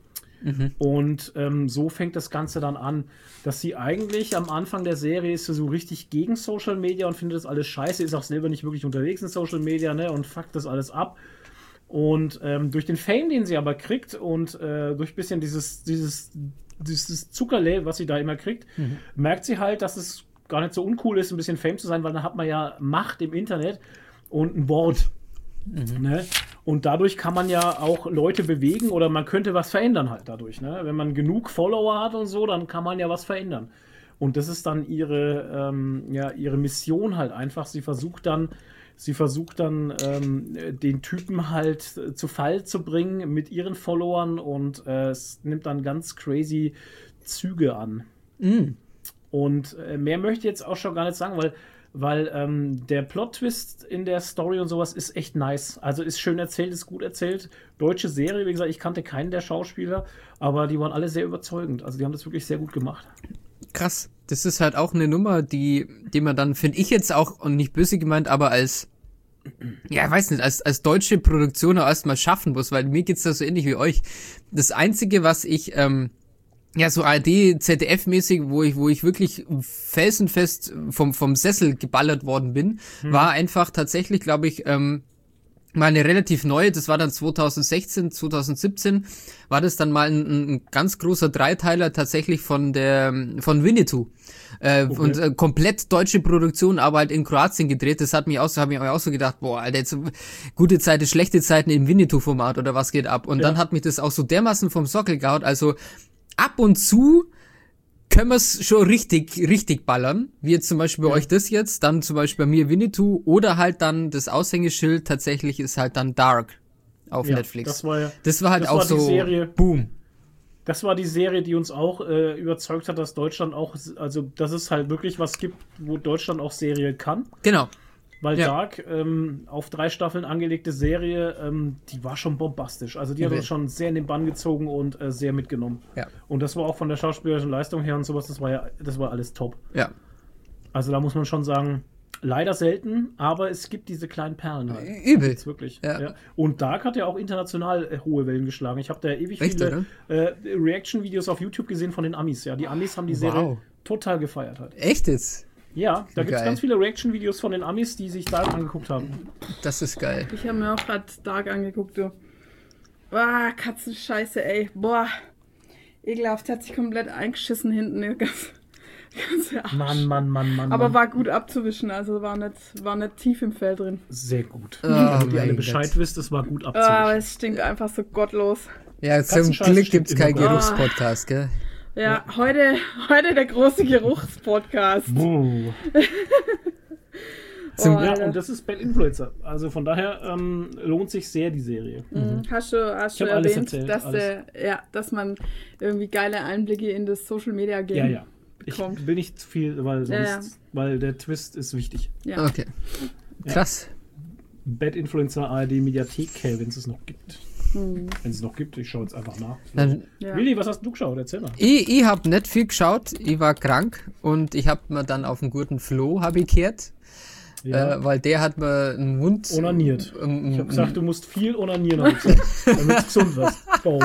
Und ähm, so fängt das Ganze dann an, dass sie eigentlich am Anfang der Serie ist sie so richtig gegen Social Media und findet das alles scheiße, ist auch selber nicht wirklich unterwegs in Social Media, ne, und fuckt das alles ab. Und ähm, durch den Fame, den sie aber kriegt und äh, durch ein bisschen dieses, dieses, dieses Zuckerle, was sie da immer kriegt, merkt sie halt, dass es gar nicht so uncool ist, ein bisschen Fame zu sein, weil dann hat man ja Macht im Internet und ein Wort. Ne? Und dadurch kann man ja auch Leute bewegen oder man könnte was verändern halt dadurch. Ne? Wenn man genug Follower hat und so, dann kann man ja was verändern. Und das ist dann ihre, ähm, ja, ihre Mission halt einfach. Sie versucht dann, sie versucht dann ähm, den Typen halt zu Fall zu bringen mit ihren Followern und äh, es nimmt dann ganz crazy Züge an. Und äh, mehr möchte ich jetzt auch schon gar nicht sagen, weil Weil ähm, der Plot-Twist in der Story und sowas ist echt nice. Also ist schön erzählt, ist gut erzählt. Deutsche Serie, wie gesagt, ich kannte keinen der Schauspieler, aber die waren alle sehr überzeugend. Also die haben das wirklich sehr gut gemacht. Krass. Das ist halt auch eine Nummer, die, die man dann, finde ich jetzt auch, und nicht böse gemeint, aber als, ja, ich weiß nicht, als, als deutsche Produktion auch erstmal schaffen muss, weil mir geht's da so ähnlich wie euch. Das Einzige, was ich, ähm, ja, so A R D, Z D F-mäßig, wo ich, wo ich wirklich felsenfest vom, vom Sessel geballert worden bin, war einfach tatsächlich, glaube ich, ähm, mal eine relativ neue, das war dann zwanzig sechzehn, zwanzig siebzehn, war das dann mal ein, ein ganz großer Dreiteiler tatsächlich von der, von Winnetou. Äh, Okay. Und äh, komplett deutsche Produktion, aber halt in Kroatien gedreht. Das hat mich auch so, hab ich auch so gedacht, boah, Alter, jetzt gute Zeiten, schlechte Zeiten im Winnetou-Format oder was geht ab. Und Ja. dann hat mich das auch so dermaßen vom Sockel gehauen, also ab und zu können wir es schon richtig, richtig ballern, wie jetzt zum Beispiel bei euch das jetzt, dann zum Beispiel bei mir Winnetou oder halt dann das Aushängeschild tatsächlich ist halt dann Dark auf Ja, Netflix. das war ja- das war halt das auch war die so, Serie. boom. Das war die Serie, die uns auch äh, überzeugt hat, dass Deutschland auch, also dass es halt wirklich was gibt, wo Deutschland auch Serie kann. Genau. Weil Ja. Dark, ähm, auf drei Staffeln angelegte Serie, ähm, die war schon bombastisch. Also die hat Ja. uns schon sehr in den Bann gezogen und äh, sehr mitgenommen. Ja. Und das war auch von der schauspielerischen Leistung her und sowas, das war ja, das war alles top. Ja. Also da muss man schon sagen, leider selten, aber es gibt diese kleinen Perlen halt. Übel. Gibt's wirklich. Ja. Ja. Und Dark hat ja auch international äh, hohe Wellen geschlagen. Ich habe da ewig Echt, viele äh, Reaction-Videos auf YouTube gesehen von den Amis. Ja, die Amis haben die Serie Wow. total gefeiert halt. Echt jetzt? Ja, da gibt es Geil. ganz viele Reaction-Videos von den Amis, die sich Dark angeguckt haben. Das ist geil. Ich habe mir auch gerade Dark angeguckt, du. Boah, Katzenscheiße, ey. Boah. Ekelhaft, hat sich komplett eingeschissen hinten. Der ganze, ganze Arsch. Mann, Mann, Mann, Mann. Aber Mann. war gut abzuwischen, also war nicht, war nicht tief im Fell drin. Sehr gut. Oh, Damit ihr alle mein Bescheid Gott. wisst, es war gut Aber abzuwischen. es stinkt einfach so gottlos. Ja, zum Katzenscheiße Glück stimmt gibt's keinen immer. Geruchspodcast, gell? Ja, Heute, heute der große Geruchspodcast. Buh. Zum- Oh, Ja, Alter. und das ist Bad Influencer. Also von daher ähm, lohnt sich sehr die Serie. Mhm. Hast du, hast Ich du hab alles erwähnt, erzählt, dass, alles. Der, ja, dass man irgendwie geile Einblicke in das Social Media Game Ja, ja. Ich bekommt? will nicht zu viel, weil sonst, Ja, ja. weil der Twist ist wichtig. Ja. Okay. Krass. Bad Influencer A R D Mediathek, wenn es es noch gibt. Hm. Wenn es noch gibt, ich schaue jetzt einfach nach. Dann, Ja. Willi, was hast du geschaut? Erzähl mal. ich, ich hab nicht viel geschaut, ich war krank und ich hab mir dann auf den guten Flo hab ich gehört, Ja. äh, weil der hat mir einen Mund... Onaniert. ähm, Ich habe gesagt, du musst viel onanieren, hab ich gesagt, damit du gesund wirst. Go.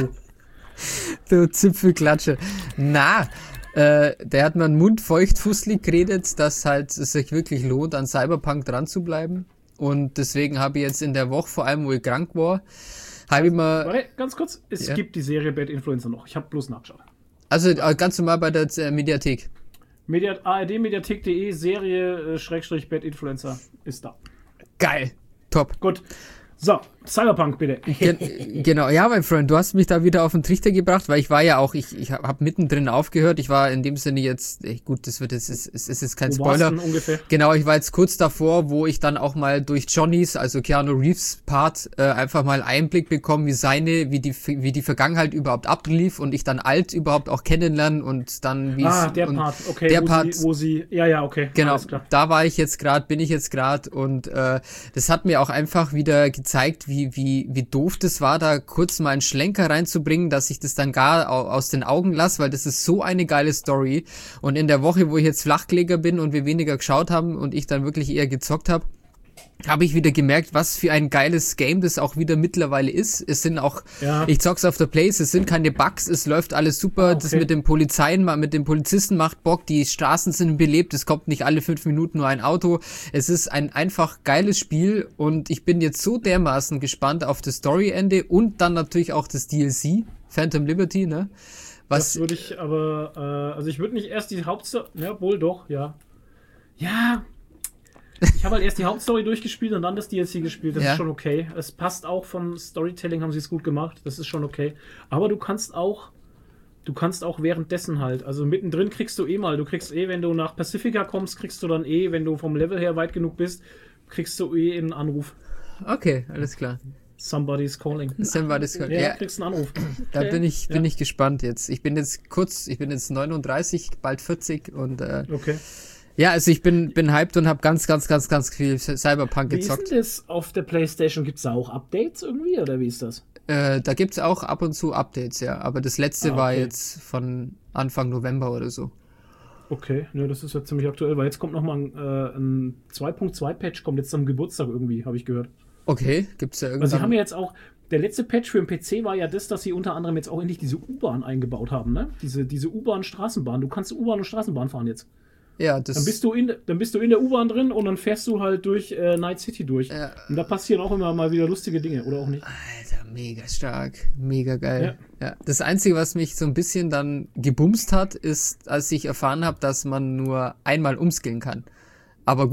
Du Zipfelklatsche. Na, äh, der hat mir einen Mund feuchtfusselig geredet, dass halt es sich wirklich lohnt, an Cyberpunk dran zu bleiben. Und deswegen habe ich jetzt in der Woche, vor allem wo ich krank war, habe ich mir, Warte, ganz kurz. Es Ja. gibt die Serie Bad Influencer noch. Ich habe bloß nachgeschaut. also äh, ganz normal bei der äh, Mediathek. Media, A R D Mediathek punkt de Serie äh, Schrägstrich Bad Influencer ist da. Geil. Top. Gut. So, Cyberpunk bitte. Gen genau, ja, mein Freund, du hast mich da wieder auf den Trichter gebracht, weil ich war ja auch, ich, ich habe mittendrin aufgehört. Ich war in dem Sinne jetzt, eh, gut, das wird jetzt, es ist, ist jetzt kein Wo warst Spoiler. du denn ungefähr? Genau, ich war jetzt kurz davor, wo ich dann auch mal durch Johnnys, also Keanu Reeves Part, äh, einfach mal Einblick bekomme, wie seine, wie die, wie die Vergangenheit überhaupt ablief und ich dann alt überhaupt auch kennenlernen und dann wie Ah, es- der und Part. Okay, der wo, Part, Sie, wo sie. Ja, ja, okay. genau, Alles klar. da war ich jetzt gerade, bin ich jetzt gerade und äh, das hat mir auch einfach wieder gezeigt, wie wie wie doof das war, da kurz mal einen Schlenker reinzubringen, dass ich das dann gar au- aus den Augen lasse, weil das ist so eine geile Story und in der Woche, wo ich jetzt Flachkleger bin und wir weniger geschaut haben und ich dann wirklich eher gezockt habe, habe ich wieder gemerkt, was für ein geiles Game das auch wieder mittlerweile ist. Es sind auch, Ja. ich zock's auf der Place, es sind keine Bugs, es läuft alles super. Ah, Das okay. mit den Polizeien, mit den Polizisten macht Bock, die Straßen sind belebt, es kommt nicht alle fünf Minuten nur ein Auto. Es ist ein einfach geiles Spiel und ich bin jetzt so dermaßen gespannt auf das Storyende und dann natürlich auch das D L C, Phantom Liberty, ne? Was, Das würde ich aber, äh, also ich würde nicht erst die Hauptstory, ja, wohl doch, ja. Ja, ich habe halt erst die Hauptstory durchgespielt und dann das D L C gespielt, das Ja. ist schon okay. Es passt auch vom Storytelling, haben sie es gut gemacht, das ist schon okay. Aber du kannst auch, du kannst auch währenddessen halt, also mittendrin kriegst du eh mal, du kriegst eh, wenn du nach Pacifica kommst, kriegst du dann eh, wenn du vom Level her weit genug bist, kriegst du eh einen Anruf. okay, alles klar. Somebody's calling. Sam war das, Ja, ja, kriegst einen Anruf. da bin ich, bin Ja. ich gespannt jetzt. Ich bin jetzt kurz, ich bin jetzt neununddreißig, bald vierzig und äh, Okay. ja, also ich bin bin hyped und habe ganz, ganz, ganz, ganz viel Cyberpunk Wie ist gezockt. denn das auf der PlayStation? Gibt es da auch Updates irgendwie oder wie ist das? Äh, da gibt's auch ab und zu Updates, ja. Aber das letzte Ah, war okay. jetzt von Anfang November oder so. Okay, ne, das ist ja ziemlich aktuell, weil jetzt kommt nochmal ein, äh, ein zwei Punkt zwei Patch, kommt jetzt am Geburtstag irgendwie, habe ich gehört. Okay, gibt's ja irgendwann. Also sie haben ja jetzt auch, der letzte Patch für den P C war ja das, dass sie unter anderem jetzt auch endlich diese U-Bahn eingebaut haben, ne? Diese, diese U-Bahn-Straßenbahn. Du kannst U-Bahn und Straßenbahn fahren jetzt. ja, das Dann bist du in, dann bist du in der U-Bahn drin und dann fährst du halt durch äh, Night City durch. Ja. Und da passieren auch immer mal wieder lustige Dinge, oder auch nicht? Alter, mega stark, mega geil. Ja. Das Einzige, was mich so ein bisschen dann gebumst hat, ist, als ich erfahren habe, dass man nur einmal umskillen kann. Aber gut,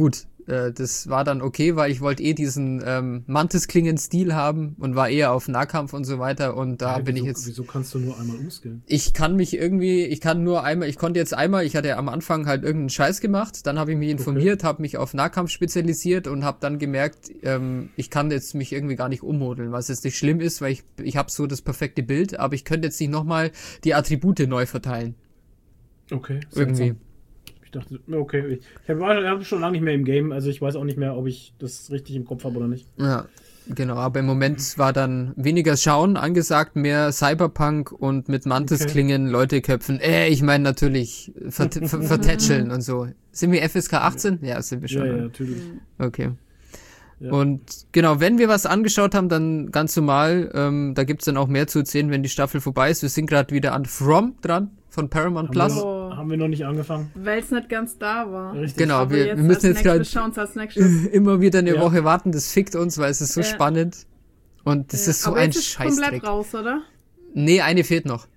äh, das war dann okay, weil ich wollte eh diesen ähm, Mantis-Klingen-Stil haben und war eher auf Nahkampf und so weiter und da Ja, bin wieso, ich jetzt... Wieso kannst du nur einmal umskillen? Ich kann mich irgendwie, ich kann nur einmal, ich konnte jetzt einmal, ich hatte am Anfang halt irgendeinen Scheiß gemacht, dann habe ich mich informiert, habe mich auf Nahkampf spezialisiert und habe dann gemerkt, ähm, ich kann jetzt mich irgendwie gar nicht ummodeln, was jetzt nicht schlimm ist, weil ich ich habe so das perfekte Bild, aber ich könnte jetzt nicht nochmal die Attribute neu verteilen. Okay. Irgendwie. seltsam. Ich dachte, okay, ich, ich habe hab schon lange nicht mehr im Game, also ich weiß auch nicht mehr, ob ich das richtig im Kopf habe oder nicht. Ja, genau, aber im Moment war dann weniger Schauen angesagt, mehr Cyberpunk und mit Mantis-Klingen Leute köpfen. Äh, ich meine natürlich vert ver vertätscheln und so. Sind wir F S K achtzehn? Ja, sind wir schon. Ja, ja, ne? natürlich. Okay. Ja. Und genau, wenn wir was angeschaut haben, dann ganz normal, ähm, da gibt's dann auch mehr zu erzählen, wenn die Staffel vorbei ist. Wir sind gerade wieder an From dran, von Paramount Haben Plus. wir, Oh. noch, haben wir noch nicht angefangen. Weil es nicht ganz da war. Richtig. Genau, Aber wir, jetzt wir müssen als jetzt nächstes gerade schauen wir als nächstes. immer wieder eine Ja. Woche warten, das fickt uns, weil es ist so Ja. spannend. Und das Ja. ist so Aber ein jetzt ist Scheißdreck. komplett raus, oder? Nee, eine fehlt noch.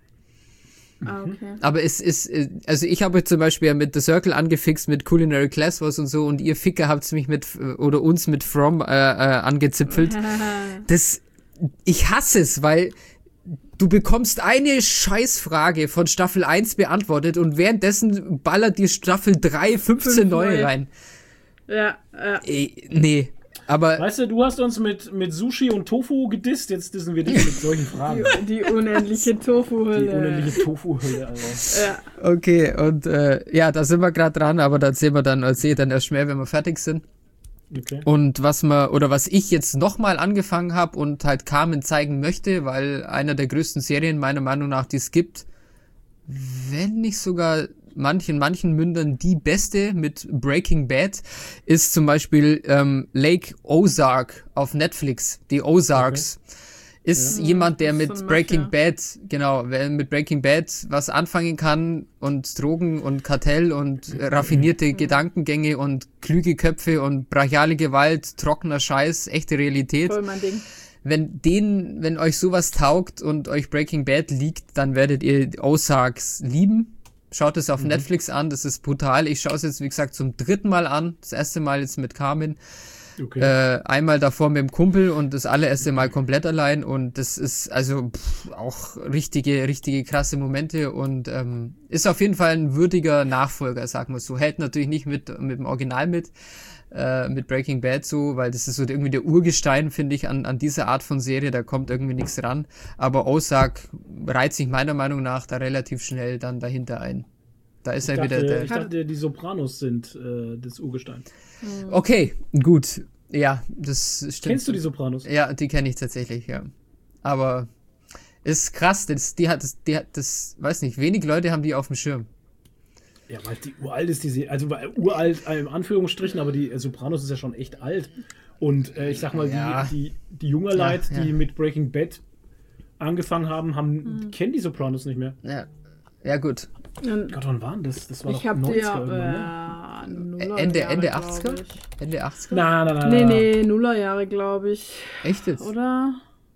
Ah, okay. Aber es ist, äh, also ich habe zum Beispiel ja mit The Circle angefixt, mit Culinary Class was und so, und ihr Ficker habt's mich mit, äh, oder uns mit From äh, äh, angezipfelt. Das, ich hasse es, weil du bekommst eine Scheißfrage von Staffel eins beantwortet und währenddessen ballert die Staffel drei fünfzehn Fünf neue neue. rein. Ja, ja. Ey, nee. Aber Weißt du, du hast uns mit, mit Sushi und Tofu gedisst, jetzt dissen wir dich mit solchen Fragen. Die, die unendliche Tofu-Hülle. Die unendliche Tofu-Hölle, Alter. Ja. okay, und äh, ja, da sind wir gerade dran, aber da sehen wir dann, sehe dann erst mehr, wenn wir fertig sind. Okay. Und was man, oder was ich jetzt nochmal angefangen habe und halt Carmen zeigen möchte, weil einer der größten Serien meiner Meinung nach, die es gibt, wenn nicht sogar manchen, manchen Mündern die beste mit Breaking Bad, ist zum Beispiel ähm, Lake Ozark auf Netflix, die Ozarks. Ist Ja. jemand, der Das ist mit so ein Breaking Mafia. Bad, genau, wer mit Breaking Bad was anfangen kann und Drogen und Kartell und raffinierte Gedankengänge und klüge Köpfe und brachiale Gewalt, trockener Scheiß, echte Realität. Voll mein Ding. Wenn den, wenn euch sowas taugt und euch Breaking Bad liegt, dann werdet ihr Ozarks lieben. Schaut es auf Netflix an, das ist brutal. Ich schaue es jetzt, wie gesagt, zum dritten Mal an. Das erste Mal jetzt mit Carmen. okay. Äh, einmal davor mit dem Kumpel und das allererste Mal komplett allein. Und das ist also pff, auch richtige, richtige krasse Momente und ähm, ist auf jeden Fall ein würdiger Nachfolger, sagen wir so. Hält natürlich nicht mit, mit dem Original mit, äh, mit Breaking Bad so, weil das ist so irgendwie der Urgestein, finde ich, an, an dieser Art von Serie. Da kommt irgendwie nichts ran. Aber Ozark reiht sich meiner Meinung nach da relativ schnell dann dahinter ein. Da ist ich, er wieder dachte, der... ich dachte, die Sopranos sind äh, das Urgestein. Okay, gut. Ja, das stimmt. Kennst du die Sopranos? Ja, die kenne ich tatsächlich, ja. Aber ist krass, das, die hat das, die hat das, weiß nicht, wenig Leute haben die auf dem Schirm. Ja, weil die uralt ist, die Serie. Also weil uralt äh, in Anführungsstrichen, aber die äh, Sopranos ist ja schon echt alt. Und äh, ich sag mal, Ja. die, die, die junge Leute, Ja, ja. die mit Breaking Bad angefangen haben, haben kennen die Sopranos nicht mehr. Ja, ja gut. Und Gott, wann waren das? Das war ich doch habe neunziger ja irgendwann, ne? äh, Nuller Ende, Jahre, Ende glaub achtziger? ich. Ende achtziger? Nein, nein, nein. Nee, nein. nee, Nullerjahre, glaube ich. Echt jetzt? Oder?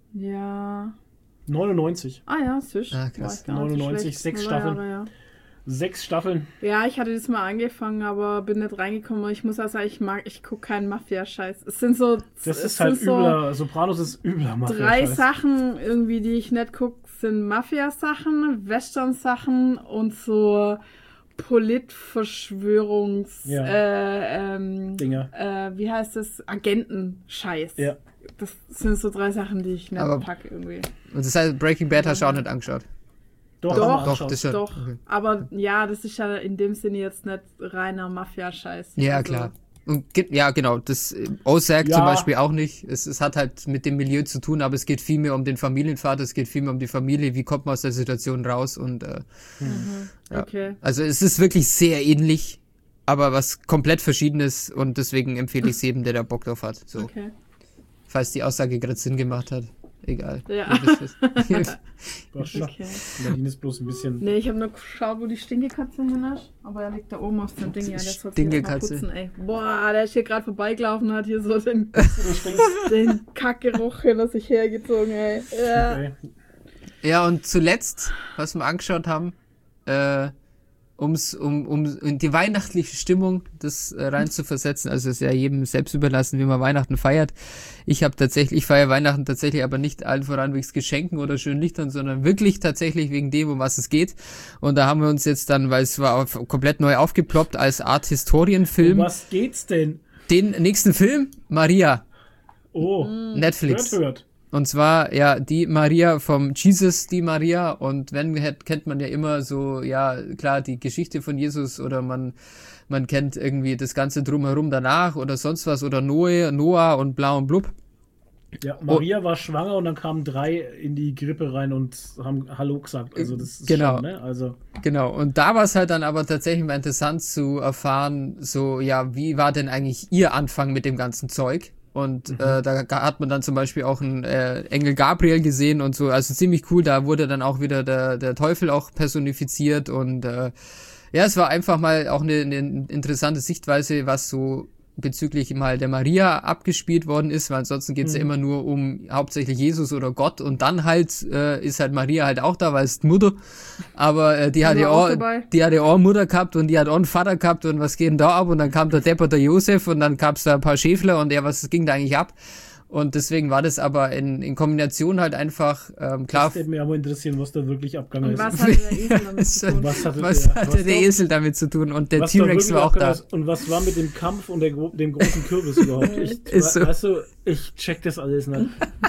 Ja. neunundneunzig. Ah ja, süß. Ah, krass. War ich gar nicht so neunundneunzig, schlecht. sechs Nullerjahre, Staffeln. Ja. Sechs Staffeln. Ja, ich hatte das mal angefangen, aber bin nicht reingekommen. Ich muss auch sagen, ich mag, ich gucke keinen Mafia-Scheiß. Es sind so, Das es ist halt sind so übler. Sopranos ist übler. Mafia drei Scheiß. Sachen irgendwie, die ich nicht gucke, sind Mafia-Sachen, Western-Sachen und so Polit-Verschwörungs... Ja. Äh, ähm, Dinger. Äh, wie heißt das? Agentenscheiß. Ja. Das sind so drei Sachen, die ich nicht Aber- packe irgendwie. Und das heißt, Breaking Bad hast du auch nicht angeschaut? Doch, Doch, haben wir Doch, angeschaut. das schon. Doch, Okay. aber ja, das ist ja in dem Sinne jetzt nicht reiner Mafia-Scheiß. Ja, Also, klar. Und ge- ja, genau, das äh, Ozark Ja. zum Beispiel auch nicht. Es, es hat halt mit dem Milieu zu tun, aber es geht viel mehr um den Familienvater, es geht viel mehr um die Familie, wie kommt man aus der Situation raus und äh, ja. Okay. Also es ist wirklich sehr ähnlich, aber was komplett Verschiedenes und deswegen empfehle ich es jedem, der da Bock drauf hat. So, Okay. falls die Aussage gerade Sinn gemacht hat. Egal. Ja. Ihr wisst es. War schon. Okay. Nadine ist bloß ein bisschen. Nee, ich habe nur geschaut, wo die Stinkekatze hin ist. Aber er liegt da oben auf dem Ding. Ja, der soll sich jetzt mal Stinkekatze. putzen, ey. Boah, der ist hier gerade vorbeigelaufen und hat hier so den, den Kackgeruch hinter sich hergezogen, ey. Ja. Okay. Ja, und zuletzt, was wir angeschaut haben, äh, um's, um, um in die weihnachtliche Stimmung das äh, rein zu versetzen. Also ist ja jedem selbst überlassen, wie man Weihnachten feiert. Ich habe tatsächlich, ich feiere Weihnachten tatsächlich aber nicht allen voran wegen Geschenken oder schönen Lichtern, sondern wirklich tatsächlich wegen dem, um was es geht. Und da haben wir uns jetzt dann, weil es war auf, komplett neu aufgeploppt als Art Historienfilm. Um was geht's denn? Den nächsten Film, Maria. Oh, Netflix. hört, hört. Und zwar, ja, die Maria vom Jesus, die Maria. Und wenn, kennt man ja immer so, ja, klar, die Geschichte von Jesus oder man, man kennt irgendwie das Ganze drumherum danach oder sonst was oder Noe, Noah und bla und blub. Ja, Maria oh. war schwanger und dann kamen drei in die Grippe rein und haben Hallo gesagt. Also das ist genau. schon, ne? Also Genau. Und da war es halt dann aber tatsächlich mal interessant zu erfahren, so, ja, wie war denn eigentlich ihr Anfang mit dem ganzen Zeug? Und mhm. äh, da hat man dann zum Beispiel auch einen äh, Engel Gabriel gesehen und so, also ziemlich cool, da wurde dann auch wieder der, der Teufel auch personifiziert und äh, ja, es war einfach mal auch eine, eine interessante Sichtweise, was so bezüglich mal der Maria abgespielt worden ist, weil ansonsten geht's mhm. ja immer nur um hauptsächlich Jesus oder Gott und dann halt äh, ist halt Maria halt auch da, weil es die Mutter, aber äh, die hat ja auch, die hat ja auch eine Mutter gehabt und die hat auch einen Vater gehabt und was geht denn da ab und dann kam der Depper, der Josef und dann gab's da ein paar Schäfler und ja, was ging da eigentlich ab? Und deswegen war das aber in, in Kombination halt einfach, ähm, klar. Das würde mich aber interessieren, was da wirklich abgegangen ist. Was hatte der Esel damit zu tun? Was hatte, was der, hatte was der Esel damit zu tun? Und der T-Rex war auch da. Ist, und was war mit dem Kampf und der, dem großen Kürbis überhaupt? Ich, ist so. Weißt du, ich check das alles nicht.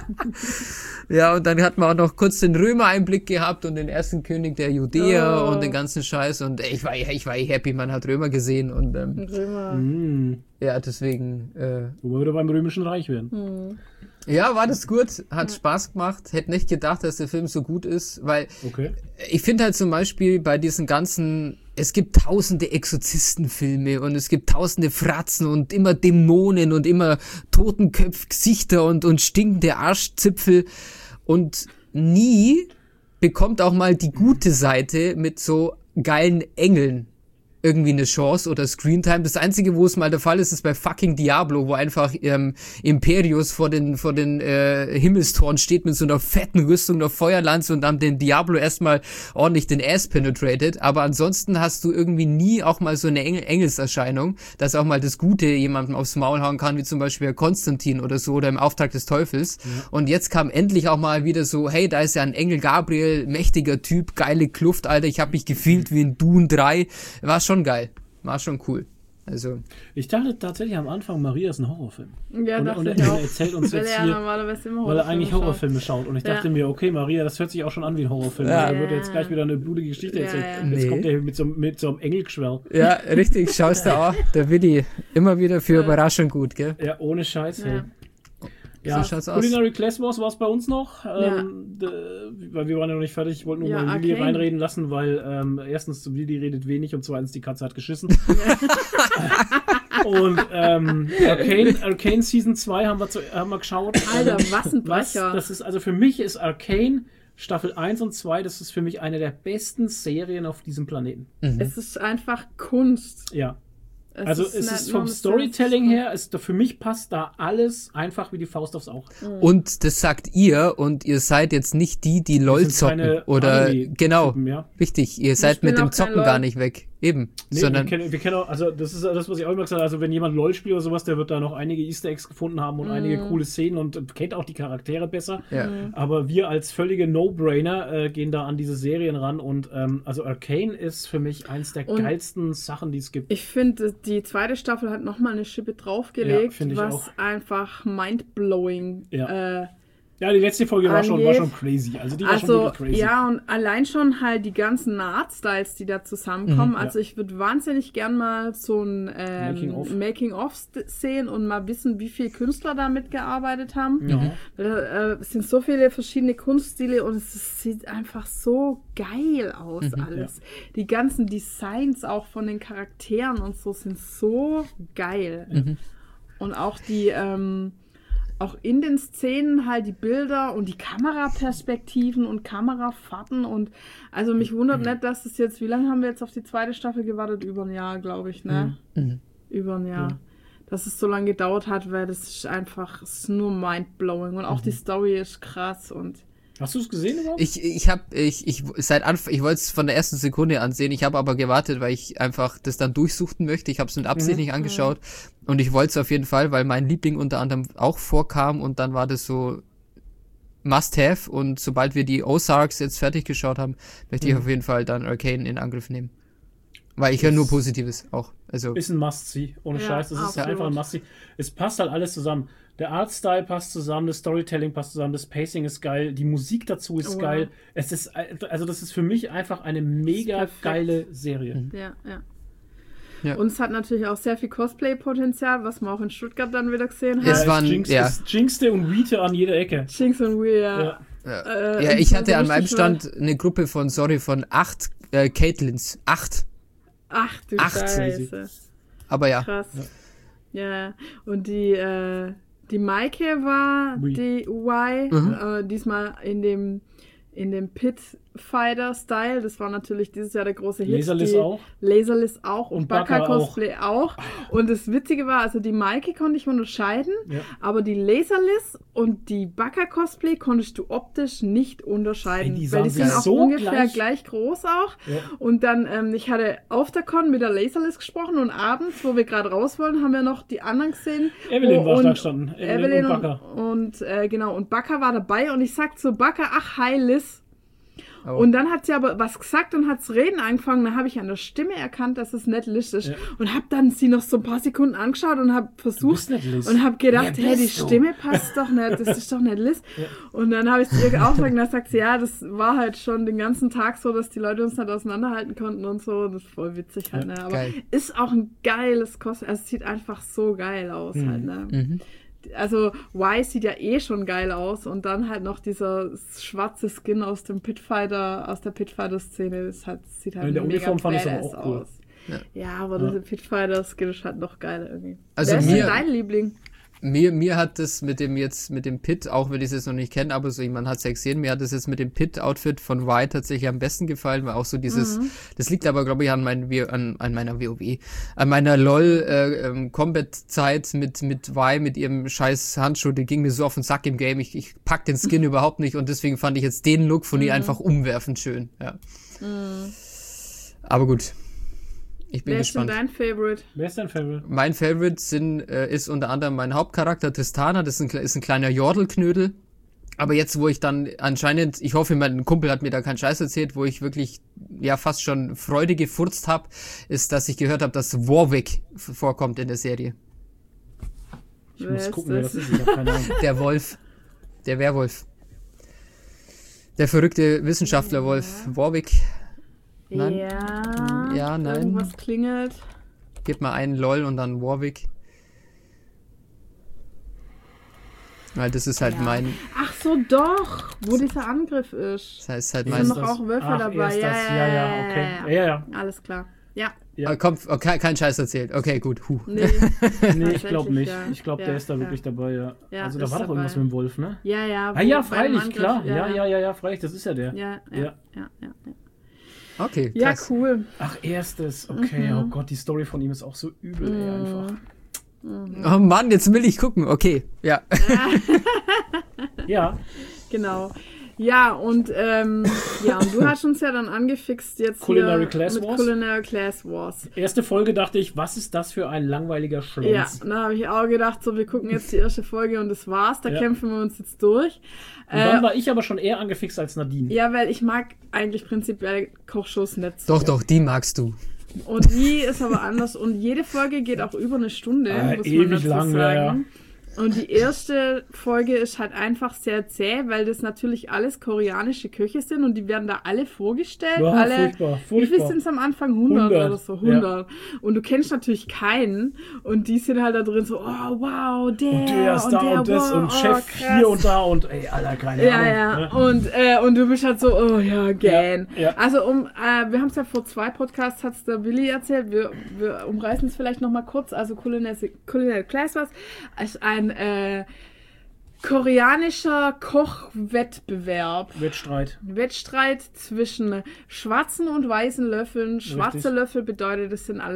Ja, und dann hat man auch noch kurz den Römer-Einblick gehabt und den ersten König der Judäer oh. und den ganzen Scheiß. Und ich war, ich war happy, man hat Römer gesehen. Und ähm, Römer. Mm. Ja, deswegen. Äh, Wo wir wieder beim Römischen Reich werden. Hm. Ja, war das gut, hat Spaß gemacht. Hätte nicht gedacht, dass der Film so gut ist, weil okay. ich finde halt zum Beispiel bei diesen ganzen, es gibt tausende Exorzistenfilme und es gibt tausende Fratzen und immer Dämonen und immer Totenköpf-Gesichter und, und stinkende Arschzipfel und nie bekommt auch mal die gute Seite mit so geilen Engeln irgendwie eine Chance oder Screentime. Das Einzige, wo es mal der Fall ist, ist bei fucking Diablo, wo einfach ähm, Imperius vor den vor den äh, Himmelstoren steht mit so einer fetten Rüstung, einer Feuerlanze und dann den Diablo erstmal ordentlich den Ass penetrated. Aber ansonsten hast du irgendwie nie auch mal so eine Engel Engelserscheinung, dass auch mal das Gute jemandem aufs Maul hauen kann, wie zum Beispiel Konstantin oder so oder im Auftrag des Teufels. Ja. Und jetzt kam endlich auch mal wieder so, hey, da ist ja ein Engel Gabriel, mächtiger Typ, geile Kluft, Alter, ich hab mich gefühlt wie in Dune drei. War schon geil. War schon cool. Also. Ich dachte tatsächlich am Anfang, Maria ist ein Horrorfilm. Ja, und, dachte und er, ich auch. er erzählt uns weil jetzt er hier, normalerweise immer weil er eigentlich schaut. Horrorfilme schaut. Und ich dachte ja. mir, okay, Maria, das hört sich auch schon an wie ein Horrorfilm. Ja. Er wird jetzt gleich wieder eine blutige Geschichte Ja, erzählen. ja. Jetzt Nee. kommt er mit so, mit so einem Engelgeschwärl. Ja, richtig, schaust du auch. Der Willi, immer wieder für Überraschung gut, gell? Ja, ohne Scheiß. Ja. Hey. Ja, So schaut's aus. Culinary Class Wars war es bei uns noch, Ja. ähm, d- weil wir waren ja noch nicht fertig. Ich wollte nur Ja, mal Willi Arcane. reinreden lassen, weil ähm, erstens Willi redet wenig und zweitens die Katze hat geschissen. Und ähm, Arcane, Arcane Season zwei haben wir, zu, haben wir geschaut. Alter, was ein Was, Brecher. das ist, also für mich ist Arcane Staffel eins und zwei, das ist für mich eine der besten Serien auf diesem Planeten. Es ist einfach Kunst. Ja. Es Also ist es nicht ist nur vom eine Storytelling Kunst. her, ist, für mich passt da alles einfach wie die Faust aufs Auge. Und das sagt ihr und ihr seid jetzt nicht die, die LOL sind zocken keine oder Anime-Typen, genau, ja. richtig, ihr seid spielen mit dem auch kein Zocken LOL. gar nicht weg. Eben, Nee, sondern wir kennen, wir kennen auch, also das ist das, was ich auch immer gesagt habe, also wenn jemand LOL spielt oder sowas, der wird da noch einige Easter Eggs gefunden haben und einige coole Szenen und kennt auch die Charaktere besser. ja. Aber wir als völlige No-Brainer äh, gehen da an diese Serien ran und ähm, also Arcane ist für mich eins der Und geilsten Sachen, die es gibt. Ich finde, die zweite Staffel hat nochmal eine Schippe Ja, draufgelegt, find ich was auch. einfach mindblowing Ja. äh, Ja, die letzte Folge war schon, war angeht. schon crazy. Also die war schon Also, wirklich crazy. ja, und allein schon halt die ganzen Artstyles, die da zusammenkommen. Mhm, also, ich würde wahnsinnig gern mal so ein ähm, Making-of. Making-of sehen und mal wissen, wie viele Künstler da mitgearbeitet haben. Ja. Weil, äh, es sind so viele verschiedene Kunststile und es, es sieht einfach so geil aus, alles. Die ganzen Designs auch von den Charakteren und so sind so geil. Und auch die, ähm, auch in den Szenen halt die Bilder und die Kameraperspektiven und Kamerafahrten und also mich wundert nicht, dass es jetzt, wie lange haben wir jetzt auf die zweite Staffel gewartet? Über ein Jahr, glaube ich, ne? Mhm. Über ein Jahr. Dass es so lange gedauert hat, weil das ist einfach, es ist nur mindblowing und auch die Story ist krass und Hast du es gesehen überhaupt? Ich, ich hab, ich, ich, seit Anfang, ich wollte es von der ersten Sekunde ansehen, ich habe aber gewartet, weil ich einfach das dann durchsuchten möchte. Ich habe es mit Absicht Mhm. nicht angeschaut und ich wollte es auf jeden Fall, weil mein Liebling unter anderem auch vorkam und dann war das so Must-Have und sobald wir die Ozarks jetzt fertig geschaut haben, möchte ich Mhm. auf jeden Fall dann Arcane in Angriff nehmen. Weil ich höre nur Positives auch. Also, Ist ein Must-See, ohne Ja, Scheiß. Das ist absolut. einfach ein Must-See. Es passt halt alles zusammen. Der Artstyle passt zusammen, das Storytelling passt zusammen, das Pacing ist geil, die Musik dazu ist Oh, geil. ja. Es ist, also das ist für mich einfach eine mega perfekt. geile Serie. Ja, ja. Ja. Und es hat natürlich auch sehr viel Cosplay-Potenzial, was man auch in Stuttgart dann wieder gesehen Es hat. waren- Jinx, ja. es Jinxte und Weete an jeder Ecke. Jinx und Will, ja. Ja. ja, Äh, ja und ich so hatte an meinem richtig Stand eine Gruppe von, sorry, von acht äh, Caitlins. Acht. Ach du Acht. Scheiße. Aber ja. Krass. Ja. Und die, äh, die Maike war Oui. die Y, Mhm. äh, diesmal in dem, in dem Pit-Fighter-Style. Das war natürlich dieses Jahr der große Hit. Laserliss die, auch. Laserliss auch und, Und Baka Baka Cosplay auch. Und das Witzige war, also die Maike konnte ich unterscheiden, Ja. aber die Laserliss und die Baka Cosplay konntest du optisch nicht unterscheiden. Ey, die weil die sahen sind auch so ungefähr gleich- gleich groß auch. Ja. Und dann, ähm, ich hatte auf der Con mit der Laserlist gesprochen und abends, wo wir gerade raus wollen, haben wir noch die anderen gesehen. Evelyn Oh, war und- da gestanden. Evelyn, Evelyn und und, Baka. und, äh, genau, und Baka war dabei und ich sag zu Baka, ach, hi Liz. Oh. Und dann hat sie aber was gesagt und hat's reden angefangen. Dann habe ich an der Stimme erkannt, dass es nicht Liz ist. Ja. Und habe dann sie noch so ein paar Sekunden angeschaut und habe versucht bist nicht Liz. und habe gedacht, Wer hey, die bist du? Stimme passt doch nicht, das ist doch nicht Liz. Und dann habe ich es ihr auch gesagt und dann sagt sie, ja, das war halt schon den ganzen Tag so, dass die Leute uns nicht auseinanderhalten konnten und so. Das ist voll witzig halt, ne? Aber geil. ist auch ein geiles Kostüm. Also es sieht einfach so geil aus halt, ne? Mhm. Also Y sieht ja eh schon geil aus und dann halt noch dieser schwarze Skin aus dem Pitfighter, aus der Pitfighter-Szene, das halt, sieht halt In der mega Uniform fand ich es aber badass auch cool. aus. Ja, aber dieser Pitfighter-Skin ist halt noch geiler irgendwie. Also Wer ist mir- denn dein Liebling? Mir, mir hat das mit dem jetzt, mit dem Pit, auch wenn ich es jetzt noch nicht kenne, aber so, man hat es ja gesehen, mir hat das jetzt mit dem Pit-Outfit von Y tatsächlich am besten gefallen, weil auch so dieses, Mhm. das liegt aber, glaube ich, an, mein, W- an, an meiner WoW, an meiner LOL-Combat-Zeit mit, mit Y, mit ihrem scheiß Handschuh, der ging mir so auf den Sack im Game, ich, ich pack den Skin überhaupt nicht und deswegen fand ich jetzt den Look von ihr einfach umwerfend schön, ja. Aber gut. Ich bin Wer ist denn gespannt. dein Favorite? Wer ist dein Favorite? Mein Favorite sind, äh, ist unter anderem mein Hauptcharakter Tristana, das ist ein, kle- ist ein kleiner Jordelknödel. Aber jetzt, wo ich dann anscheinend, ich hoffe, mein Kumpel hat mir da keinen Scheiß erzählt, wo ich wirklich ja fast schon Freude gefurzt habe, ist, dass ich gehört habe, dass Warwick f- vorkommt in der Serie. Ich Wer muss ist gucken, wer das? das ist. Ich habe keine Ahnung. Der Wolf. Der Werwolf. Der verrückte Wissenschaftler-Wolf. Warwick. Nein. Ja. Ja, nein. Irgendwas klingelt. Gib mal einen LOL und dann Warwick. Weil das ist halt Ja. mein, Ach so, doch, wo dieser Angriff ist. das heißt halt Da mein, sind noch auch Wölfe Ach, dabei. erst Ja, das. ja, Ja, ja, ja, okay. ja, Ja, ja. Alles klar. Ja. Ja. Ah, kommt, okay, kein Scheiß erzählt. Okay, gut. Huh. Nee, Nee, ich glaube nicht. Ja. Ich glaube, Ja, der ist da ja. wirklich dabei, ja. Ja, also da ist war doch dabei. irgendwas mit dem Wolf, ne? Ja, ja. Ah ja, wo- beim freilich, Angriff, klar. Ja, ja, ja, ja, freilich, das ist ja der. Ja, ja, Ja. ja, ja, ja. Okay, Ja, krass. cool. Ach, erstes. Okay, Mhm. oh Gott, die Story von ihm ist auch so übel, ey, einfach. Oh Mann, jetzt will ich gucken. Okay, ja. Ja, Genau. Ja, und ähm, ja, und du hast uns ja dann angefixt jetzt Culinary hier Class mit Wars? Culinary Class Wars. erste Folge dachte ich, was ist das für ein langweiliger Ja, Schlenz? und da habe ich auch gedacht, so, wir gucken jetzt die erste Folge und das war's, da Ja. kämpfen wir uns jetzt durch. Und dann Äh, war ich aber schon eher angefixt als Nadine. ja, weil ich mag eigentlich prinzipiell Kochshows nicht so. Doch, doch, die magst du. Und die ist aber anders und jede Folge geht auch über eine Stunde, Ah, muss ewig man dazu lang, sagen. ja, ja. Und die erste Folge ist halt einfach sehr zäh, weil das natürlich alles koreanische Köche sind und die werden da alle vorgestellt. Ja, alle, furchtbar, Wie viel furchtbar. sind es am Anfang? hundert, hundert, oder so, hundert. Und du kennst natürlich keinen und die sind halt da drin so, oh wow, der Und der ist da der, und das wow, und oh, Chef krass. hier und da und ey, Alter, keine Ja, Ahnung. ja, ne? und, äh, und du bist halt so, oh ja, gern. Ja, ja. Also, um, äh, wir haben es ja vor zwei Podcasts, hat es der Willi erzählt, wir, wir umreißen es vielleicht nochmal kurz. Also, Culinary, Culinary Class Wars ist ein äh, koreanischer Kochwettbewerb. Wettstreit. Wettstreit zwischen schwarzen und weißen Löffeln. Schwarze Richtig. Löffel bedeutet, das sind alles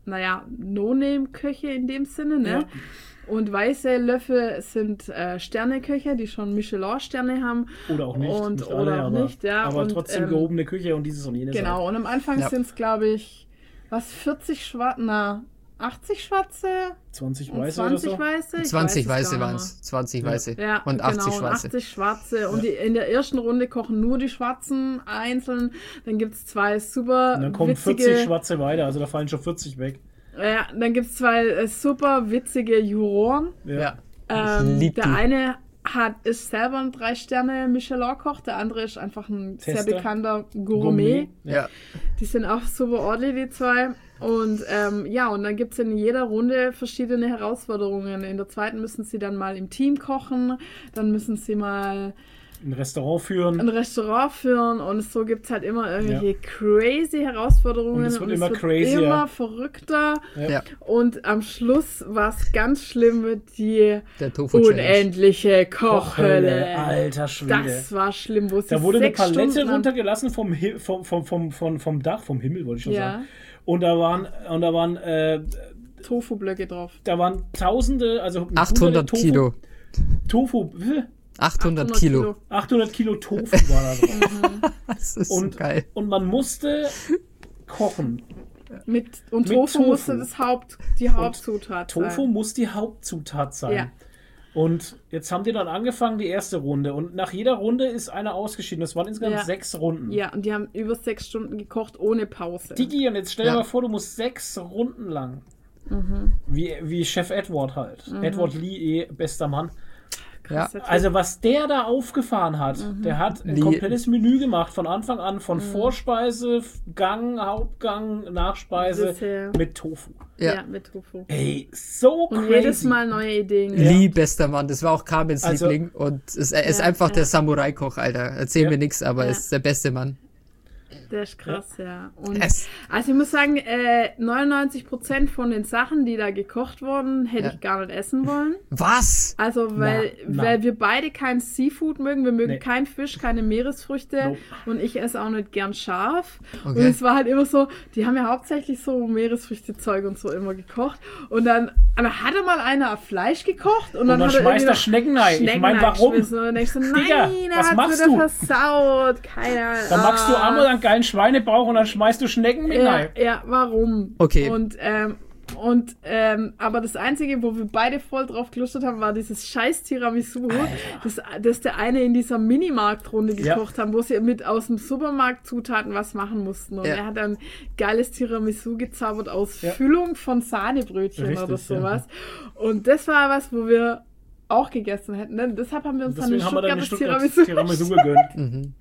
naja, No-Name-Köche in dem Sinne, ne? Ja. Und weiße Löffel sind äh, Sterneköche, die schon Michelin-Sterne haben. Oder auch nicht. Und, nicht alle, oder auch aber, nicht, ja. Aber und, trotzdem ähm, gehobene Küche und dieses und jenes. Genau, und am Anfang Ja. sind es, glaube ich, was, vierzig Schwarze, na, achtzig Schwarze zwanzig und Weiße oder zwanzig so? Weiße? Ich zwanzig weiß es Weiße gar waren nicht es. zwanzig Ja. Weiße. mehr. Ja, und achtzig genau, Schwarze. Und achtzig Schwarze. Und die, in der ersten Runde kochen nur die Schwarzen einzeln. Dann gibt es zwei super Und dann kommen witzige... vierzig Schwarze weiter, also da fallen schon vierzig weg. Ja, dann gibt es zwei äh, super witzige Juroren. Ja. Ähm, lieb der die. eine hat, ist selber ein Drei-Sterne-Michelin-Koch, der andere ist einfach ein Tester. sehr bekannter Gourmet. Gourmet. Ja. Die sind auch super ordentlich, die zwei. Und ähm, ja, und dann gibt es in jeder Runde verschiedene Herausforderungen. In der zweiten müssen sie dann mal im Team kochen, dann müssen sie mal Ein Restaurant führen. ein Restaurant führen und so gibt es halt immer irgendwelche Ja. crazy Herausforderungen. Und es wird immer crazier. immer verrückter. Ja. Und am Schluss war es ganz schlimm, die Der Tofu-Challenge. unendliche Kochhölle. Kochhölle, alter Schwede. Das war schlimm, wo sie Da wurde eine sechs Palette Stunden am- runtergelassen vom, Hi- vom, vom, vom, vom, vom Dach, vom Himmel, wollte ich schon Ja. sagen. Und da waren, und da waren, äh, Tofu-Blöcke drauf. da waren Tausende, also achthundert Tofu, Kilo. Tofu, wie? achthundert Kilo. achthundert Kilo Tofu war da drauf. Das ist Und, so geil. und man musste kochen. Mit, und Mit Tofu, Tofu. musste das Haupt, die Hauptzutat Tofu sein. muss die Hauptzutat sein. Ja. Und jetzt haben die dann angefangen, die erste Runde. Und nach jeder Runde ist einer ausgeschieden. Das waren insgesamt Ja. sechs Runden. Ja, und die haben über sechs Stunden gekocht ohne Pause. Digi, und jetzt stell dir Ja. mal vor, du musst sechs Runden lang. Mhm. Wie, wie Chef Edward halt. Edward Lee, eh, bester Mann. Krass, Ja. der Typ. Also was der da aufgefahren hat, Mhm. der hat ein Lee- komplettes Menü gemacht, von Anfang an, von Vorspeise, Gang, Hauptgang, Nachspeise Dessert. mit Tofu. ja. Ja. mit Tofu. Ey, so Und crazy. jedes Mal neue Ideen. Lee, bester Mann. Das war auch Carmens Also- Liebling. Und es, er ist Ja, einfach ja. der Samurai-Koch, Alter. Erzähl Ja. mir nichts, aber Ja. ist der beste Mann. Der ist krass, ja. Und Es- also ich muss sagen, äh, neunundneunzig Prozent von den Sachen, die da gekocht wurden, hätte Ja. ich gar nicht essen wollen. Was? Also, weil, Na, na. weil wir beide kein Seafood mögen. Wir mögen Nee. kein Fisch, keine Meeresfrüchte. Nope. Und ich esse auch nicht gern scharf. Und Okay. es war halt immer so, die haben ja hauptsächlich so Meeresfrüchte-Zeug und so immer gekocht. Und dann, dann hatte mal einer Fleisch gekocht und, Und dann, dann hat er schmeißt irgendwie er noch Schnecken rein. Ich Schnecken mein, warum? reingeschmissen. Und dann denkst du, nein, Digga, er was hat's machst wieder du? versaut. Keine Ahnung. Dann machst du Ah. einmal einen geilen Schweinebauch und dann schmeißt du Schnecken mit Ja, rein. ja, warum? Okay. Und, ähm, und, ähm, aber das Einzige, wo wir beide voll drauf gelustert haben, war dieses scheiß Tiramisu, das, das der eine in dieser Minimarktrunde Ja. gekocht haben, wo sie mit aus dem Supermarkt Zutaten was machen mussten. Und Ja. er hat dann geiles Tiramisu gezaubert aus Ja. Füllung von Sahnebrötchen Richtig, oder ja. sowas. Und das war was, wo wir auch gegessen hätten. Ne? Deshalb haben wir uns Deswegen dann haben wir dann ein eine Stuttgarter Stuttgart Tiramisu, Tiramisu gegönnt.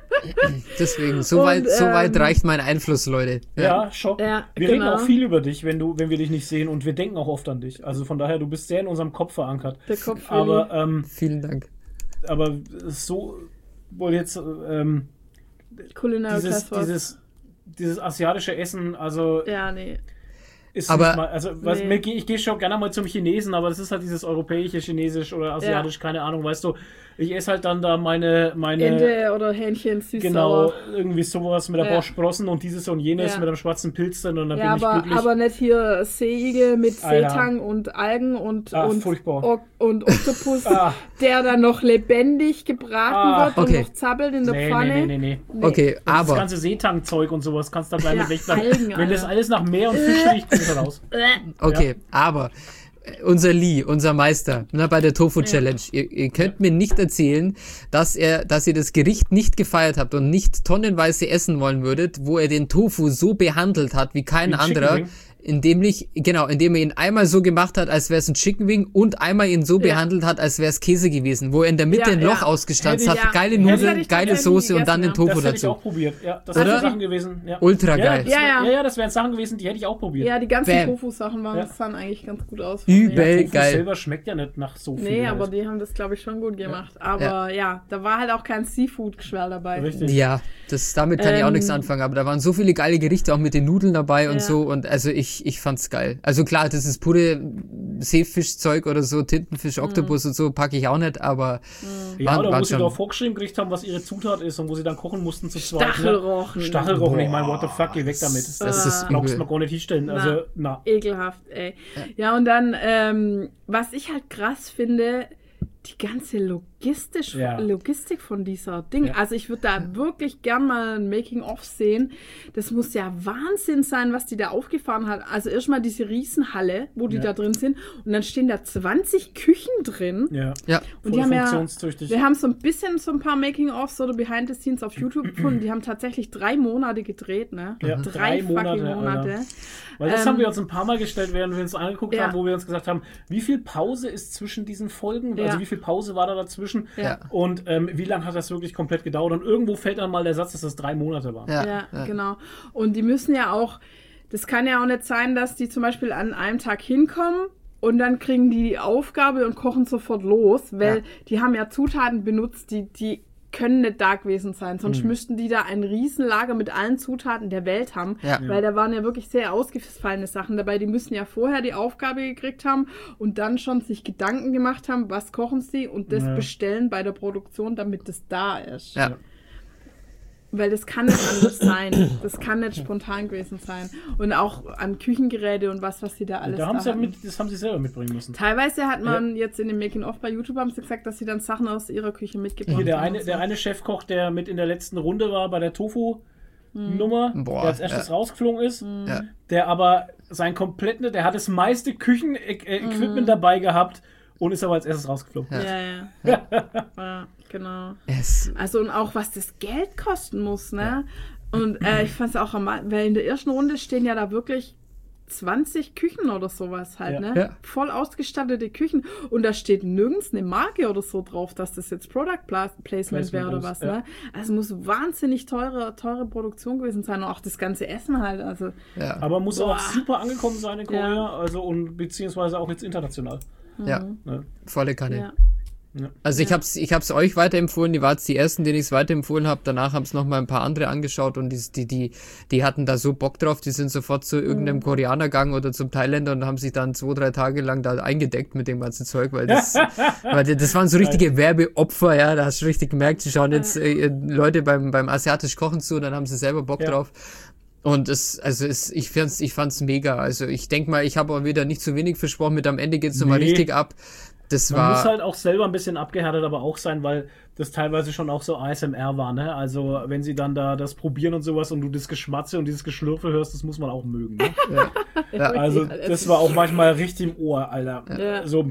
Deswegen, so Und, weit, so weit ähm, reicht mein Einfluss, Leute. Ja, schon. Ja, wir genau. reden auch viel über dich, wenn, du, wenn wir dich nicht sehen, und wir denken auch oft an dich. Also von daher, du bist sehr in unserem Kopf verankert. Der Kopf Aber, ähm, Vielen Dank. aber so wohl jetzt ähm, Culinary dieses, Class was. dieses, dieses asiatische Essen, also Ja, nee. ist Aber- nicht mal, also was, Nee. mir, geh- ich gehe schon gerne mal zum Chinesen, aber das ist halt dieses europäische, chinesisch oder asiatisch, keine Ahnung, weißt du, ich esse halt dann da meine, meine Ente oder Hähnchen süß genau, irgendwie sowas mit der Ja. Bauchsprossen und dieses und jenes Ja. mit einem schwarzen Pilz drin, und dann Ja, bin ich aber, glücklich. aber nicht hier Seeigel mit Alter. Seetang und Algen und, Ah, und, furchtbar. O- und Oktopus, Ah. der dann noch lebendig gebraten Ah. wird Okay. und noch zappelt in der nee, Pfanne. nee, nee, nee, nee. Okay, Das aber ganze Seetangzeug und sowas kannst du da gleich Ja, mit weglassen. Algen, Wenn das Alter. alles nach Meer und Fisch riecht, kommt das raus. Okay, aber äh, unser Lee, unser Meister, na, bei der Tofu-Challenge, ihr, ihr könnt mir nicht erzählen, dass er, dass ihr das Gericht nicht gefeiert habt und nicht tonnenweise essen wollen würdet, wo er den Tofu so behandelt hat wie kein Wie ein anderer, Chicken Wing? indem ich, genau, indem er ihn einmal so gemacht hat, als wäre es ein Chicken Wing, und einmal ihn so Ja. behandelt hat, als wäre es Käse gewesen, wo er in der Mitte Ja, ein Loch ja. ausgestanzt Hätte hat, ich- ja. geile Das hätte Nudeln, ich geile tatsächlich Soße und dann den gegessen, ja. Tofu Das hätte ich dazu. auch probiert. Ja, das Oder? wären Sachen gewesen. Ja. Ultra ja, geil. Das Ja, wär, ja. ja, ja, das wären Sachen gewesen, die hätte ich auch probiert. Ja, die ganzen Bam. Tofu-Sachen waren, Ja. das sahen eigentlich ganz gut aus. Übel. Ja, Tofu geil. selber schmeckt ja nicht nach so viel. Nee, halt. aber die haben das, glaube ich, schon gut gemacht. Aber ja. da war halt auch kein Seafood-Geschwär dabei. Richtig. Ja, das, damit kann ich auch Ähm, nichts anfangen, aber da waren so viele geile Gerichte, auch mit den Nudeln dabei und Ja. so, und also ich, ich fand's geil. Also klar, das ist pure Seefischzeug oder so, Tintenfisch, Oktopus und so packe ich auch nicht, aber Ja, waren, oder waren wo sie schon, doch vorgeschrieben gekriegt haben, was ihre Zutat ist und wo sie dann kochen mussten zu zweit. Stachelrochen. Ne? Stachelrochen, ich meine, what the fuck, geh weg damit. das Das ist glaubst du übel. mir gar nicht hinstellen. Also, na. Ekelhaft, ey. Ja, und dann, ähm, was ich halt krass finde, die ganze Logistisch, Ja. Logistik von dieser Ding. Ja. Also ich würde da wirklich gern mal ein Making-of sehen. Das muss ja Wahnsinn sein, was die da aufgefahren hat. Also erstmal diese Riesenhalle, wo die Ja. da drin sind. Und dann stehen da zwanzig Küchen drin. Ja. ja, Und Voll die haben ja, funktionstüchtig. wir haben so ein bisschen so ein paar Making-ofs oder Behind the Scenes auf YouTube gefunden. Die haben tatsächlich drei Monate gedreht, ne? Ja, drei, drei Monate, fucking Monate. Alter. Weil das Ähm, haben wir uns ein paar Mal gestellt, während wir uns angeguckt ja. haben, wo wir uns gesagt haben, wie viel Pause ist zwischen diesen Folgen? Ja. Also wie viel Pause war da dazwischen? Ja. Und ähm, wie lange hat das wirklich komplett gedauert? Und irgendwo fällt dann mal der Satz, dass das drei Monate waren. ja, Ja, ja. genau. Und die müssen ja auch, das kann ja auch nicht sein, dass die zum Beispiel an einem Tag hinkommen und dann kriegen die die Aufgabe und kochen sofort los, weil Ja. die haben ja Zutaten benutzt, die, die können nicht da gewesen sein. Sonst müssten die da ein Riesenlager mit allen Zutaten der Welt haben, Ja. weil da waren ja wirklich sehr ausgefallene Sachen dabei. Die müssen ja vorher die Aufgabe gekriegt haben und dann schon sich Gedanken gemacht haben, was kochen sie und das Ja. bestellen bei der Produktion, damit das da ist. Ja. Weil das kann nicht anders sein. Das kann nicht spontan gewesen sein. Und auch an Küchengeräte und was, was sie da alles Da haben sie ja hatten. mit, das haben sie selber mitbringen müssen. Teilweise hat man jetzt in dem Making-of bei YouTube haben sie gesagt, dass sie dann Sachen aus ihrer Küche mitgebracht Hier der haben. eine, und so. der eine Chefkoch, der mit in der letzten Runde war bei der Tofu-Nummer, Boah, der als erstes ja. rausgeflogen ist, Ja. der aber sein kompletten, der hat das meiste Küchen-Equipment dabei gehabt und ist aber als erstes rausgeflogen. Ja, ja. Ja, ja genau. Es, Also und auch, was das Geld kosten muss, ne? Und äh, ich fand es auch, am, weil in der ersten Runde stehen ja da wirklich zwanzig Küchen oder sowas halt, Ja. ne? Ja. Voll ausgestattete Küchen. Und da steht nirgends eine Marke oder so drauf, dass das jetzt Product Pla- Placement wäre oder ist, was, ja. ne? Also es muss wahnsinnig teure, teure Produktion gewesen sein. Und auch das ganze Essen halt, also. ja, Aber muss Boah. auch super angekommen sein in Korea, Ja. also und beziehungsweise auch jetzt international. ja, Ne? volle Kanne. Ja. Also ich hab's, ich hab's euch weiterempfohlen, die waren die ersten, denen ich es weiterempfohlen habe. Danach haben es noch mal ein paar andere angeschaut und die, die, die, die hatten da so Bock drauf, die sind sofort zu irgendeinem Koreaner gegangen oder zum Thailänder und haben sich dann zwei, drei Tage lang da eingedeckt mit dem ganzen Zeug, weil das, weil das waren so richtige Werbeopfer, ja, da hast du richtig gemerkt, sie schauen jetzt äh, Leute beim, beim asiatisch Kochen zu, dann haben sie selber Bock Ja. drauf. Und es, also es, ich fand's, ich fand's mega. Also ich denk mal, ich habe auch wieder nicht zu wenig versprochen, mit am Ende geht's nochmal Nee. richtig ab. Das Man war. muss halt auch selber ein bisschen abgehärtet aber auch sein, weil das teilweise schon auch so A S M R war, ne? Also wenn sie dann da das probieren und sowas und du das Geschmatze und dieses Geschlürfe hörst, das muss man auch mögen, ne? Ja. Also das war auch manchmal richtig im Ohr, Alter. Ja. So,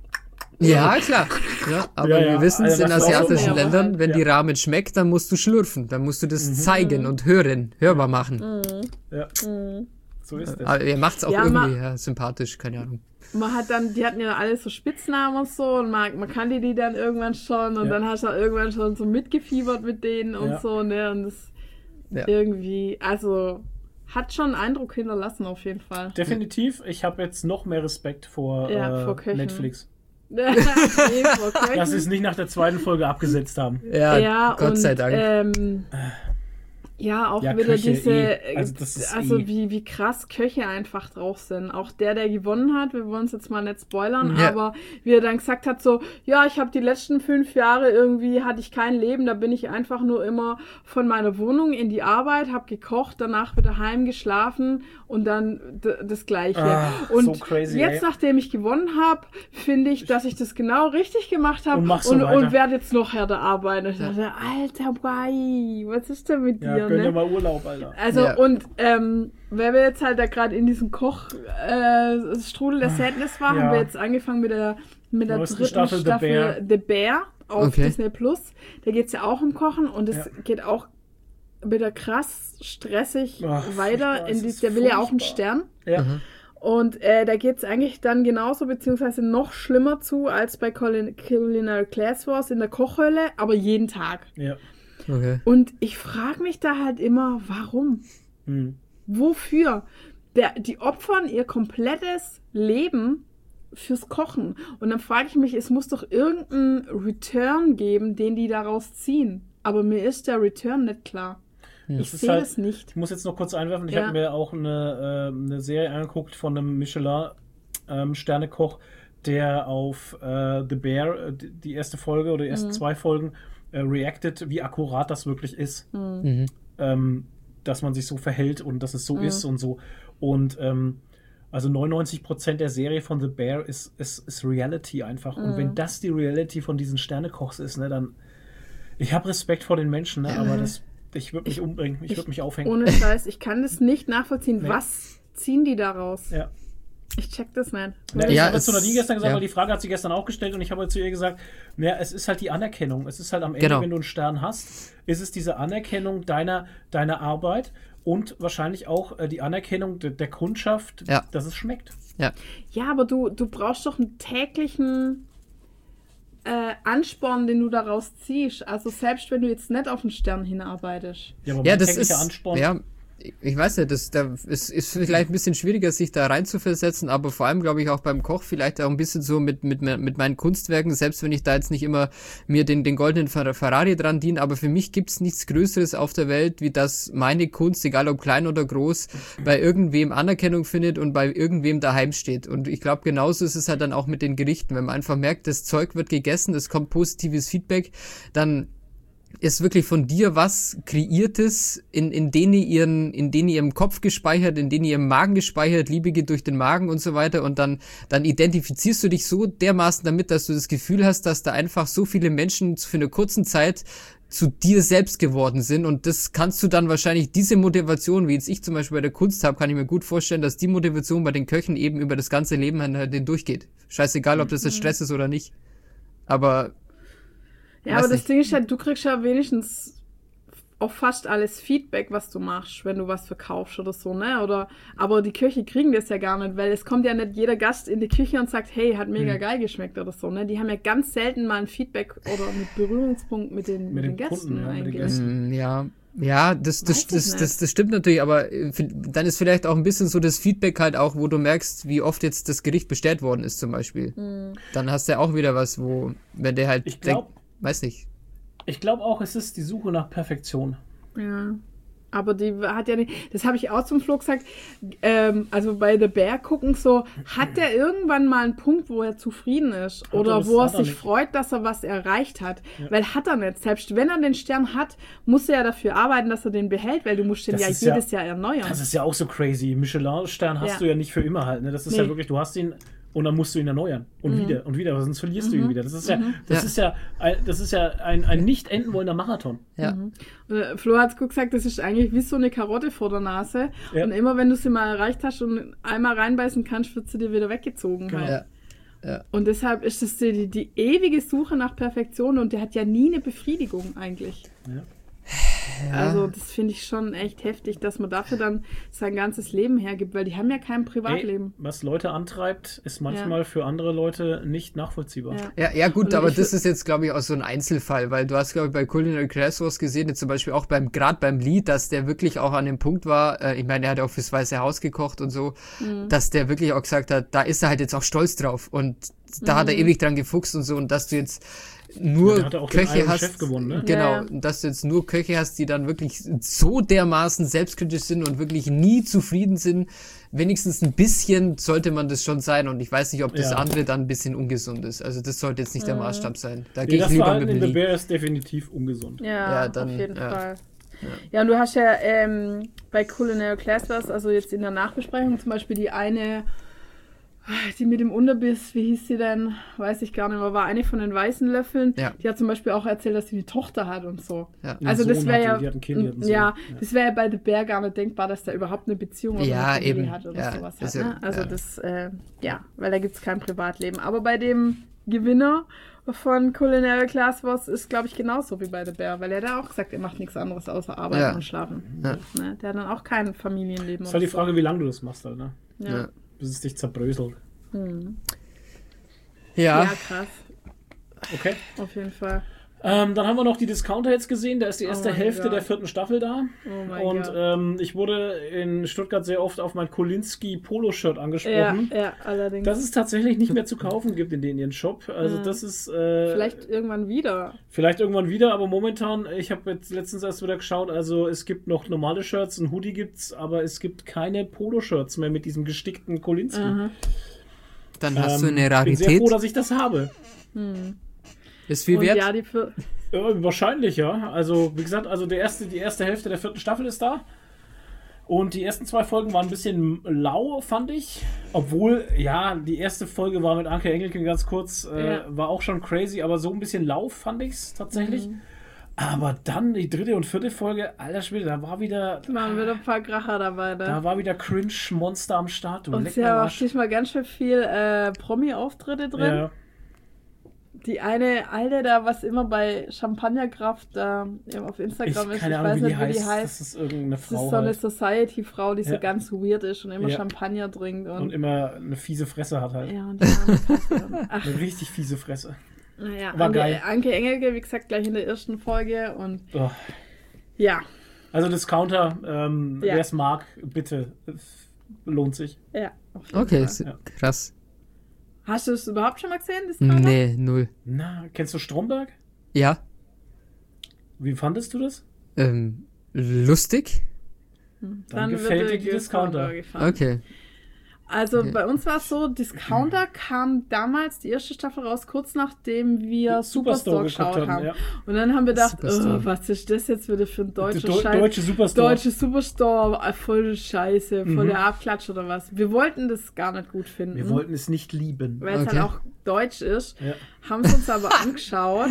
Ja, klar. Ja, aber Ja, ja. wir wissen es Also in das war auch asiatischen so. Ländern, wenn Ja. die Ramen schmeckt, dann musst du schlürfen. Dann musst du das zeigen und hören, hörbar machen. ja. So ist es. Aber ihr macht's auch Ja, irgendwie ma- ja, sympathisch, keine Ahnung. Man hat dann, die hatten ja alle so Spitznamen und so und man, man kannte die dann irgendwann schon und Ja. dann hast du irgendwann schon so mitgefiebert mit denen und Ja. so, ne? Und das Ja. irgendwie, also hat schon einen Eindruck hinterlassen auf jeden Fall. Definitiv, ich habe jetzt noch mehr Respekt vor, Ja, äh, vor Köchen. Netflix. Nee, vor Köchen. Dass sie es nicht nach der zweiten Folge abgesetzt haben. Ja, ja, Gott und, sei Dank. Ähm, ja, auch Ja, wieder Köche diese, eh. Also das ist also eh. wie, wie krass Köche einfach drauf sind. Auch der, der gewonnen hat, wir wollen es jetzt mal nicht spoilern, Ja. aber wie er dann gesagt hat, so, ja, ich habe die letzten fünf Jahre irgendwie, hatte ich kein Leben, da bin ich einfach nur immer von meiner Wohnung in die Arbeit, habe gekocht, danach wieder heim geschlafen und dann d- das Gleiche. Ah, und so crazy, jetzt, ey. nachdem ich gewonnen habe, finde ich, dass ich das genau richtig gemacht habe Und mach so und, weiter. und werde jetzt noch härter arbeiten. Ich dachte, alter, why? Was ist denn mit Ja, dir? gönn dir Ne? mal Urlaub, Alter. Also Ja. und ähm, weil wir jetzt halt da gerade in diesem Koch äh, Strudel der Sadness war, Ja. haben wir jetzt angefangen mit der mit der Neuesten dritten Staffel Staffel, The Bear. The Bear auf Okay. Disney Plus. Da geht es ja auch um Kochen und es Ja. geht auch wieder krass stressig Ach, weiter. furchtbar, In es die, ist der will ja auch einen furchtbar. Stern. Ja. Und äh, da geht es eigentlich dann genauso, beziehungsweise noch schlimmer zu, als bei Culin- Culinary Class Wars in der Kochhölle, aber jeden Tag. Ja. Okay. Und ich frage mich da halt immer, warum? Hm. Wofür? Der, die opfern ihr komplettes Leben fürs Kochen. Und dann frage ich mich, es muss doch irgendeinen Return geben, den die daraus ziehen. Aber mir ist der Return nicht klar. Ich Das ist sehe halt- das nicht. Ich muss jetzt noch kurz einwerfen, ich Ja. habe mir auch eine, äh, eine Serie angeguckt von einem Michelin ähm, Sternekoch, der auf äh, The Bear, äh, die erste Folge oder die ersten mhm. zwei Folgen, äh, reacted, wie akkurat das wirklich ist. Mhm. Ähm, dass man sich so verhält und dass es so mhm. ist und so. Und ähm, also neunundneunzig Prozent der Serie von The Bear ist, ist, ist Reality einfach. Mhm. Und wenn das die Reality von diesen Sternekochs ist, ne, dann ich habe Respekt vor den Menschen, ne, aber das, ich würde mich umbringen, ich, ich würde mich aufhängen. Ohne Scheiß, ich kann das nicht nachvollziehen. Nee. Was ziehen die daraus? Ja. Ich check das nicht. Ja, ich ja, habe zu Nadine gestern gesagt, ja. weil die Frage hat sie gestern auch gestellt und ich habe zu ihr gesagt, naja, es ist halt die Anerkennung. Es ist halt am Ende, genau. wenn du einen Stern hast, ist es diese Anerkennung deiner, deiner Arbeit und wahrscheinlich auch äh, die Anerkennung de, der Kundschaft, ja. dass es schmeckt. Ja, ja, aber du, du brauchst doch einen täglichen äh, Ansporn, den du daraus ziehst. Also selbst wenn du jetzt nicht auf einen Stern hinarbeitest. Ja, aber ja das ist Ansporn, ja, ich weiß nicht, das da ist, ist vielleicht ein bisschen schwieriger, sich da rein zu versetzen, aber vor allem, glaube ich, auch beim Koch vielleicht auch ein bisschen so mit, mit, mit meinen Kunstwerken, selbst wenn ich da jetzt nicht immer mir den, den goldenen Ferrari dran diene, aber für mich gibt's nichts Größeres auf der Welt, wie dass meine Kunst, egal ob klein oder groß, bei irgendwem Anerkennung findet und bei irgendwem daheim steht. Und ich glaube, genauso ist es halt dann auch mit den Gerichten. Wenn man einfach merkt, das Zeug wird gegessen, es kommt positives Feedback, dann ist wirklich von dir was Kreiertes, in, in denen ihren, in denen ihrem Kopf gespeichert, in denen ihrem Magen gespeichert, Liebe geht durch den Magen und so weiter und dann, dann identifizierst du dich so dermaßen damit, dass du das Gefühl hast, dass da einfach so viele Menschen für eine kurze Zeit zu dir selbst geworden sind und das kannst du dann wahrscheinlich, diese Motivation, wie jetzt ich zum Beispiel bei der Kunst habe, kann ich mir gut vorstellen, dass die Motivation bei den Köchen eben über das ganze Leben halt durchgeht. Scheißegal, ob das jetzt Stress ist oder nicht. Aber ja, aber das Ding ist halt, du kriegst ja wenigstens auf fast alles Feedback, was du machst, wenn du was verkaufst oder so, ne? Oder, aber die Köche kriegen das ja gar nicht, weil es kommt ja nicht jeder Gast in die Küche und sagt, hey, hat mega mhm. geil geschmeckt oder so, ne? Die haben ja ganz selten mal ein Feedback oder einen Berührungspunkt mit den, mit mit den, den Gästen Kunden, ja, eigentlich. mit den Gästen. Ja, ja, das, das, das, das, das, das stimmt natürlich, aber dann ist vielleicht auch ein bisschen so das Feedback halt auch, wo du merkst, wie oft jetzt das Gericht bestellt worden ist zum Beispiel. Mhm. Dann hast du ja auch wieder was, wo, wenn der halt ich glaub, denkt, weiß nicht. Ich glaube auch, es ist die Suche nach Perfektion. Ja, aber die hat ja nicht, das habe ich auch zum Flo gesagt, ähm, also bei The Bear gucken so, hat der irgendwann mal einen Punkt, wo er zufrieden ist hat oder er wo er sich nicht. freut, dass er was erreicht hat, ja. weil hat er nicht. Selbst wenn er den Stern hat, muss er ja dafür arbeiten, dass er den behält, weil du musst den das ja jedes ja, Jahr erneuern. Das ist ja auch so crazy. Michelin-Stern hast ja. du ja nicht für immer halt, ne? Das ist nee. ja wirklich, du hast ihn und dann musst du ihn erneuern. Und mhm. wieder und wieder, sonst verlierst mhm. du ihn wieder. Das ist ja, das ja. ist ja, ein, das ist ja ein, ein nicht enden wollender Marathon. Ja. Mhm. Und Flo hat gesagt, das ist eigentlich wie so eine Karotte vor der Nase. Ja. Und immer wenn du sie mal erreicht hast und einmal reinbeißen kannst, wird sie dir wieder weggezogen. Genau. Halt. Ja. Ja. Und deshalb ist das die, die ewige Suche nach Perfektion und der hat ja nie eine Befriedigung eigentlich. Ja. Ja. Also das finde ich schon echt heftig, dass man dafür dann sein ganzes Leben hergibt, weil die haben ja kein Privatleben. Ey, was Leute antreibt, ist manchmal ja. für andere Leute nicht nachvollziehbar. Ja, ja, ja gut, und aber das ist jetzt, glaube ich, auch so ein Einzelfall, weil du hast, glaube ich, bei Culinary Classroom gesehen, jetzt zum Beispiel auch beim, gerade beim Lied, dass der wirklich auch an dem Punkt war, äh, ich meine, er hat auch fürs Weiße Haus gekocht und so, mhm. dass der wirklich auch gesagt hat, da ist er halt jetzt auch stolz drauf und da mhm. hat er ewig dran gefuchst und so und dass du jetzt nur ja, Köche hast, Chef gewonnen, ne? genau, ja. dass du jetzt nur Köche hast, die dann wirklich so dermaßen selbstkritisch sind und wirklich nie zufrieden sind, wenigstens ein bisschen sollte man das schon sein und ich weiß nicht, ob das ja. andere dann ein bisschen ungesund ist. Also das sollte jetzt nicht der Maßstab sein. Da nee, gehe ich lieber Verhalten mit dem in The Bear ist definitiv ungesund. Ja, ja dann, auf jeden ja. Fall. Ja. ja, und du hast ja ähm, bei Culinary Classroom, also jetzt in der Nachbesprechung zum Beispiel die eine, die mit dem Unterbiss, wie hieß sie denn? Weiß ich gar nicht mehr, war eine von den weißen Löffeln. Ja. Die hat zum Beispiel auch erzählt, dass sie eine Tochter hat und so. Ja. Also das wäre ja, die hat ein Kind, ja, ja, das wäre ja bei The Bear gar nicht denkbar, dass der überhaupt eine Beziehung oder ja, eine Familie eben. hat oder ja, sowas. hat, Ja, ja, ne? Also ja. das, äh, ja, weil da gibt es kein Privatleben. Aber bei dem Gewinner von Culinary Classroom ist, glaube ich, genauso wie bei The Bear, weil er da auch gesagt, er macht nichts anderes außer arbeiten ja. und schlafen. Ja. Ne? Der hat dann auch kein Familienleben. Das ist halt die Frage, so. wie lange du das machst, halt, ne? Ja. Ja. Bis es dich zerbröselt. Hm. Ja. Ja, krass. Okay. Auf jeden Fall. Ähm, dann haben wir noch die Discounter jetzt gesehen. Da ist die erste Oh mein Hälfte Gott. der vierten Staffel da. Oh mein Und Gott. ähm, ich wurde in Stuttgart sehr oft auf mein Kolinski-Polo-Shirt angesprochen. Ja, ja, allerdings. Das es tatsächlich nicht mehr zu kaufen gibt in den ihren Shop. Also Ja. das ist... Äh, Vielleicht irgendwann wieder. Vielleicht irgendwann wieder, aber momentan, ich habe jetzt letztens erst wieder geschaut, also es gibt noch normale Shirts, ein Hoodie gibt's, aber es gibt keine Polo-Shirts mehr mit diesem gestickten Kolinski. Aha. Dann hast du Ähm, eine bin sehr Rarität. froh, dass ich das habe. Ist viel Und wert? ja, die für, Ja, wahrscheinlich, ja. Also, wie gesagt, also der erste, die erste Hälfte der vierten Staffel ist da. Und die ersten zwei Folgen waren ein bisschen lau, fand ich. Obwohl, ja, die erste Folge war mit Anke Engelke ganz kurz, äh, Ja. war auch schon crazy, aber so ein bisschen lau fand ich es tatsächlich. Aber dann die dritte und vierte Folge, alter Schwede, da war wieder, waren wieder ein paar Kracher dabei, ne? da war wieder Cringe-Monster am Start. Du Und leck sie mein haben auch Arsch. diesmal ganz schön viel äh, Promi-Auftritte drin. Ja, Die eine Alte da, was immer bei Champagnerkraft da eben auf ich Instagram ist, keine ich Ahnung, weiß wie die nicht, wie heißt. die heißt. Das ist irgendeine Das Frau ist so eine halt. Society-Frau, die so Ja. ganz weird ist und immer Ja. Champagner trinkt. Und, Und immer eine fiese Fresse hat halt. ja, und die arme Katze. Ach, Eine richtig fiese Fresse. naja, War Anke, geil. Anke Engelke, wie gesagt, gleich in der ersten Folge und Oh. ja, Also Discounter, ähm, Ja. wer es mag, bitte. Es lohnt sich. ja. auf jeden Okay, Fall. ist Ja. krass. Hast du es überhaupt schon mal gesehen, das Counter? Nee, null. Na, kennst du Stromberg? Ja, Wie fandest du das? ähm, lustig? Dann gefällt dir die Discounter. gefallen. Okay. Also Okay. bei uns war es so, Discounter kam damals die erste Staffel raus, kurz nachdem wir Superstore geschaut haben. ja. Und dann haben wir gedacht, Superstore. oh, was ist das jetzt wieder für ein deutscher Deu- Scheiß? Deutsche Superstore. Deutsche Superstore, äh, voll Scheiße, voll Mhm. der Abklatsch oder was. Wir wollten das gar nicht gut finden, Wir wollten es nicht lieben. weil es Okay. halt auch deutsch ist, Ja. haben es uns aber angeschaut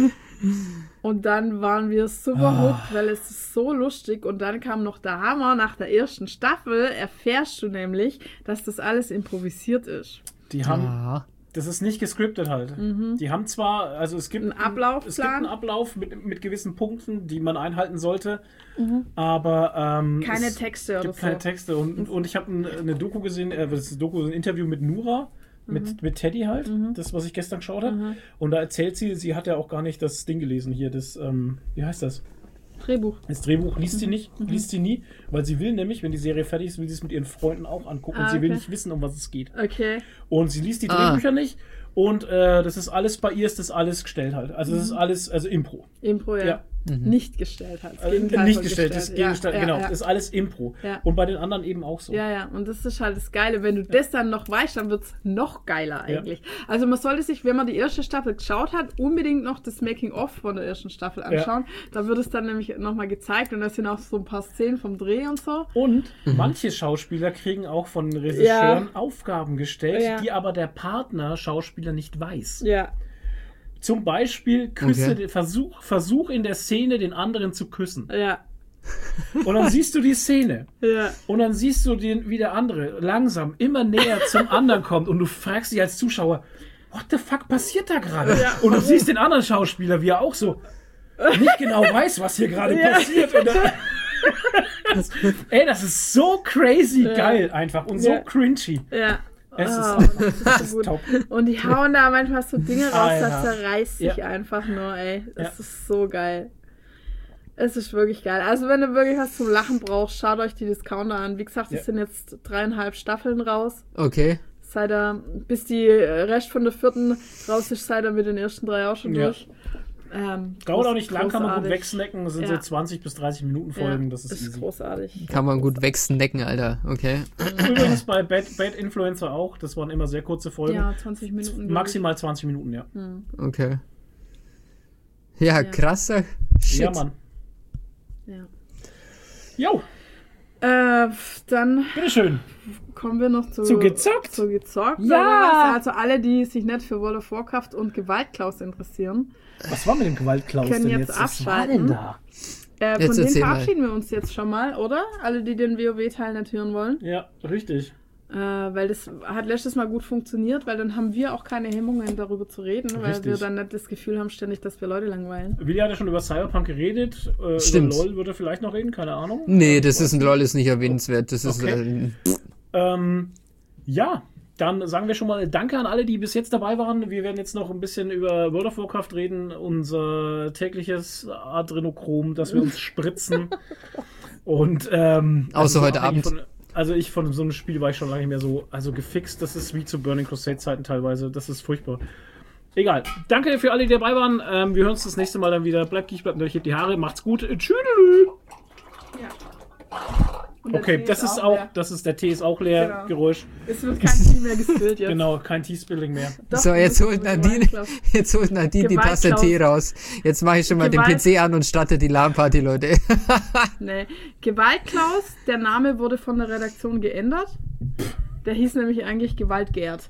und dann waren wir super Ah. hooked, weil es ist so lustig und dann kam noch der Hammer, nach der ersten Staffel erfährst du nämlich, dass das alles improvisiert ist. Die haben, Ah. das ist nicht gescriptet halt. Die haben zwar, also es gibt Ein Ablaufplan. es gibt einen Ablauf mit, mit gewissen Punkten, die man einhalten sollte, aber ähm, Keine es Texte oder gibt keine so. Texte und, und ich habe ein, eine Doku gesehen, äh, das ist ein Doku, ein Interview mit Nura. Mit, mit Teddy halt, das, was ich gestern geschaut habe. Und da erzählt sie, sie hat ja auch gar nicht das Ding gelesen hier, das, ähm, wie heißt das? Drehbuch. Das Drehbuch liest sie nicht, liest sie nie, weil sie will nämlich, wenn die Serie fertig ist, will sie es mit ihren Freunden auch angucken und Ah, sie will okay. nicht wissen, um was es geht. Okay. Und sie liest die Ah. Drehbücher nicht und äh, das ist alles, bei ihr ist das alles gestellt halt. Also das ist alles, also Impro. Impro, ja. Ja. Nicht gestellt halt. Das Also Gegenteil nicht von gestellt, das Ja, Gegenstand, ja, genau, ja. das ist alles Impro. Ja. Und bei den anderen eben auch so. Ja, ja, und das ist halt das Geile. Wenn du das dann noch weißt, dann wird's noch geiler eigentlich. Also man sollte sich, wenn man die erste Staffel geschaut hat, unbedingt noch das Making-of von der ersten Staffel anschauen. Da wird es dann nämlich nochmal gezeigt und da sind auch so ein paar Szenen vom Dreh und so. Und manche Schauspieler kriegen auch von Regisseuren Ja. Aufgaben gestellt, Ja. die aber der Partner Schauspieler nicht weiß. Ja. Zum Beispiel küsse, Okay. den Versuch, Versuch in der Szene, den anderen zu küssen. Ja. Und dann siehst du die Szene. Ja. Und dann siehst du, den, wie der andere langsam immer näher zum anderen kommt. Und du fragst dich als Zuschauer, what the fuck passiert da gerade? Ja. Und du siehst den anderen Schauspieler, wie er auch so nicht genau weiß, was hier gerade Ja. passiert. Und dann, das, ey, das ist so crazy geil einfach und so Ja. cringy. Ja. Es Ah, ist, das das so ist gut. top. Und die hauen da manchmal so Dinge raus, Alter. das zerreißt sich Ja. einfach nur, ey. Das Ja. ist so geil. Es ist wirklich geil. Also wenn ihr wirklich was zum Lachen braucht, schaut euch die Discounter an. Wie gesagt, es Ja. sind jetzt dreieinhalb Staffeln raus. Okay. Seid ihr, bis die Rest von der vierten raus ist, seid ihr mit den ersten drei auch schon Ja. durch. Ähm, Dauert groß- auch nicht lang, kann man gut großartig. wegsnacken. Das sind Ja. so zwanzig bis dreißig Minuten Folgen. Ja, Das ist ist easy. großartig. Kann man gut wegsnacken, Alter. Okay. Übrigens bei Bad, Bad Influencer auch. Das waren immer sehr kurze Folgen. Ja, zwanzig Minuten. glaub ich. Maximal zwanzig Minuten, ja. Okay. Ja, Ja. krasser Shit. Ja, Mann. Ja. Jo, Äh, dann bitteschön. kommen wir noch zu, Zu gezockt? Zu gezockt. Ja. sagen wir was. Also alle, die sich nicht für World of Warcraft und Gewaltklaus interessieren, Was war mit dem Gewaltklaus Können denn jetzt jetzt? Was war abschalten. denn da? äh, Jetzt von denen erzähl mal. verabschieden wir uns jetzt schon mal, oder? Alle, die den WoW-Teil nicht hören wollen. Ja, richtig. Äh, weil das hat letztes Mal gut funktioniert, weil dann haben wir auch keine Hemmungen, darüber zu reden, weil Richtig. wir dann nicht das Gefühl haben ständig, dass wir Leute langweilen. Willi hat ja schon über Cyberpunk geredet. Äh, Stimmt. Über LoL würde er vielleicht noch reden, keine Ahnung. Nee, das ist ein LOL, ist nicht erwähnenswert. Das ist. Okay. Äh, Ähm, ja, dann sagen wir schon mal Danke an alle, die bis jetzt dabei waren. Wir werden jetzt noch ein bisschen über World of Warcraft reden. Unser tägliches Adrenochrom, das wir uns spritzen. Und ähm, Außer also so heute abhängig Abend. Von, also ich von so einem Spiel war ich schon lange nicht mehr so also gefixt. Das ist wie zu Burning Crusade Zeiten teilweise. Das ist furchtbar. Egal. Danke für alle, die dabei waren. Ähm, wir hören uns das nächste Mal dann wieder. Bleibt geek, bleibt durch, hebt die Haare. Macht's gut. Tschüss. Ja. Und der Okay, Tee das ist auch, leer. das ist, der Tee ist auch leer, Genau. Geräusch. Es wird kein Tee mehr gespillt jetzt. Genau, kein Tea-Spilling mehr. Doch, So, jetzt wir holt müssen Nadine, Gewaltklaus. jetzt holt Nadine die Tasse Gewaltklaus. Tee raus. Jetzt mache ich schon mal den Gewalt- P C an und starte die LAN-Party, Leute. Nee, Gewaltklaus, der Name wurde von der Redaktion geändert. Der hieß nämlich eigentlich Gewaltgerd.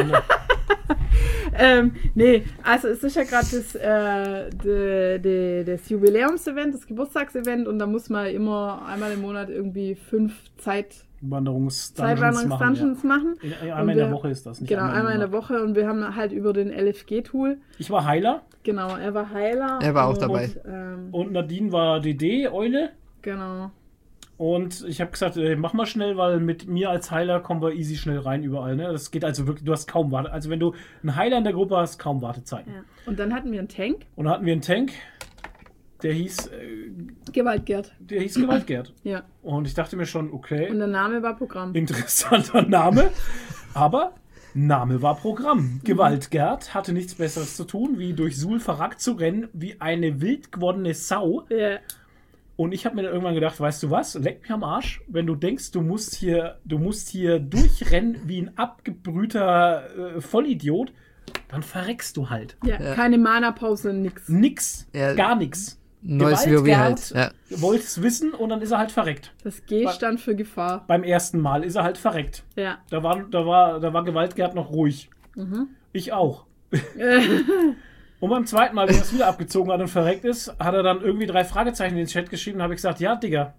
ähm, nee, also es ist ja gerade das, äh, de, de, das Jubiläumsevent, das Geburtstagsevent und da muss man immer einmal im Monat irgendwie fünf Zeit, Wanderungs-Dungeons Zeitwanderungs-Dungeons machen. machen. Ja. Und Einmal in der wir- Woche ist das, nicht Genau, einmal in der Monat. Woche und wir haben halt über den L F G-Tool, Ich war Heiler genau, er war Heiler. Er war auch und, dabei. Ähm, und Nadine war D D-Eule. genau. Und ich habe gesagt, ey, mach mal schnell, weil mit mir als Heiler kommen wir easy schnell rein überall. Ne? Das geht also wirklich, du hast kaum Warte. Also wenn du einen Heiler in der Gruppe hast, kaum Wartezeiten. Ja. Und dann hatten wir einen Tank, Und dann hatten wir einen Tank, der hieß, äh, Gewaltgerd. der hieß Gewaltgerd. Ja. Und ich dachte mir schon, okay, Und der Name war Programm. interessanter Name, aber Name war Programm. Gewaltgerd hatte nichts Besseres zu tun, wie durch Suhl verrackt zu rennen, wie eine wild gewordene Sau. Ja. Und ich habe mir dann irgendwann gedacht, weißt du was, leck mich am Arsch, wenn du denkst, du musst hier, du musst hier durchrennen wie ein abgebrühter äh, Vollidiot, dann verreckst du halt. Ja, keine Mana-Pause, nix. Nix, Ja. gar nix. Neues WoW halt. Ja. Wollte es wissen und dann ist er halt verreckt. Das G stand für Gefahr. Beim ersten Mal ist er halt verreckt. Ja. Da war, da war, da war Gewaltgerd noch ruhig. Mhm. Ich auch. Und beim zweiten Mal, wenn er es wieder abgezogen hat und verreckt ist, hat er dann irgendwie drei Fragezeichen in den Chat geschrieben und habe ich gesagt, ja, Digga,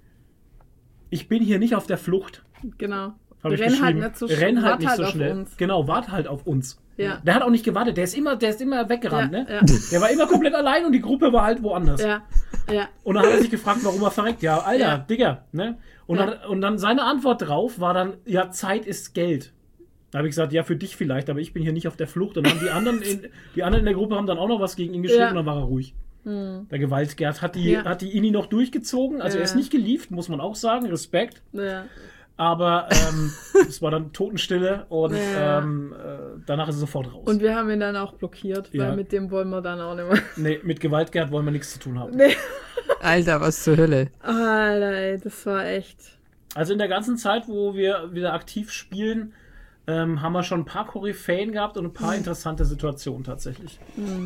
ich bin hier nicht auf der Flucht. Genau. Hab ich Renn halt geschrieben. nicht so, Renn halt wart nicht so auf schnell. uns. Genau, wart halt auf uns. Ja. Der hat auch nicht gewartet, der ist immer, der ist immer weggerannt, Ja, ne? ja. Der war immer komplett allein und die Gruppe war halt woanders. Ja, ja. Und dann hat er sich gefragt, warum er verreckt. Ja, Alter, Ja. Digga, ne? Und, Ja. dann, und dann seine Antwort drauf war dann, ja, Zeit ist Geld. Da habe ich gesagt, ja, für dich vielleicht, aber ich bin hier nicht auf der Flucht. Und dann haben die anderen in, die anderen in der Gruppe haben dann auch noch was gegen ihn geschrieben Ja. und dann war er ruhig. Der Gewaltgerd hat die, Ja. hat die Ini noch durchgezogen. Also Ja. er ist nicht gelieft, muss man auch sagen. Respekt. Ja. Aber ähm, es war dann Totenstille und Ja. ähm, äh, danach ist er sofort raus. Und wir haben ihn dann auch blockiert, weil Ja. mit dem wollen wir dann auch nicht mehr. Nee, mit Gewaltgerd wollen wir nichts zu tun haben. Nee. Alter, was zur Hölle. Alter, ey, das war echt. Also in der ganzen Zeit, wo wir wieder aktiv spielen, ähm, haben wir schon ein paar Koryphäen gehabt und ein paar interessante Situationen tatsächlich.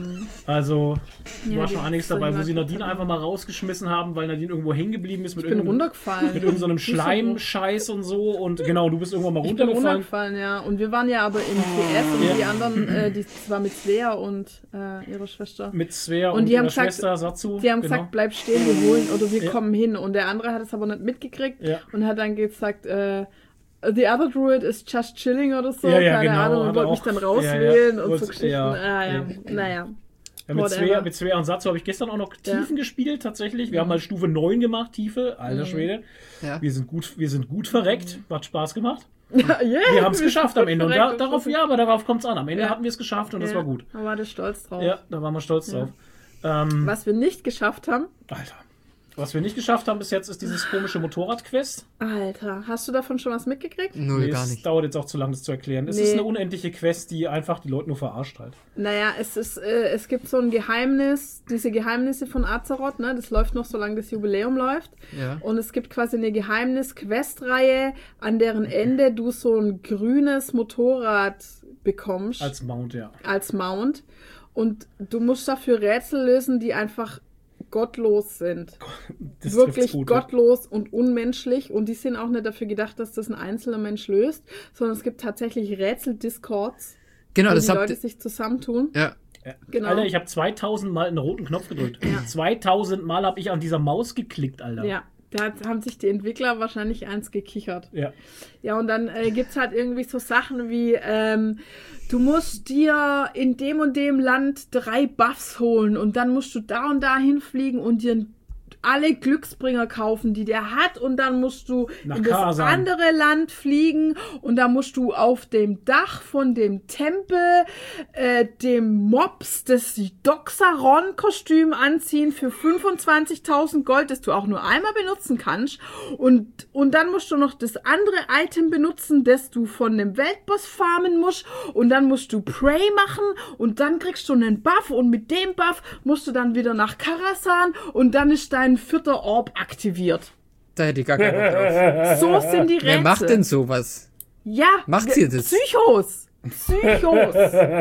Also Ja, war die schon einiges soll dabei, ich wo mal sie Nadine gucken. einfach mal rausgeschmissen haben, weil Nadine irgendwo hängen geblieben ist mit Ich bin irgendeinem, runtergefallen. mit irgendeinem Fuß hoch. Schleimscheiß und so. Und genau, du bist irgendwann mal Ich bin runtergefallen. runtergefallen, ja. Und wir waren ja aber im P S und Ja. die anderen, äh, die zwar mit Svea und äh, ihrer Schwester. Mit Svea und, Und die ihrer haben gesagt- Schwester Satsu. Die haben genau. gesagt, bleib stehen, wir holen oder wir Ja. kommen hin. Und der andere hat es aber nicht mitgekriegt Ja. und hat dann gesagt, äh, the other druid is just chilling oder so, Ja, ja, keine genau, Ahnung, hat und er wollte mich auch- dann ja, rauswählen ja, und wollte- so Geschichten. ja, ah, ja. ja. Naja. Ja, mit, Whatever. Svea, mit Svea und Satsu habe ich gestern auch noch Tiefen gespielt, tatsächlich. Wir haben mal Stufe neun gemacht, Tiefe. Alter Schwede. Ja. Wir sind gut, wir sind gut verreckt. Hat Spaß gemacht. Ja, yeah, Wir haben es geschafft am Ende. Und da, verreckt, darauf, ja, aber darauf kommt es an. Am Ende Ja. hatten wir es geschafft und das Ja, war gut. Da war der stolz drauf. Ja, da waren wir stolz drauf. Ähm, Was wir nicht geschafft haben, Alter. Was wir nicht geschafft haben bis jetzt, ist dieses komische Motorrad-Quest. Alter, hast du davon schon was mitgekriegt? Null, Nee, gar es nicht. dauert jetzt auch zu lange, das zu erklären. Es Nee. ist eine unendliche Quest, die einfach die Leute nur verarscht halt. Naja, es ist, äh, es gibt so ein Geheimnis, diese Geheimnisse von Azeroth, ne? Das läuft noch, solange das Jubiläum läuft. Ja. Und es gibt quasi eine Geheimnis-Quest-Reihe, an deren Ende du so ein grünes Motorrad bekommst Als Mount, ja. als Mount. Und du musst dafür Rätsel lösen, die einfach gottlos sind. Das Wirklich trifft's gut, ja. gottlos und unmenschlich. Und die sind auch nicht dafür gedacht, dass das ein einzelner Mensch löst, sondern es gibt tatsächlich Rätsel-Discords, Genau, wo das die habt Leute ihr. sich zusammentun. Ja. Ja. Genau. Alter, ich habe zweitausend Mal einen roten Knopf gedrückt. Ja. zweitausend Mal habe ich an dieser Maus geklickt, Alter. Ja, da hat- haben sich die Entwickler wahrscheinlich eins gekichert. Ja. Ja, und dann äh, gibt's halt irgendwie so Sachen wie, ähm, du musst dir in dem und dem Land drei Buffs holen und dann musst du da und da hinfliegen und dir alle Glücksbringer kaufen, die der hat, und dann musst du Nach in das Karasan. andere Land fliegen und da musst du auf dem Dach von dem Tempel äh, dem Mops das Doxaron-Kostüm anziehen für fünfundzwanzigtausend Gold, das du auch nur einmal benutzen kannst, und, und dann musst du noch das andere Item benutzen, das du von dem Weltboss farmen musst, und dann musst du Prey machen und dann kriegst du einen Buff und mit dem Buff musst du dann wieder nach Karasan und dann ist dein vierter Orb aktiviert. Da hätte ich gar keinen Bock drauf. So sind die Rätsel. Wer macht denn sowas? Ja. Macht ihr das? Psychos. Psychos.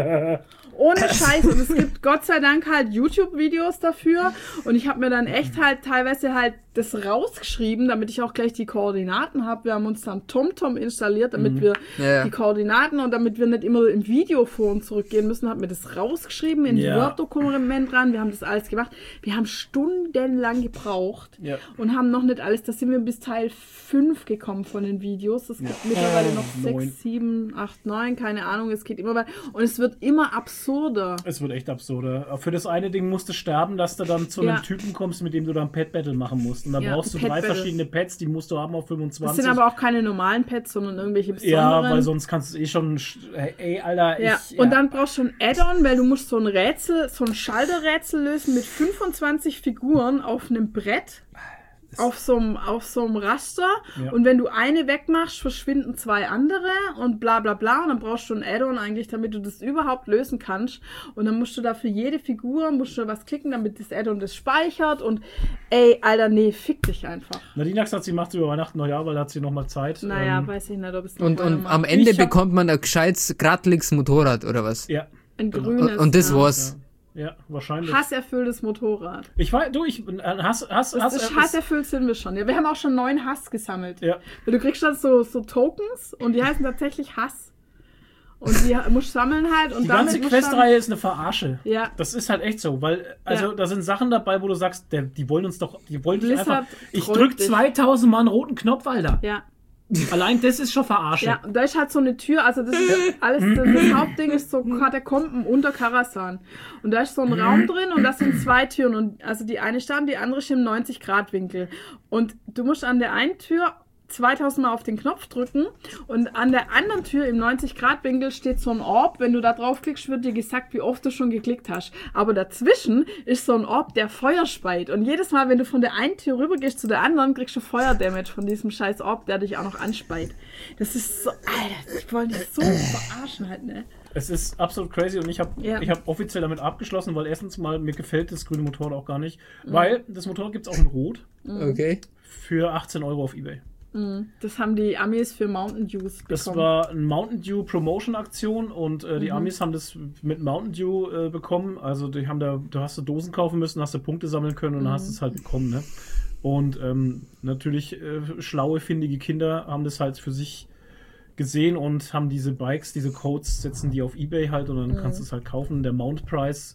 Ohne Scheiß. Und es gibt Gott sei Dank halt YouTube-Videos dafür. Und ich habe mir dann echt halt teilweise halt das rausgeschrieben, damit ich auch gleich die Koordinaten habe. Wir haben uns dann TomTom installiert, damit mhm. wir ja, ja. die Koordinaten und damit wir nicht immer im Video vor und zurückgehen müssen, haben wir das rausgeschrieben, in ja. Word-Dokument dran. Wir haben das alles gemacht. Wir haben stundenlang gebraucht ja. und haben noch nicht alles. Da sind wir bis Teil fünf gekommen von den Videos. Es gibt ja. mittlerweile noch sechs, sieben, acht, neun, keine Ahnung. Es geht immer weiter. Und es wird immer absurder. Es wird echt absurder. Für das eine Ding musst du sterben, dass du dann zu einem ja. Typen kommst, mit dem du dann Pet-Battle machen musst. Und da ja, brauchst du drei verschiedene Pets, die musst du haben auf fünfundzwanzig. Das sind aber auch keine normalen Pets, sondern irgendwelche besonderen. Ja, weil sonst kannst du eh schon, ey, Alter, ja. ich... Und ja. dann brauchst du ein Add-on, weil du musst so ein Rätsel, so ein Schalterrätsel lösen mit fünfundzwanzig Figuren auf einem Brett. Auf so einem, auf so einem Raster. Ja. Und wenn du eine wegmachst, verschwinden zwei andere und bla bla bla. Und dann brauchst du ein Add-on eigentlich, damit du das überhaupt lösen kannst. Und dann musst du da für jede Figur, musst du was klicken, damit das Add-on das speichert. Und ey, Alter, nee, fick dich einfach. Nadine sagt, sie macht über Weihnachten Neujahr, weil da hat sie nochmal Zeit. Naja, ähm, weiß ich nicht, ob es noch Und, und am Ende bekommt man ein gescheites, gratteliges Motorrad, oder was? Ja. Ein grünes. Und, und das ja. war's. Ja. Ja, wahrscheinlich. Hasserfülltes Motorrad. Ich weiß, du, ich, Hass, Hass, das Hass. Ist hasserfüllt sind wir schon. Ja, wir haben auch schon neun Hass gesammelt. Ja. Weil du kriegst dann so, so Tokens und die heißen tatsächlich Hass. Und die musst du sammeln halt. Und die ganze Questreihe ist eine Verarsche. Ja. Das ist halt echt so, weil, also, ja. da sind Sachen dabei, wo du sagst, der, die wollen uns doch, die wollen dich einfach. Ich drück dich. zweitausend Mal einen roten Knopf, Alter. Ja. Allein das ist schon Verarsche. Ja, und da ist halt so eine Tür, also das ist alles, das, das Hauptding ist so Katakomben unter Karasan. Und da ist so ein Raum drin und das sind zwei Türen. Und also die eine steht, die andere ist im neunzig Grad Winkel. Und du musst an der einen Tür zweitausend Mal auf den Knopf drücken und an der anderen Tür im neunzig Grad Winkel steht so ein Orb. Wenn du da draufklickst, wird dir gesagt, wie oft du schon geklickt hast. Aber dazwischen ist so ein Orb, der Feuer speit. Und jedes Mal, wenn du von der einen Tür rüber gehst zu der anderen, kriegst du Feuerdamage von diesem scheiß Orb, der dich auch noch anspeit. Das ist so, Alter, ich wollte dich so verarschen halt, ne? Es ist absolut crazy und ich habe ja. ich hab offiziell damit abgeschlossen, weil erstens mal, mir gefällt das grüne Motorrad auch gar nicht, mhm. weil das Motorrad gibt es auch in Rot. Okay. Für achtzehn Euro auf eBay. Das haben die Amis für Mountain Dews bekommen. Das war eine Mountain Dew Promotion Aktion und äh, die mhm. Amis haben das mit Mountain Dew äh, bekommen. Also die haben da, da hast du Dosen kaufen müssen, hast du Punkte sammeln können und mhm. dann hast du es halt bekommen. Ne? Und ähm, natürlich äh, schlaue, findige Kinder haben das halt für sich gesehen und haben diese Bikes, diese Codes, setzen die auf eBay halt und dann mhm. kannst du es halt kaufen. Der Mount Price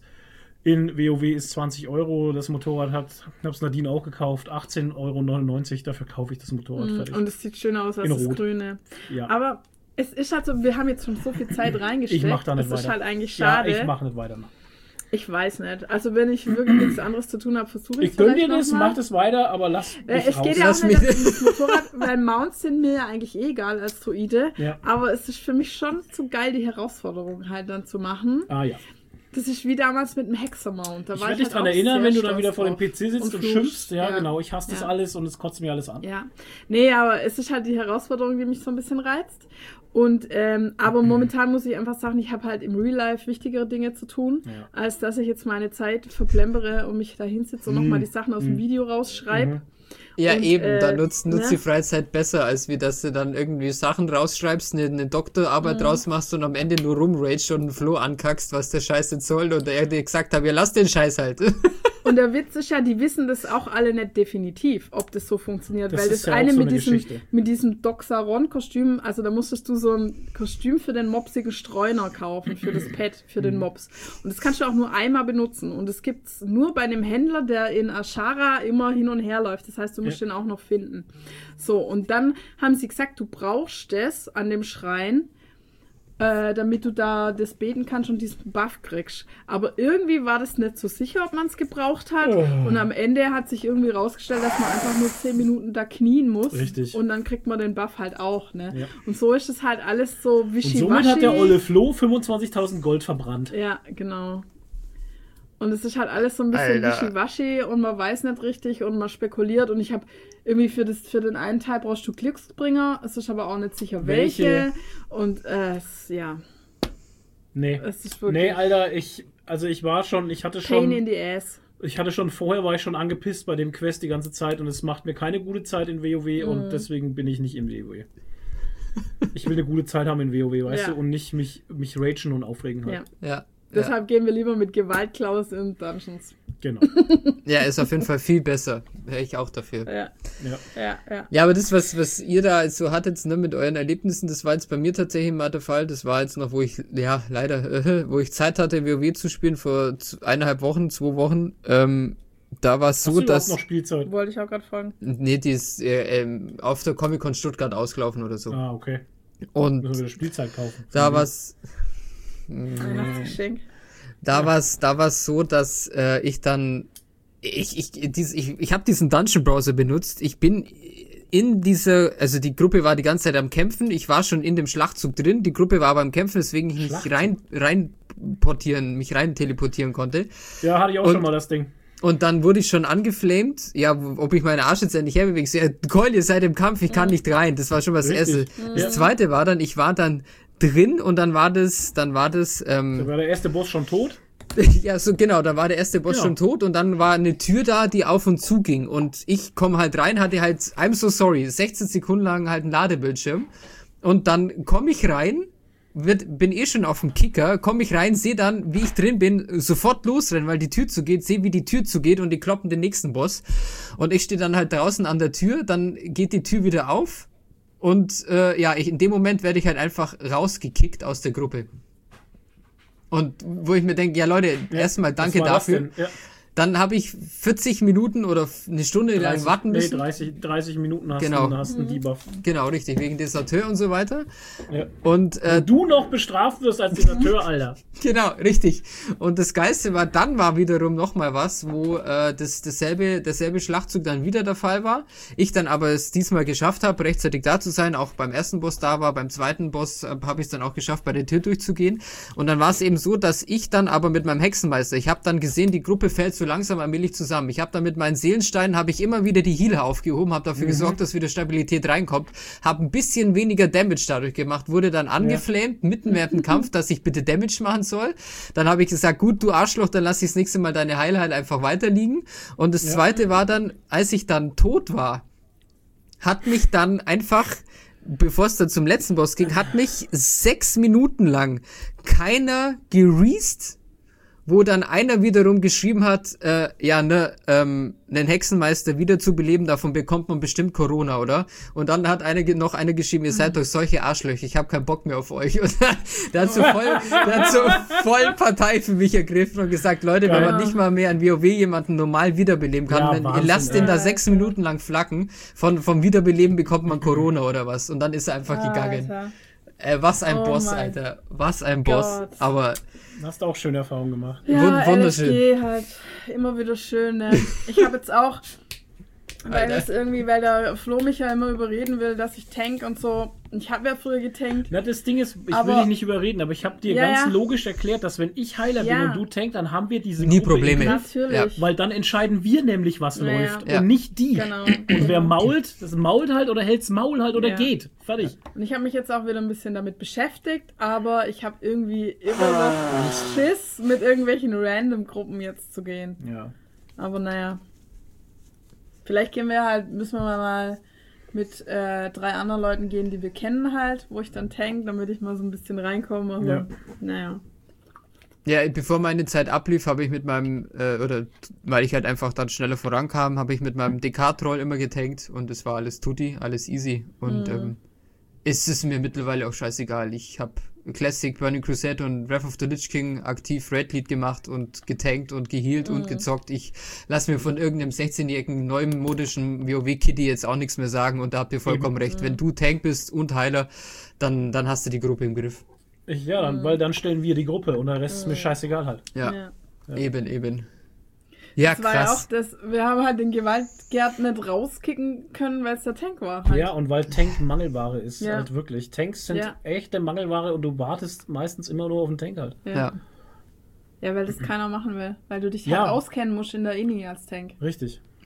in WoW ist zwanzig Euro, das Motorrad hat, ich habe es Nadine auch gekauft, achtzehn Euro neunundneunzig, dafür kaufe ich das Motorrad mm, fertig. Und es sieht schöner aus als in das Rot. Grüne. Ja. Aber es ist halt so, wir haben jetzt schon so viel Zeit reingesteckt. Ich mach da nicht das weiter. Das ist halt eigentlich schade. Ja, ich mache nicht weiter. Ich weiß nicht. Also wenn ich wirklich nichts anderes zu tun habe, versuche ich es. Ich gönn dir das, mach das weiter, aber lass äh, mich Es raus. geht ja auch nicht, dass das Motorrad, weil Mounts sind mir ja eigentlich eh egal als Druide. Ja. Aber es ist für mich schon zu geil, die Herausforderung halt dann zu machen. Ah ja. Das ist wie damals mit dem Hexer-Mount. Ich werde dich daran erinnern, wenn du dann wieder vor dem P C sitzt und, und schimpfst. Ja, ja, genau. Ich hasse ja. das alles und es kotzt mir alles an. Ja. Nee, aber es ist halt die Herausforderung, die mich so ein bisschen reizt. Und, ähm, aber mhm. momentan muss ich einfach sagen, ich habe halt im Real Life wichtigere Dinge zu tun, ja. als dass ich jetzt meine Zeit verplempere und mich da hinsitze und mhm. nochmal die Sachen aus dem mhm. Video rausschreibe. Mhm. Ja, und, eben, äh, da nutzt, nutzt ne? die Freizeit besser, als wie dass du dann irgendwie Sachen rausschreibst, eine, eine Doktorarbeit mhm. draus machst und am Ende nur rumragest und einen Flo ankackst, was der Scheiß jetzt soll und er dir gesagt hat, ja, lass den Scheiß halt. Und der Witz ist ja, die wissen das auch alle nicht definitiv, ob das so funktioniert, das weil das ja eine so mit, eine diesem, mit diesem Doxaron-Kostüm, also da musstest du so ein Kostüm für den mopsigen Streuner kaufen, für das Pad, für den Mops. Und das kannst du auch nur einmal benutzen. Und das gibt's nur bei einem Händler, der in Ashara immer hin und her läuft. Das heißt, du musst ja. den auch noch finden. So, und dann haben sie gesagt, du brauchst das an dem Schrein, Äh, damit du da das beten kannst und diesen Buff kriegst. Aber irgendwie war das nicht so sicher, ob man es gebraucht hat. Oh. Und am Ende hat sich irgendwie rausgestellt, dass man einfach nur zehn Minuten da knien muss. Richtig. Und dann kriegt man den Buff halt auch, ne? Ja. Und so ist es halt alles so wischiwaschi. Und somit hat der olle Flo fünfundzwanzigtausend Gold verbrannt. Ja, genau. Und es ist halt alles so ein bisschen Alter. wischiwaschi und man weiß nicht richtig und man spekuliert. Und ich habe irgendwie für, das, für den einen Teil brauchst du Glücksbringer, es ist aber auch nicht sicher welche. welche. Und äh, es, ja. Nee. Es ist wirklich nee, Alter, ich, also ich war schon, ich hatte schon. Pain in the ass. ich hatte schon vorher, war ich schon angepisst bei dem Quest die ganze Zeit und es macht mir keine gute Zeit in WoW Mhm. und deswegen bin ich nicht im WoW. Ich will eine gute Zeit haben in WoW, weißt Ja. du, und nicht mich, mich ragen und aufregen halt. Ja. Ja. Deshalb gehen wir lieber mit Gewaltklaus in Dungeons. Genau. Ja, ist auf jeden Fall viel besser. Wäre ich auch dafür. Ja, Ja. ja, ja. Ja, aber das, was, was ihr da so hattet, ne, mit euren Erlebnissen, das war jetzt bei mir tatsächlich mal der Fall. Das war jetzt noch, wo ich, ja, leider, äh, wo ich Zeit hatte, WoW zu spielen, vor z- eineinhalb Wochen, zwei Wochen. Ähm, da war es Hast so, du überhaupt dass. noch Spielzeit? Wollte ich auch gerade fragen. Nee, die ist äh, ähm, auf der Comic-Con Stuttgart ausgelaufen oder so. Ah, okay. Und Müssen wir wieder Spielzeit kaufen. da war's. Weihnachtsgeschenk. Da war's, da war's so, dass äh, ich dann ich ich dies, ich, ich habe diesen Dungeon Browser benutzt. Ich bin in dieser, also die Gruppe war die ganze Zeit am Kämpfen. Ich war schon in dem Schlachtzug drin. Die Gruppe war aber am Kämpfen, weswegen ich nicht rein rein portieren, mich rein teleportieren konnte. Ja, hatte ich auch Und- schon mal das Ding. Und dann wurde ich schon angeflamed, ja, wo- ob ich meine Arsch jetzt endlich herbewege. So, ja, Keul, ihr seid im Kampf, ich kann nicht rein. Das war schon was Richtig. Erste. Das Ja. Zweite war dann, ich war dann drin und dann war das, dann war das, Da ähm, war der erste Boss schon tot. ja, so genau, da war der erste Boss Genau. schon tot und dann war eine Tür da, die auf und zu ging und ich komme halt rein, hatte halt, I'm so sorry, sechzehn Sekunden lang halt einen Ladebildschirm und dann komme ich rein, wird, bin eh schon auf dem Kicker, komme ich rein, sehe dann, wie ich drin bin, sofort losrennen, weil die Tür zugeht, sehe, wie die Tür zugeht und die kloppen den nächsten Boss und ich stehe dann halt draußen an der Tür, dann geht die Tür wieder auf und äh, ja, ich, in dem Moment werde ich halt einfach rausgekickt aus der Gruppe. Und wo ich mir denke, ja Leute, Ja, erstmal was danke war das dafür. denn? Ja. Dann habe ich vierzig Minuten oder eine Stunde lang dreißig, warten nee, müssen. dreißig, dreißig Minuten hast Genau. du und hast einen Debuff. Genau, richtig, wegen Deserteur und so weiter. Ja. Und äh, Du noch bestraft wirst als Deserteur, Alter. genau, richtig. Und das Geilste war, dann war wiederum nochmal was, wo äh, das dasselbe, derselbe Schlachtzug dann wieder der Fall war. Ich dann aber es diesmal geschafft habe, rechtzeitig da zu sein, auch beim ersten Boss da war, beim zweiten Boss äh, habe ich es dann auch geschafft, bei der Tür durchzugehen. Und dann war es eben so, dass ich dann aber mit meinem Hexenmeister, ich habe dann gesehen, die Gruppe fällt so langsam allmählich zusammen. Ich habe dann mit meinen Seelensteinen, habe ich immer wieder die Healer aufgehoben, habe dafür gesorgt, dass wieder Stabilität reinkommt, habe ein bisschen weniger Damage dadurch gemacht, wurde dann angeflamed, mitten während dem Kampf, dass ich bitte Damage machen soll. Dann habe ich gesagt, gut, du Arschloch, dann lass ich das nächste Mal deine Heil halt einfach weiterliegen. Und das zweite war dann, als ich dann tot war, hat mich dann einfach, bevor es dann zum letzten Boss ging, hat mich sechs Minuten lang keiner gereast, wo dann einer wiederum geschrieben hat, äh, ja, ne, ähm, einen Hexenmeister wiederzubeleben, davon bekommt man bestimmt Corona, oder? Und dann hat eine, noch einer geschrieben, ihr seid doch solche Arschlöcher, ich habe keinen Bock mehr auf euch. Und der hat so voll, der hat so voll Partei für mich ergriffen und gesagt, Leute, wenn man nicht mal mehr an WoW jemanden normal wiederbeleben kann, Ja, wenn, ihr Wahnsinn, lasst den ey. da sechs Minuten lang flacken, von, vom Wiederbeleben bekommt man Corona oder was. Und dann ist er einfach gegangen. Alter. Äh, was ein Oh Boss, mein Alter. Was ein Boss. Gott. Aber Hast du auch schöne Erfahrungen gemacht. Ja, Wund- wunderschön. L S D halt immer wieder schön, ne? Ich habe jetzt auch, weil Alter. das irgendwie, weil der Flo mich ja immer überreden will, dass ich tank und so. Ich habe ja früher getankt. Na, das Ding ist, ich Aber- will dich nicht überreden, aber ich habe dir Ja, ganz ja. logisch erklärt, dass wenn ich Heiler Ja. bin und du tank, dann haben wir diese Nie Gruppe Probleme. im Griff, Natürlich. weil dann entscheiden wir nämlich, was Ja, ja. läuft Ja. und nicht die. Genau. Und wer mault, das mault halt oder hält's Maul halt oder Ja. geht. Fertig. Und ich habe mich jetzt auch wieder ein bisschen damit beschäftigt, aber ich habe irgendwie immer noch Schiss, mit irgendwelchen Random-Gruppen jetzt zu gehen. Ja. Aber naja. Vielleicht gehen wir halt, müssen wir mal mit äh, drei anderen Leuten gehen, die wir kennen halt, wo ich dann tank, damit ich mal so ein bisschen reinkomme. Aber Ja. naja. ja, bevor meine Zeit ablief, habe ich mit meinem, äh, oder weil ich halt einfach dann schneller vorankam, habe ich mit meinem D K-Troll immer getankt und es war alles tutti, alles easy. Und Mhm. ähm, es ist mir mittlerweile auch scheißegal. Ich habe Classic, Burning Crusade und Wrath of the Lich King aktiv Red Lead gemacht und getankt und gehealt Mhm. und gezockt. Ich lass mir von irgendeinem sechzehnjährigen neumodischen WoW-Kitty jetzt auch nichts mehr sagen und da habt ihr vollkommen recht. Wenn du Tank bist und Heiler, dann, dann hast du die Gruppe im Griff. Ich, ja, dann, weil dann stellen wir die Gruppe und der Rest ist mir scheißegal halt. Ja, Ja. eben, eben. Ja, Das war ja auch krass. das, wir haben halt den Gewaltgerd nicht rauskicken können, weil es der Tank war. Halt. Ja, und weil Tank Mangelware ist, Ja. halt wirklich. Tanks sind Ja. echte Mangelware und du wartest meistens immer nur auf den Tank halt. Ja. Ja. Ja, weil das keiner machen will. Weil du dich Ja. halt auskennen musst in der Ini als Tank. Richtig. Ja.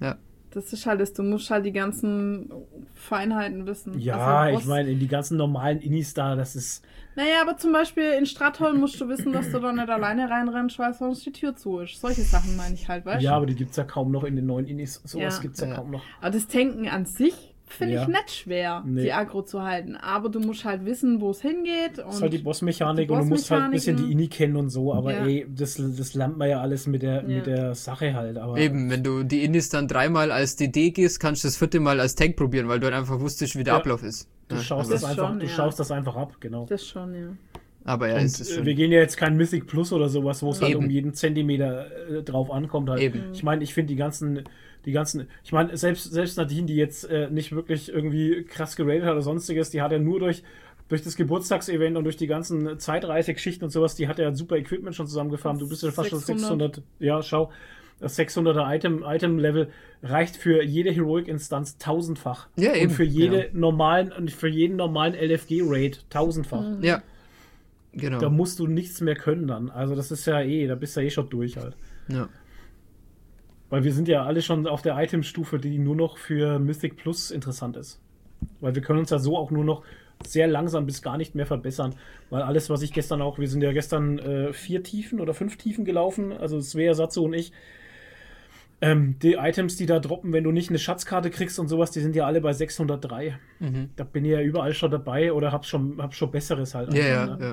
Das ist halt das, du musst halt die ganzen Feinheiten wissen. Ja, Also, ich meine, in die ganzen normalen Innis da, das ist... Naja, aber zum Beispiel in Stratholm musst du wissen, dass du da nicht alleine reinrennst, weil sonst die Tür zu ist. Solche Sachen meine ich halt, weißt du? Ja, aber die gibt's ja kaum noch in den neuen Innis. Sowas Ja. gibt's ja, Ja. kaum noch. Aber das Tanken an sich finde Ja. ich nicht schwer, Nee. die Aggro zu halten. Aber du musst halt wissen, wo es hingeht. Und Das ist halt die Bossmechanik die und du musst halt ein bisschen die Bossmechaniken. Inni kennen und so, aber Ja. ey, das, das lernt man ja alles mit der, Ja. mit der Sache halt. Aber Eben, wenn du die Innis dann dreimal als D D gehst, kannst du das vierte Mal als Tank probieren, weil du halt einfach wusstest, wie der Ja. Ablauf ist. du Ja, schaust also, das einfach, schon, du ja. schaust das einfach ab, genau. Das schon, ja. aber ja, Und es ist äh, schon. wir gehen ja jetzt kein Mythic Plus oder sowas, wo es halt Eben. um jeden Zentimeter äh, drauf ankommt halt. Eben. Ich meine, ich finde die ganzen, die ganzen, ich meine, selbst, selbst Nadine, die jetzt äh, nicht wirklich irgendwie krass geratet hat oder sonstiges, die hat ja nur durch, durch das Geburtstagsevent und durch die ganzen Zeitreisegeschichten und sowas, die hat ja super Equipment schon zusammengefahren. Du bist ja fast schon sechshundert. sechshundert, ja, schau, das sechshunderter Item, Item-Level reicht für jede Heroic-Instanz tausendfach. Ja, eben, Und für jede genau. normalen, und für jeden normalen L F G-Raid tausendfach. Ja. Genau. Da musst du nichts mehr können dann. Also das ist ja eh, da bist du ja eh schon durch halt. ja. Weil wir sind ja alle schon auf der Itemstufe, die nur noch für Mythic Plus interessant ist. Weil wir können uns ja so auch nur noch sehr langsam bis gar nicht mehr verbessern. Weil alles, was ich gestern auch, wir sind ja gestern äh, vier Tiefen oder fünf Tiefen gelaufen, also Svea, Satsu und ich. Ähm, die Items, die da droppen, wenn du nicht eine Schatzkarte kriegst und sowas, die sind ja alle bei sechshundertdrei. Mhm. Da bin ich ja überall schon dabei oder hab schon, hab schon Besseres halt. Ja, einfach, ja, ne? ja.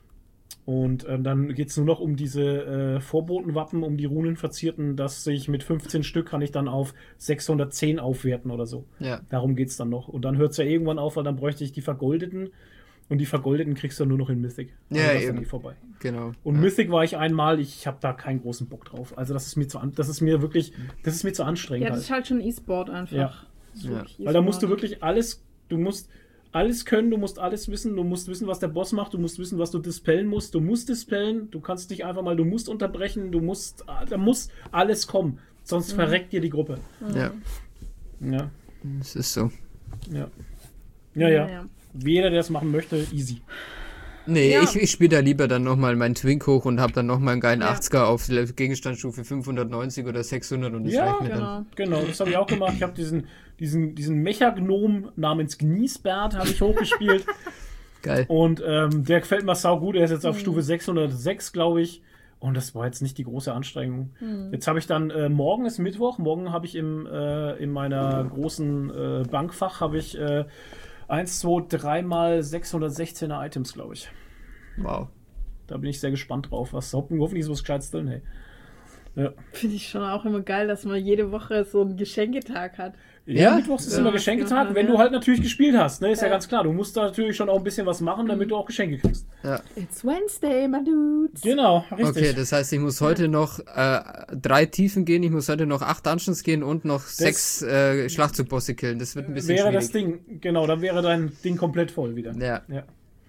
Und ähm, dann geht es nur noch um diese äh, Vorbotenwappen, um die Runenverzierten, dass ich mit fünfzehn Stück kann ich dann auf sechshundertzehn aufwerten oder so. Ja. Darum geht es dann noch. Und dann hört es ja irgendwann auf, weil dann bräuchte ich die vergoldeten. Und die vergoldeten kriegst du nur noch in Mythic. Also Ja, das ist eben. dann eh vorbei. Genau. Und ja. Mythic war ich einmal, ich habe da keinen großen Bock drauf. Also das ist mir zu an, das ist mir wirklich, das ist mir zu anstrengend. Ja, das halt. ist halt schon E-Sport einfach. Ja. Das ist Ja. wirklich Weil da musst du E-Sport. wirklich alles, du musst alles können, du musst alles wissen, du musst wissen, was der Boss macht, du musst wissen, was du dispellen musst, du musst dispellen, du kannst dich einfach mal, du musst unterbrechen, du musst, da muss alles kommen, sonst verreckt dir die Gruppe. Ja, Ja, es ist so. ja. Ja, ja. Ja, ja. Jeder, der es machen möchte, easy. Nee, Ja. ich, ich spiele da lieber dann nochmal meinen Twink hoch und hab dann nochmal einen geilen Ja. achtziger auf Gegenstandsstufe fünfhundertneunzig oder sechshundert und das Ja, reicht mir dann. Genau. Genau, das habe ich auch gemacht. Ich habe diesen, diesen, diesen Mecha-Gnom namens Gniesbert habe ich hochgespielt. Geil. Und ähm, der gefällt mir sau gut. Er ist jetzt auf Stufe sechshundertsechs, glaube ich. Und das war jetzt nicht die große Anstrengung. Jetzt habe ich dann, äh, morgen ist Mittwoch. Morgen habe ich im, äh, in meiner großen äh, Bankfach habe ich äh, eins, zwei, drei mal sechshundertsechzehner Items, glaube ich. Wow. Da bin ich sehr gespannt drauf. Was, hoffentlich ist was Gescheites drin, hey. Ja. Finde ich schon auch immer geil, dass man jede Woche so einen Geschenketag hat. Ja, Ja? Mittwochs ist Ja, immer ja, Geschenketag, wenn ja. du halt natürlich gespielt hast, ne? Ist ja, Ja. ganz klar. Du musst da natürlich schon auch ein bisschen was machen, damit du auch Geschenke kriegst. It's Wednesday, my dudes. Genau, richtig. Okay, das heißt, ich muss heute noch äh, drei Tiefen gehen, ich muss heute noch acht Dungeons gehen und noch sechs äh, Schlachtzugbosse killen. Das wird ein bisschen wäre schwierig. das Ding, genau, dann wäre dein Ding komplett voll wieder. Ja. Ja,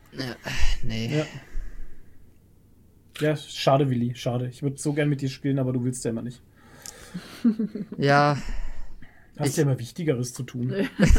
Nee. ja. Ja, schade, Willi, schade. Ich würde so gern mit dir spielen, aber du willst ja immer nicht. Ja, Hast Ich- ja immer Wichtigeres zu tun.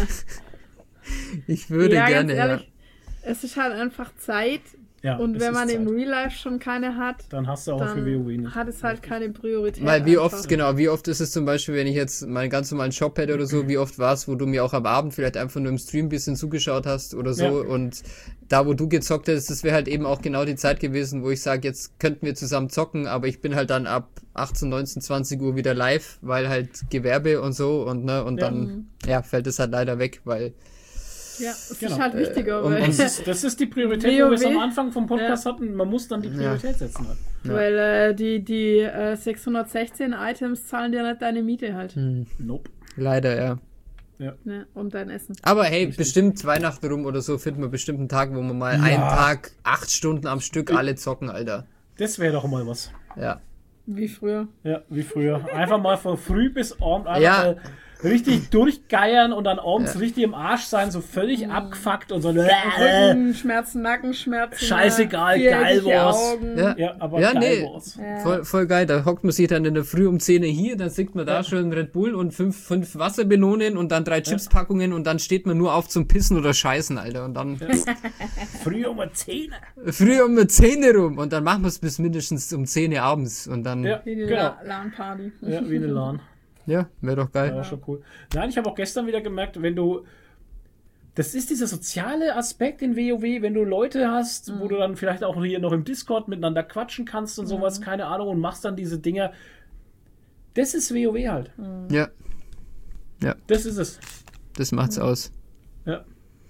ich würde ja, gerne, ganz ja. ehrlich, es ist halt einfach Zeit. Ja, Und es wenn ist man im Zeit. Real Life schon keine hat, Dann hast du auch für WoW dann nicht. hat es halt keine Priorität. Weil wie einfach. oft, genau, wie oft ist es zum Beispiel, wenn ich jetzt meinen ganz normalen Shop hätte oder so, wie oft war es, wo du mir auch am Abend vielleicht einfach nur im Stream ein bisschen zugeschaut hast oder so Ja. und da, wo du gezockt hast, das wäre halt eben auch genau die Zeit gewesen, wo ich sage, jetzt könnten wir zusammen zocken, aber ich bin halt dann ab achtzehn, neunzehn, zwanzig Uhr wieder live, weil halt Gewerbe und so und ne, und Ja. dann, ja, fällt es halt leider weg, weil, Ja, es Genau. ist halt wichtiger, und- weil, und- Das ist, das ist die Priorität, wo wir es am WoW. Anfang vom Podcast hatten. Man muss dann die Priorität setzen. Halt. weil äh, die, die äh, sechshundertsechzehn Items zahlen dir nicht deine Miete halt. hm, Nope. leider, ja. Ne? Und dein Essen. Aber hey, bestimmt Weihnachten rum oder so finden wir bestimmt einen Tag, wo wir mal Ja. einen Tag, acht Stunden am Stück alle zocken, Alter. Das wäre doch mal was. Ja. Wie früher. Ja, wie früher. Einfach mal von früh bis abend einfach Ja. mal richtig durchgeiern und dann abends Ja. richtig im Arsch sein, so völlig abgefuckt und so. Äh, Rückenschmerzen, Nackenschmerzen. Scheißegal, viereckige geil war's. Augen. Ja, ja, aber ja geil nee, war's. Ja. voll, voll geil. Da hockt man sich dann in der Früh um zehn Uhr hier, dann singt man da Ja. schon Red Bull und fünf, fünf Wasserbelonen und dann drei Chipspackungen und dann steht man nur auf zum Pissen oder Scheißen, Alter. Und dann Früh um zehn. früh um zehn Uhr rum und dann machen wir es bis mindestens um zehn Uhr abends und dann, Ja, Wie die genau. La- LAN-Party. Ja, wie eine LAN. Ja, wäre doch geil. Ja, schon cool. Nein, ich habe auch gestern wieder gemerkt, wenn du. Das ist dieser soziale Aspekt in WoW, wenn du Leute hast, mhm. wo du dann vielleicht auch hier noch im Discord miteinander quatschen kannst und sowas, mhm. keine Ahnung, und machst dann diese Dinger. Das ist WoW halt. Mhm. Ja. Ja. Das ist es. Das macht's mhm. aus. Ja.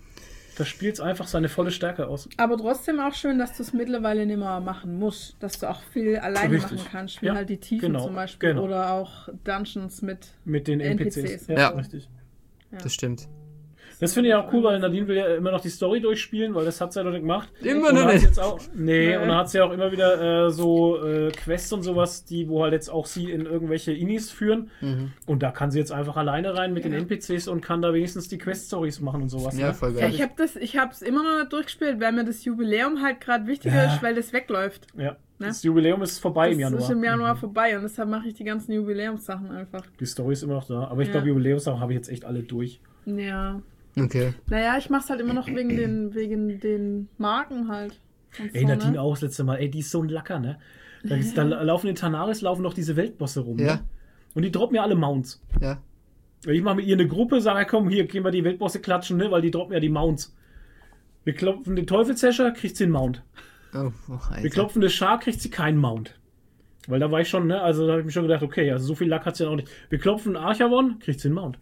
Da spielt es einfach seine volle Stärke aus. Aber trotzdem auch schön, dass du es mittlerweile nicht mehr machen musst. Dass du auch viel alleine Richtig. machen kannst. Wie ja, halt die Tiefen genau, zum Beispiel. Genau. Oder auch Dungeons mit, mit den N P Cs. N P Cs. Ja, ja. Richtig. Ja. Das stimmt. Das finde ich auch cool, weil Nadine will ja immer noch die Story durchspielen, weil das hat sie ja noch nicht gemacht. Immer und noch nicht. Jetzt auch, nee, nee, und dann hat sie ja auch immer wieder äh, so äh, Quests und sowas, die, wo halt jetzt auch sie in irgendwelche Inis führen. Mhm. Und da kann sie jetzt einfach alleine rein mit ja. den N P Cs und kann da wenigstens die Quest-Stories machen und sowas. Ja, ne? voll geil. Ja, ich habe das, ich habe es immer noch nicht durchgespielt, weil mir das Jubiläum halt gerade wichtiger ja. ist, weil das wegläuft. Ja. Ne? Das Jubiläum ist vorbei das im Januar. Das ist im Januar mhm. vorbei und deshalb mache ich die ganzen Jubiläumssachen einfach. Die Story ist immer noch da, aber ich ja. glaube, Jubiläumssachen habe ich jetzt echt alle durch. Ja. Okay. Naja, ich mach's halt immer noch wegen den, wegen den Marken halt. Ey, so, Nadine ne? auch das letzte Mal. Ey, die ist so ein Lacker, ne? Da, ist, da laufen in Tanaris laufen noch diese Weltbosse rum, ja. ne? Und die droppen ja alle Mounts. Ja. Ich mache mit ihr eine Gruppe, sage, komm, hier, gehen wir die Weltbosse klatschen, ne? Weil die droppen ja die Mounts. Wir klopfen den Teufelshäscher, kriegt sie einen Mount. Oh, oh, wir klopfen den Shark, kriegt sie keinen Mount. Weil da war ich schon, ne? Also da habe ich mir schon gedacht, okay, also so viel Lack hat sie ja auch nicht. Wir klopfen Archavon, kriegt sie einen Mount.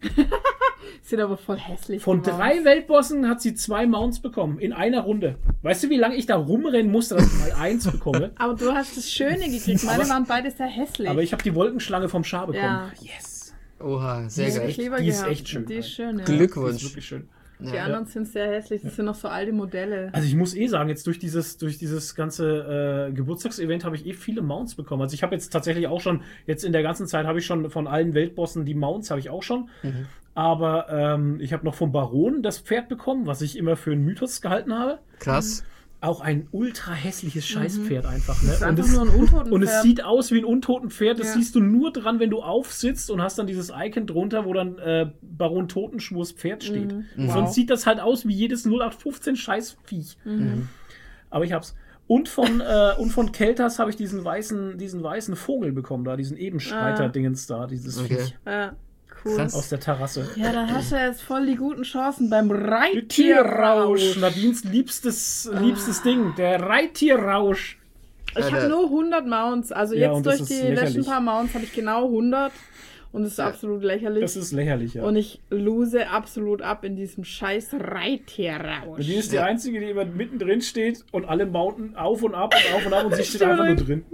Sieht aber voll hässlich aus. Von drei Weltbossen hat sie zwei Mounts bekommen. In einer Runde. Weißt du, wie lange ich da rumrennen musste, dass ich mal eins bekomme? Aber du hast das Schöne gekriegt. Meine aber, waren beide sehr hässlich. Aber ich habe die Wolkenschlange vom Schar bekommen. Ja. Yes. Oha, sehr die geil. Ist echt, die ist echt schön. Die ist schön, ja. Glückwunsch. Die ist wirklich schön. Die ja, anderen ja. sind sehr hässlich, das ja. sind noch so alte Modelle. Also ich muss eh sagen, jetzt durch dieses, durch dieses ganze äh, Geburtstagsevent habe ich eh viele Mounts bekommen. Also ich habe jetzt tatsächlich auch schon, jetzt in der ganzen Zeit habe ich schon von allen Weltbossen die Mounts habe ich auch schon. Mhm. Aber ähm, ich habe noch vom Baron das Pferd bekommen, was ich immer für einen Mythos gehalten habe. Krass. Auch ein ultra hässliches Scheißpferd mhm. einfach. Ne? Das ist und einfach es, nur ein Untotenpferd. Und es sieht aus wie ein Untotenpferd. Das ja. siehst du nur dran, wenn du aufsitzt und hast dann dieses Icon drunter, wo dann äh, Baron Totenschwurs Pferd steht. Mhm. Wow. Sonst sieht das halt aus wie jedes null acht fünfzehn Scheißviech. Mhm. Aber ich hab's. Und von, äh, und von Keltas habe ich diesen weißen, diesen weißen Vogel bekommen da, diesen Ebenstreiter-Dingens da, dieses okay. Viech. Ja. Cool. Krass. Aus der Terrasse. Ja, da hast du jetzt voll die guten Chancen beim Reittierrausch. Nadines liebstes, liebstes ah. Ding, der Reittierrausch. Ich habe nur hundert Mounts, also ja, jetzt durch die lächerlich. letzten paar Mounts habe ich genau hundert und es ist ja. absolut lächerlich. Das ist lächerlich, ja. Und ich lose absolut ab in diesem scheiß Reittierrausch. Nadine ist die ja. Einzige, die immer mittendrin steht und alle mounten auf und ab und auf und ab und sie steht einfach nur drin.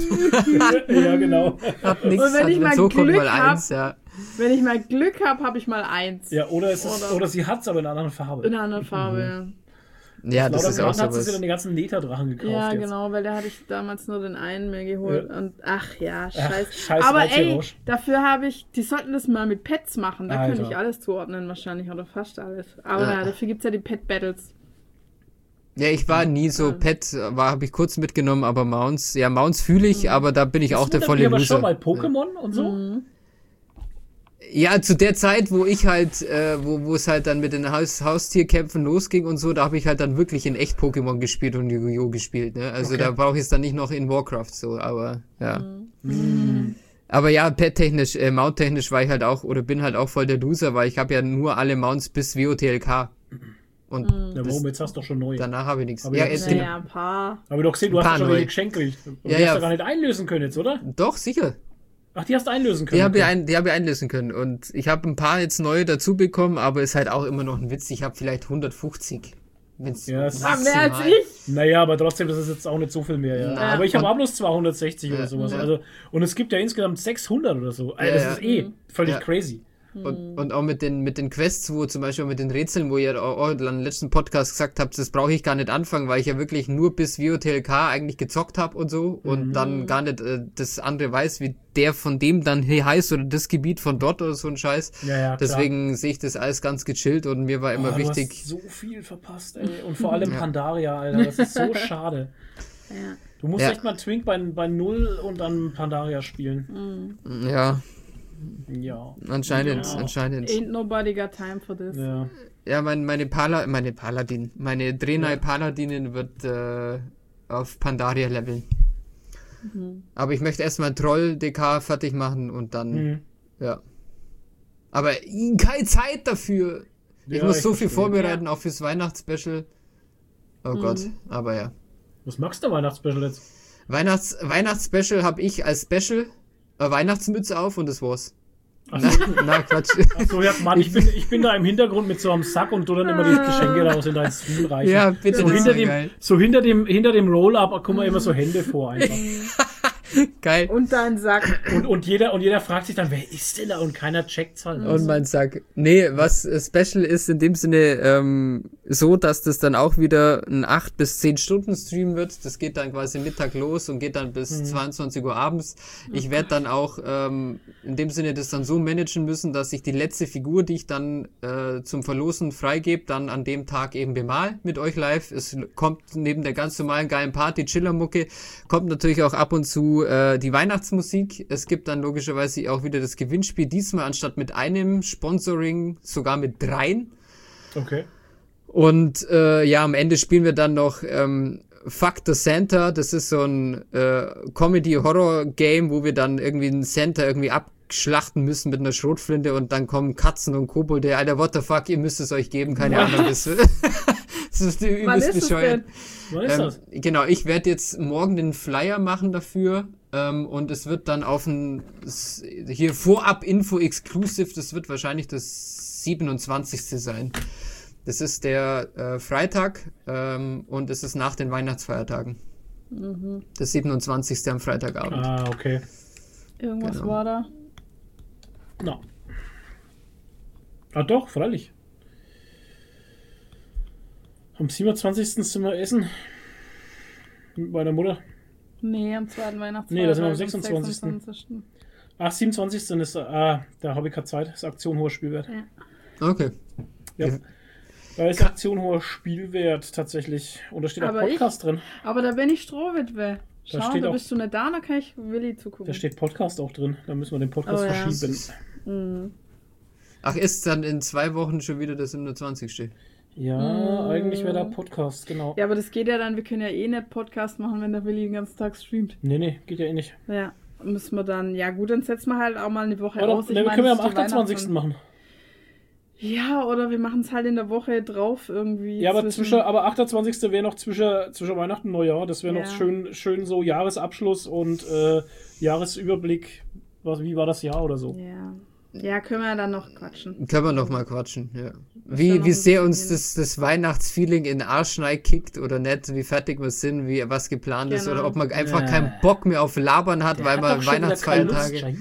Ja, genau. Hat nichts, und wenn ich mal so Glück mal habe, eins, ja. Wenn ich mal Glück habe, habe ich mal eins. Ja, oder, es ist, oder, oder sie hat es aber in einer anderen Farbe. In einer anderen Farbe, mhm. ja. Ja, das ist auch so. Hat sie dann die ganzen Neta-Drachen gekauft. Ja, jetzt. genau, weil da hatte ich damals nur den einen mir geholt. Ja. Und ach ja, scheiß. Ach, scheiß aber ey, dafür habe ich, die sollten das mal mit Pets machen. Da Alter. könnte ich alles zuordnen wahrscheinlich oder fast alles. Aber ja. ja, dafür gibt es ja die Pet-Battles. Ja, ich war nie so Pet, war habe ich kurz mitgenommen, aber Mounts, ja, Mounts fühle ich, mhm. aber da bin ich das auch der volle Loser. Aber schon mal Pokémon ja. und so? Mhm. Ja, zu der Zeit, wo ich halt, äh, wo wo es halt dann mit den Haus Haustierkämpfen losging und so, da habe ich halt dann wirklich in echt Pokémon gespielt und Yu-Gi-Oh! Gespielt, ne? Also okay. da brauche ich es dann nicht noch in Warcraft so, aber ja. Mhm. Aber ja, Pet-technisch, äh, Mount-technisch war ich halt auch, oder bin halt auch voll der Loser, weil ich habe ja nur alle Mounts bis W O T L K. Und mhm. ja, warum? Jetzt hast du doch schon neue. Danach habe ich nichts. Aber ja, jetzt, ja, ein paar. Aber doch gesehen, du hast schon neue. die geschenkt gekriegt. Und ja, die ja. hast du gar nicht einlösen können jetzt, oder? Doch, sicher. Ach, die hast du einlösen können. Die habe okay. ich, ein, die hab ich einlösen können. Und ich habe ein paar jetzt neue dazu bekommen, aber ist halt auch immer noch ein Witz. Ich habe vielleicht hundertfünfzig. Wenn's ja, ah, mehr als ich? Naja, aber trotzdem, das ist jetzt auch nicht so viel mehr. Ja. Na, aber ich habe auch bloß zweihundertsechzig ja, oder sowas. Ja. Also, und es gibt ja insgesamt sechshundert oder so. Also, das ja, ist eh mhm. völlig ja. crazy. Und, und auch mit den, mit den Quests, wo zum Beispiel mit den Rätseln, wo ihr auch im letzten Podcast gesagt habt, das brauche ich gar nicht anfangen, weil ich ja wirklich nur bis W O T L K eigentlich gezockt habe und so und mhm. dann gar nicht äh, das andere weiß, wie der von dem dann hier heißt oder das Gebiet von dort oder so ein Scheiß. Ja, ja, Deswegen sehe ich das alles ganz gechillt und mir war immer oh, wichtig. Du hast so viel verpasst, ey. Und vor allem ja. Pandaria, Alter. Das ist so schade. Ja. Du musst ja. echt mal Twink bei, bei null und dann Pandaria spielen. Mhm. Ja. Ja. Anscheinend, ja. anscheinend. Ain't nobody got time for this. Ja, ja mein, meine Pala, meine Paladin, meine Draenei ja. Paladinin wird äh, auf Pandaria leveln. Mhm. Aber ich möchte erstmal Troll D K fertig machen und dann mhm. Ja. Aber keine Zeit dafür. Ich Ja, muss ich so viel verstehe. vorbereiten, auch fürs Weihnachtsspecial. Oh Mhm. Gott, aber ja. Was magst du Weihnachtsspecial jetzt? Weihnachts Weihnachtsspecial habe ich als Special äh, Weihnachtsmütze auf und das war's. Ach Na, so, na Quatsch. so, ja, Mann, ich bin, ich bin da im Hintergrund mit so einem Sack und du dann immer die Geschenke raus in deinen Stuhl reichen. Ja, bitte, so das hinter war dem, geil. so hinter dem, hinter dem Roll-Up kommen immer so Hände vor einfach. Geil. Und dein Sack. Und, und jeder, und jeder fragt sich dann, wer ist denn da? Und keiner checkt's halt. Und mein Sack. Nee, was äh, Special ist in dem Sinne ähm, so, dass das dann auch wieder ein acht bis zehn Stunden Stream wird. Das geht dann quasi Mittag los und geht dann bis Mhm. zweiundzwanzig Uhr abends. Ich werde dann auch ähm, in dem Sinne das dann so managen müssen, dass ich die letzte Figur, die ich dann äh, zum Verlosen freigebe, dann an dem Tag eben bemal mit euch live. Es kommt neben der ganz normalen geilen Party, Chillermucke, kommt natürlich auch ab und zu äh, die Weihnachtsmusik. Es gibt dann logischerweise auch wieder das Gewinnspiel, diesmal anstatt mit einem Sponsoring sogar mit dreien. Okay. Und äh, ja, am Ende spielen wir dann noch ähm, Fuck the Santa. Das ist so ein äh, Comedy-Horror-Game, wo wir dann irgendwie einen Santa irgendwie abschlachten müssen mit einer Schrotflinte und dann kommen Katzen und Kobolde. Alter, what the fuck, ihr müsst es euch geben, keine Ahnung. Das, das ist Wann übelst ist es bescheuert. denn? Was ist Ähm, das? genau, ich werde jetzt morgen den Flyer machen dafür ähm, und es wird dann auf ein s- hier vorab Info Exclusive, das wird wahrscheinlich das siebenundzwanzigste sein. Das ist der äh, Freitag ähm, und es ist nach den Weihnachtsfeiertagen. Das siebenundzwanzigste am Freitagabend. Ah, okay. Irgendwas Genau. war da. Na. Ah, doch, freilich. Am siebenundzwanzigsten sind wir essen. Mit meiner Mutter. Nee, am zweiten Weihnachtsfeiertag. Nee, das sind am am sechsundzwanzigsten. sechsundzwanzigsten Ach, siebenundzwanzigsten ist, ah, da habe ich keine Zeit. Ist Aktion hoher Spielwert. Okay. Ja. Da ist Aktion hoher Spielwert tatsächlich. Und da steht auch Aber Podcast drin. Aber da bin ich Strohwitwe. Da Schau, steht da auch- bist du nicht da, da kann ich Willi zugucken. Da steht Podcast auch drin. Da müssen wir den Podcast Oh, ja. verschieben. Mhm. Ach, ist dann in zwei Wochen schon wieder das siebenundzwanzigste Ja, eigentlich wäre da Podcast, genau. Ja, aber das geht ja dann, wir können ja eh nicht Podcast machen, wenn der Willi den ganzen Tag streamt. Nee, nee, geht ja eh nicht. Ja, müssen wir dann, ja gut, dann setzen wir halt auch mal eine Woche Oder, aus. Ich nee, meine, können wir am das ist die achtundzwanzigsten Weihnachten- machen. Ja, oder wir machen es halt in der Woche drauf irgendwie. Ja, aber zwischen- zwischen, aber achtundzwanzigsten wäre noch zwischen, zwischen Weihnachten und Neujahr. Das wäre Ja. noch schön, schön so Jahresabschluss und äh, Jahresüberblick. Was, wie war das Jahr oder so? Ja. Ja, können wir dann noch quatschen. Können wir noch mal quatschen, ja. ja Wie, noch wie ein sehr bisschen uns hin. das, das Weihnachtsfeeling in den Arsch kickt oder nicht, wie fertig wir sind, wie was geplant ist Genau. oder ob man einfach Ja. keinen Bock mehr auf Labern hat, weil man Weihnachtsfeiertage. Der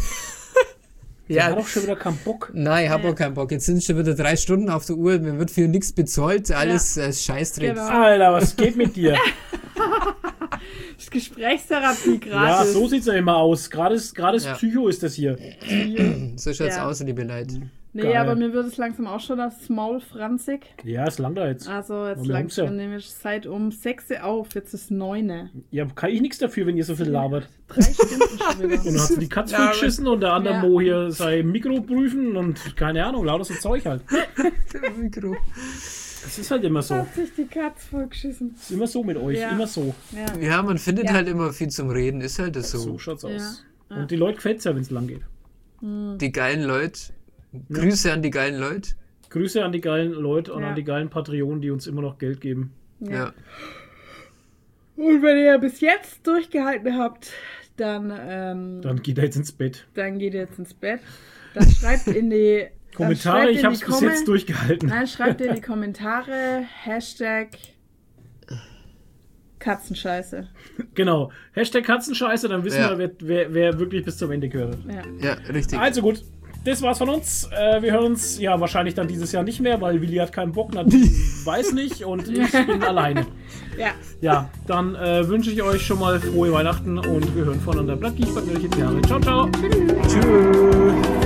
Ja, hat doch schon wieder keinen Bock. nein, ich hab auch keinen Bock. Jetzt sind schon wieder drei Stunden auf der Uhr, mir wird für nichts bezahlt, alles äh, Scheißdreck. Genau. Alter, was geht mit dir? Das ist Gesprächstherapie Ja, gratis. so sieht's ja immer aus. Gerade ist, gerade ist Ja. Psycho ist das hier. So schaut's Ja. aus, liebe Leute. Nee, Geil. aber mir wird es langsam auch schon das Maul franzig. Ja, ist lang da jetzt. Also jetzt Aber wir haben's langsam ja. nehme ich seit um sechs auf, jetzt ist neun. Ja, kann ich nichts dafür, wenn ihr so viel labert. Drei Stunden schon wieder. Und dann hat sie die Katze Ja, geschissen und der andere Ja. Mo hier sein Mikro prüfen und keine Ahnung, lauter so Zeug halt. Mikro. Das ist halt immer so. Hat sich die Katze vollgeschissen. Ist immer so mit euch, Ja. immer so. Ja. Ja, man findet Ja. halt immer viel zum Reden, ist halt das so. So schaut's aus. Ja. Und die Leute gefällt's ja, wenn's lang geht. Die geilen Leute. Grüße an die geilen Leute. Grüße an die geilen Leute und Ja. an die geilen Patreonen, die uns immer noch Geld geben. Ja. Ja. Und wenn ihr bis jetzt durchgehalten habt, dann, ähm, Dann geht er jetzt ins Bett. dann geht ihr jetzt ins Bett. Dann schreibt in die dann Kommentare, schreibt ich in hab's die bis Komme- jetzt durchgehalten. Nein, schreibt in die Kommentare Hashtag Katzenscheiße. Genau. Hashtag Katzenscheiße, dann wissen Ja. wir, wer, wer, wer wirklich bis zum Ende gehört hat. Ja. Ja, richtig. Also gut, das war's von uns. Äh, wir hören uns ja wahrscheinlich dann dieses Jahr nicht mehr, weil Willi hat keinen Bock, Nadine weiß nicht und ich bin alleine. Ja. Ja, dann äh, wünsche ich euch schon mal frohe Weihnachten und wir hören voneinander. Bleibt Giesbert, Milch in die Haare. Ciao, ciao. Tschüss.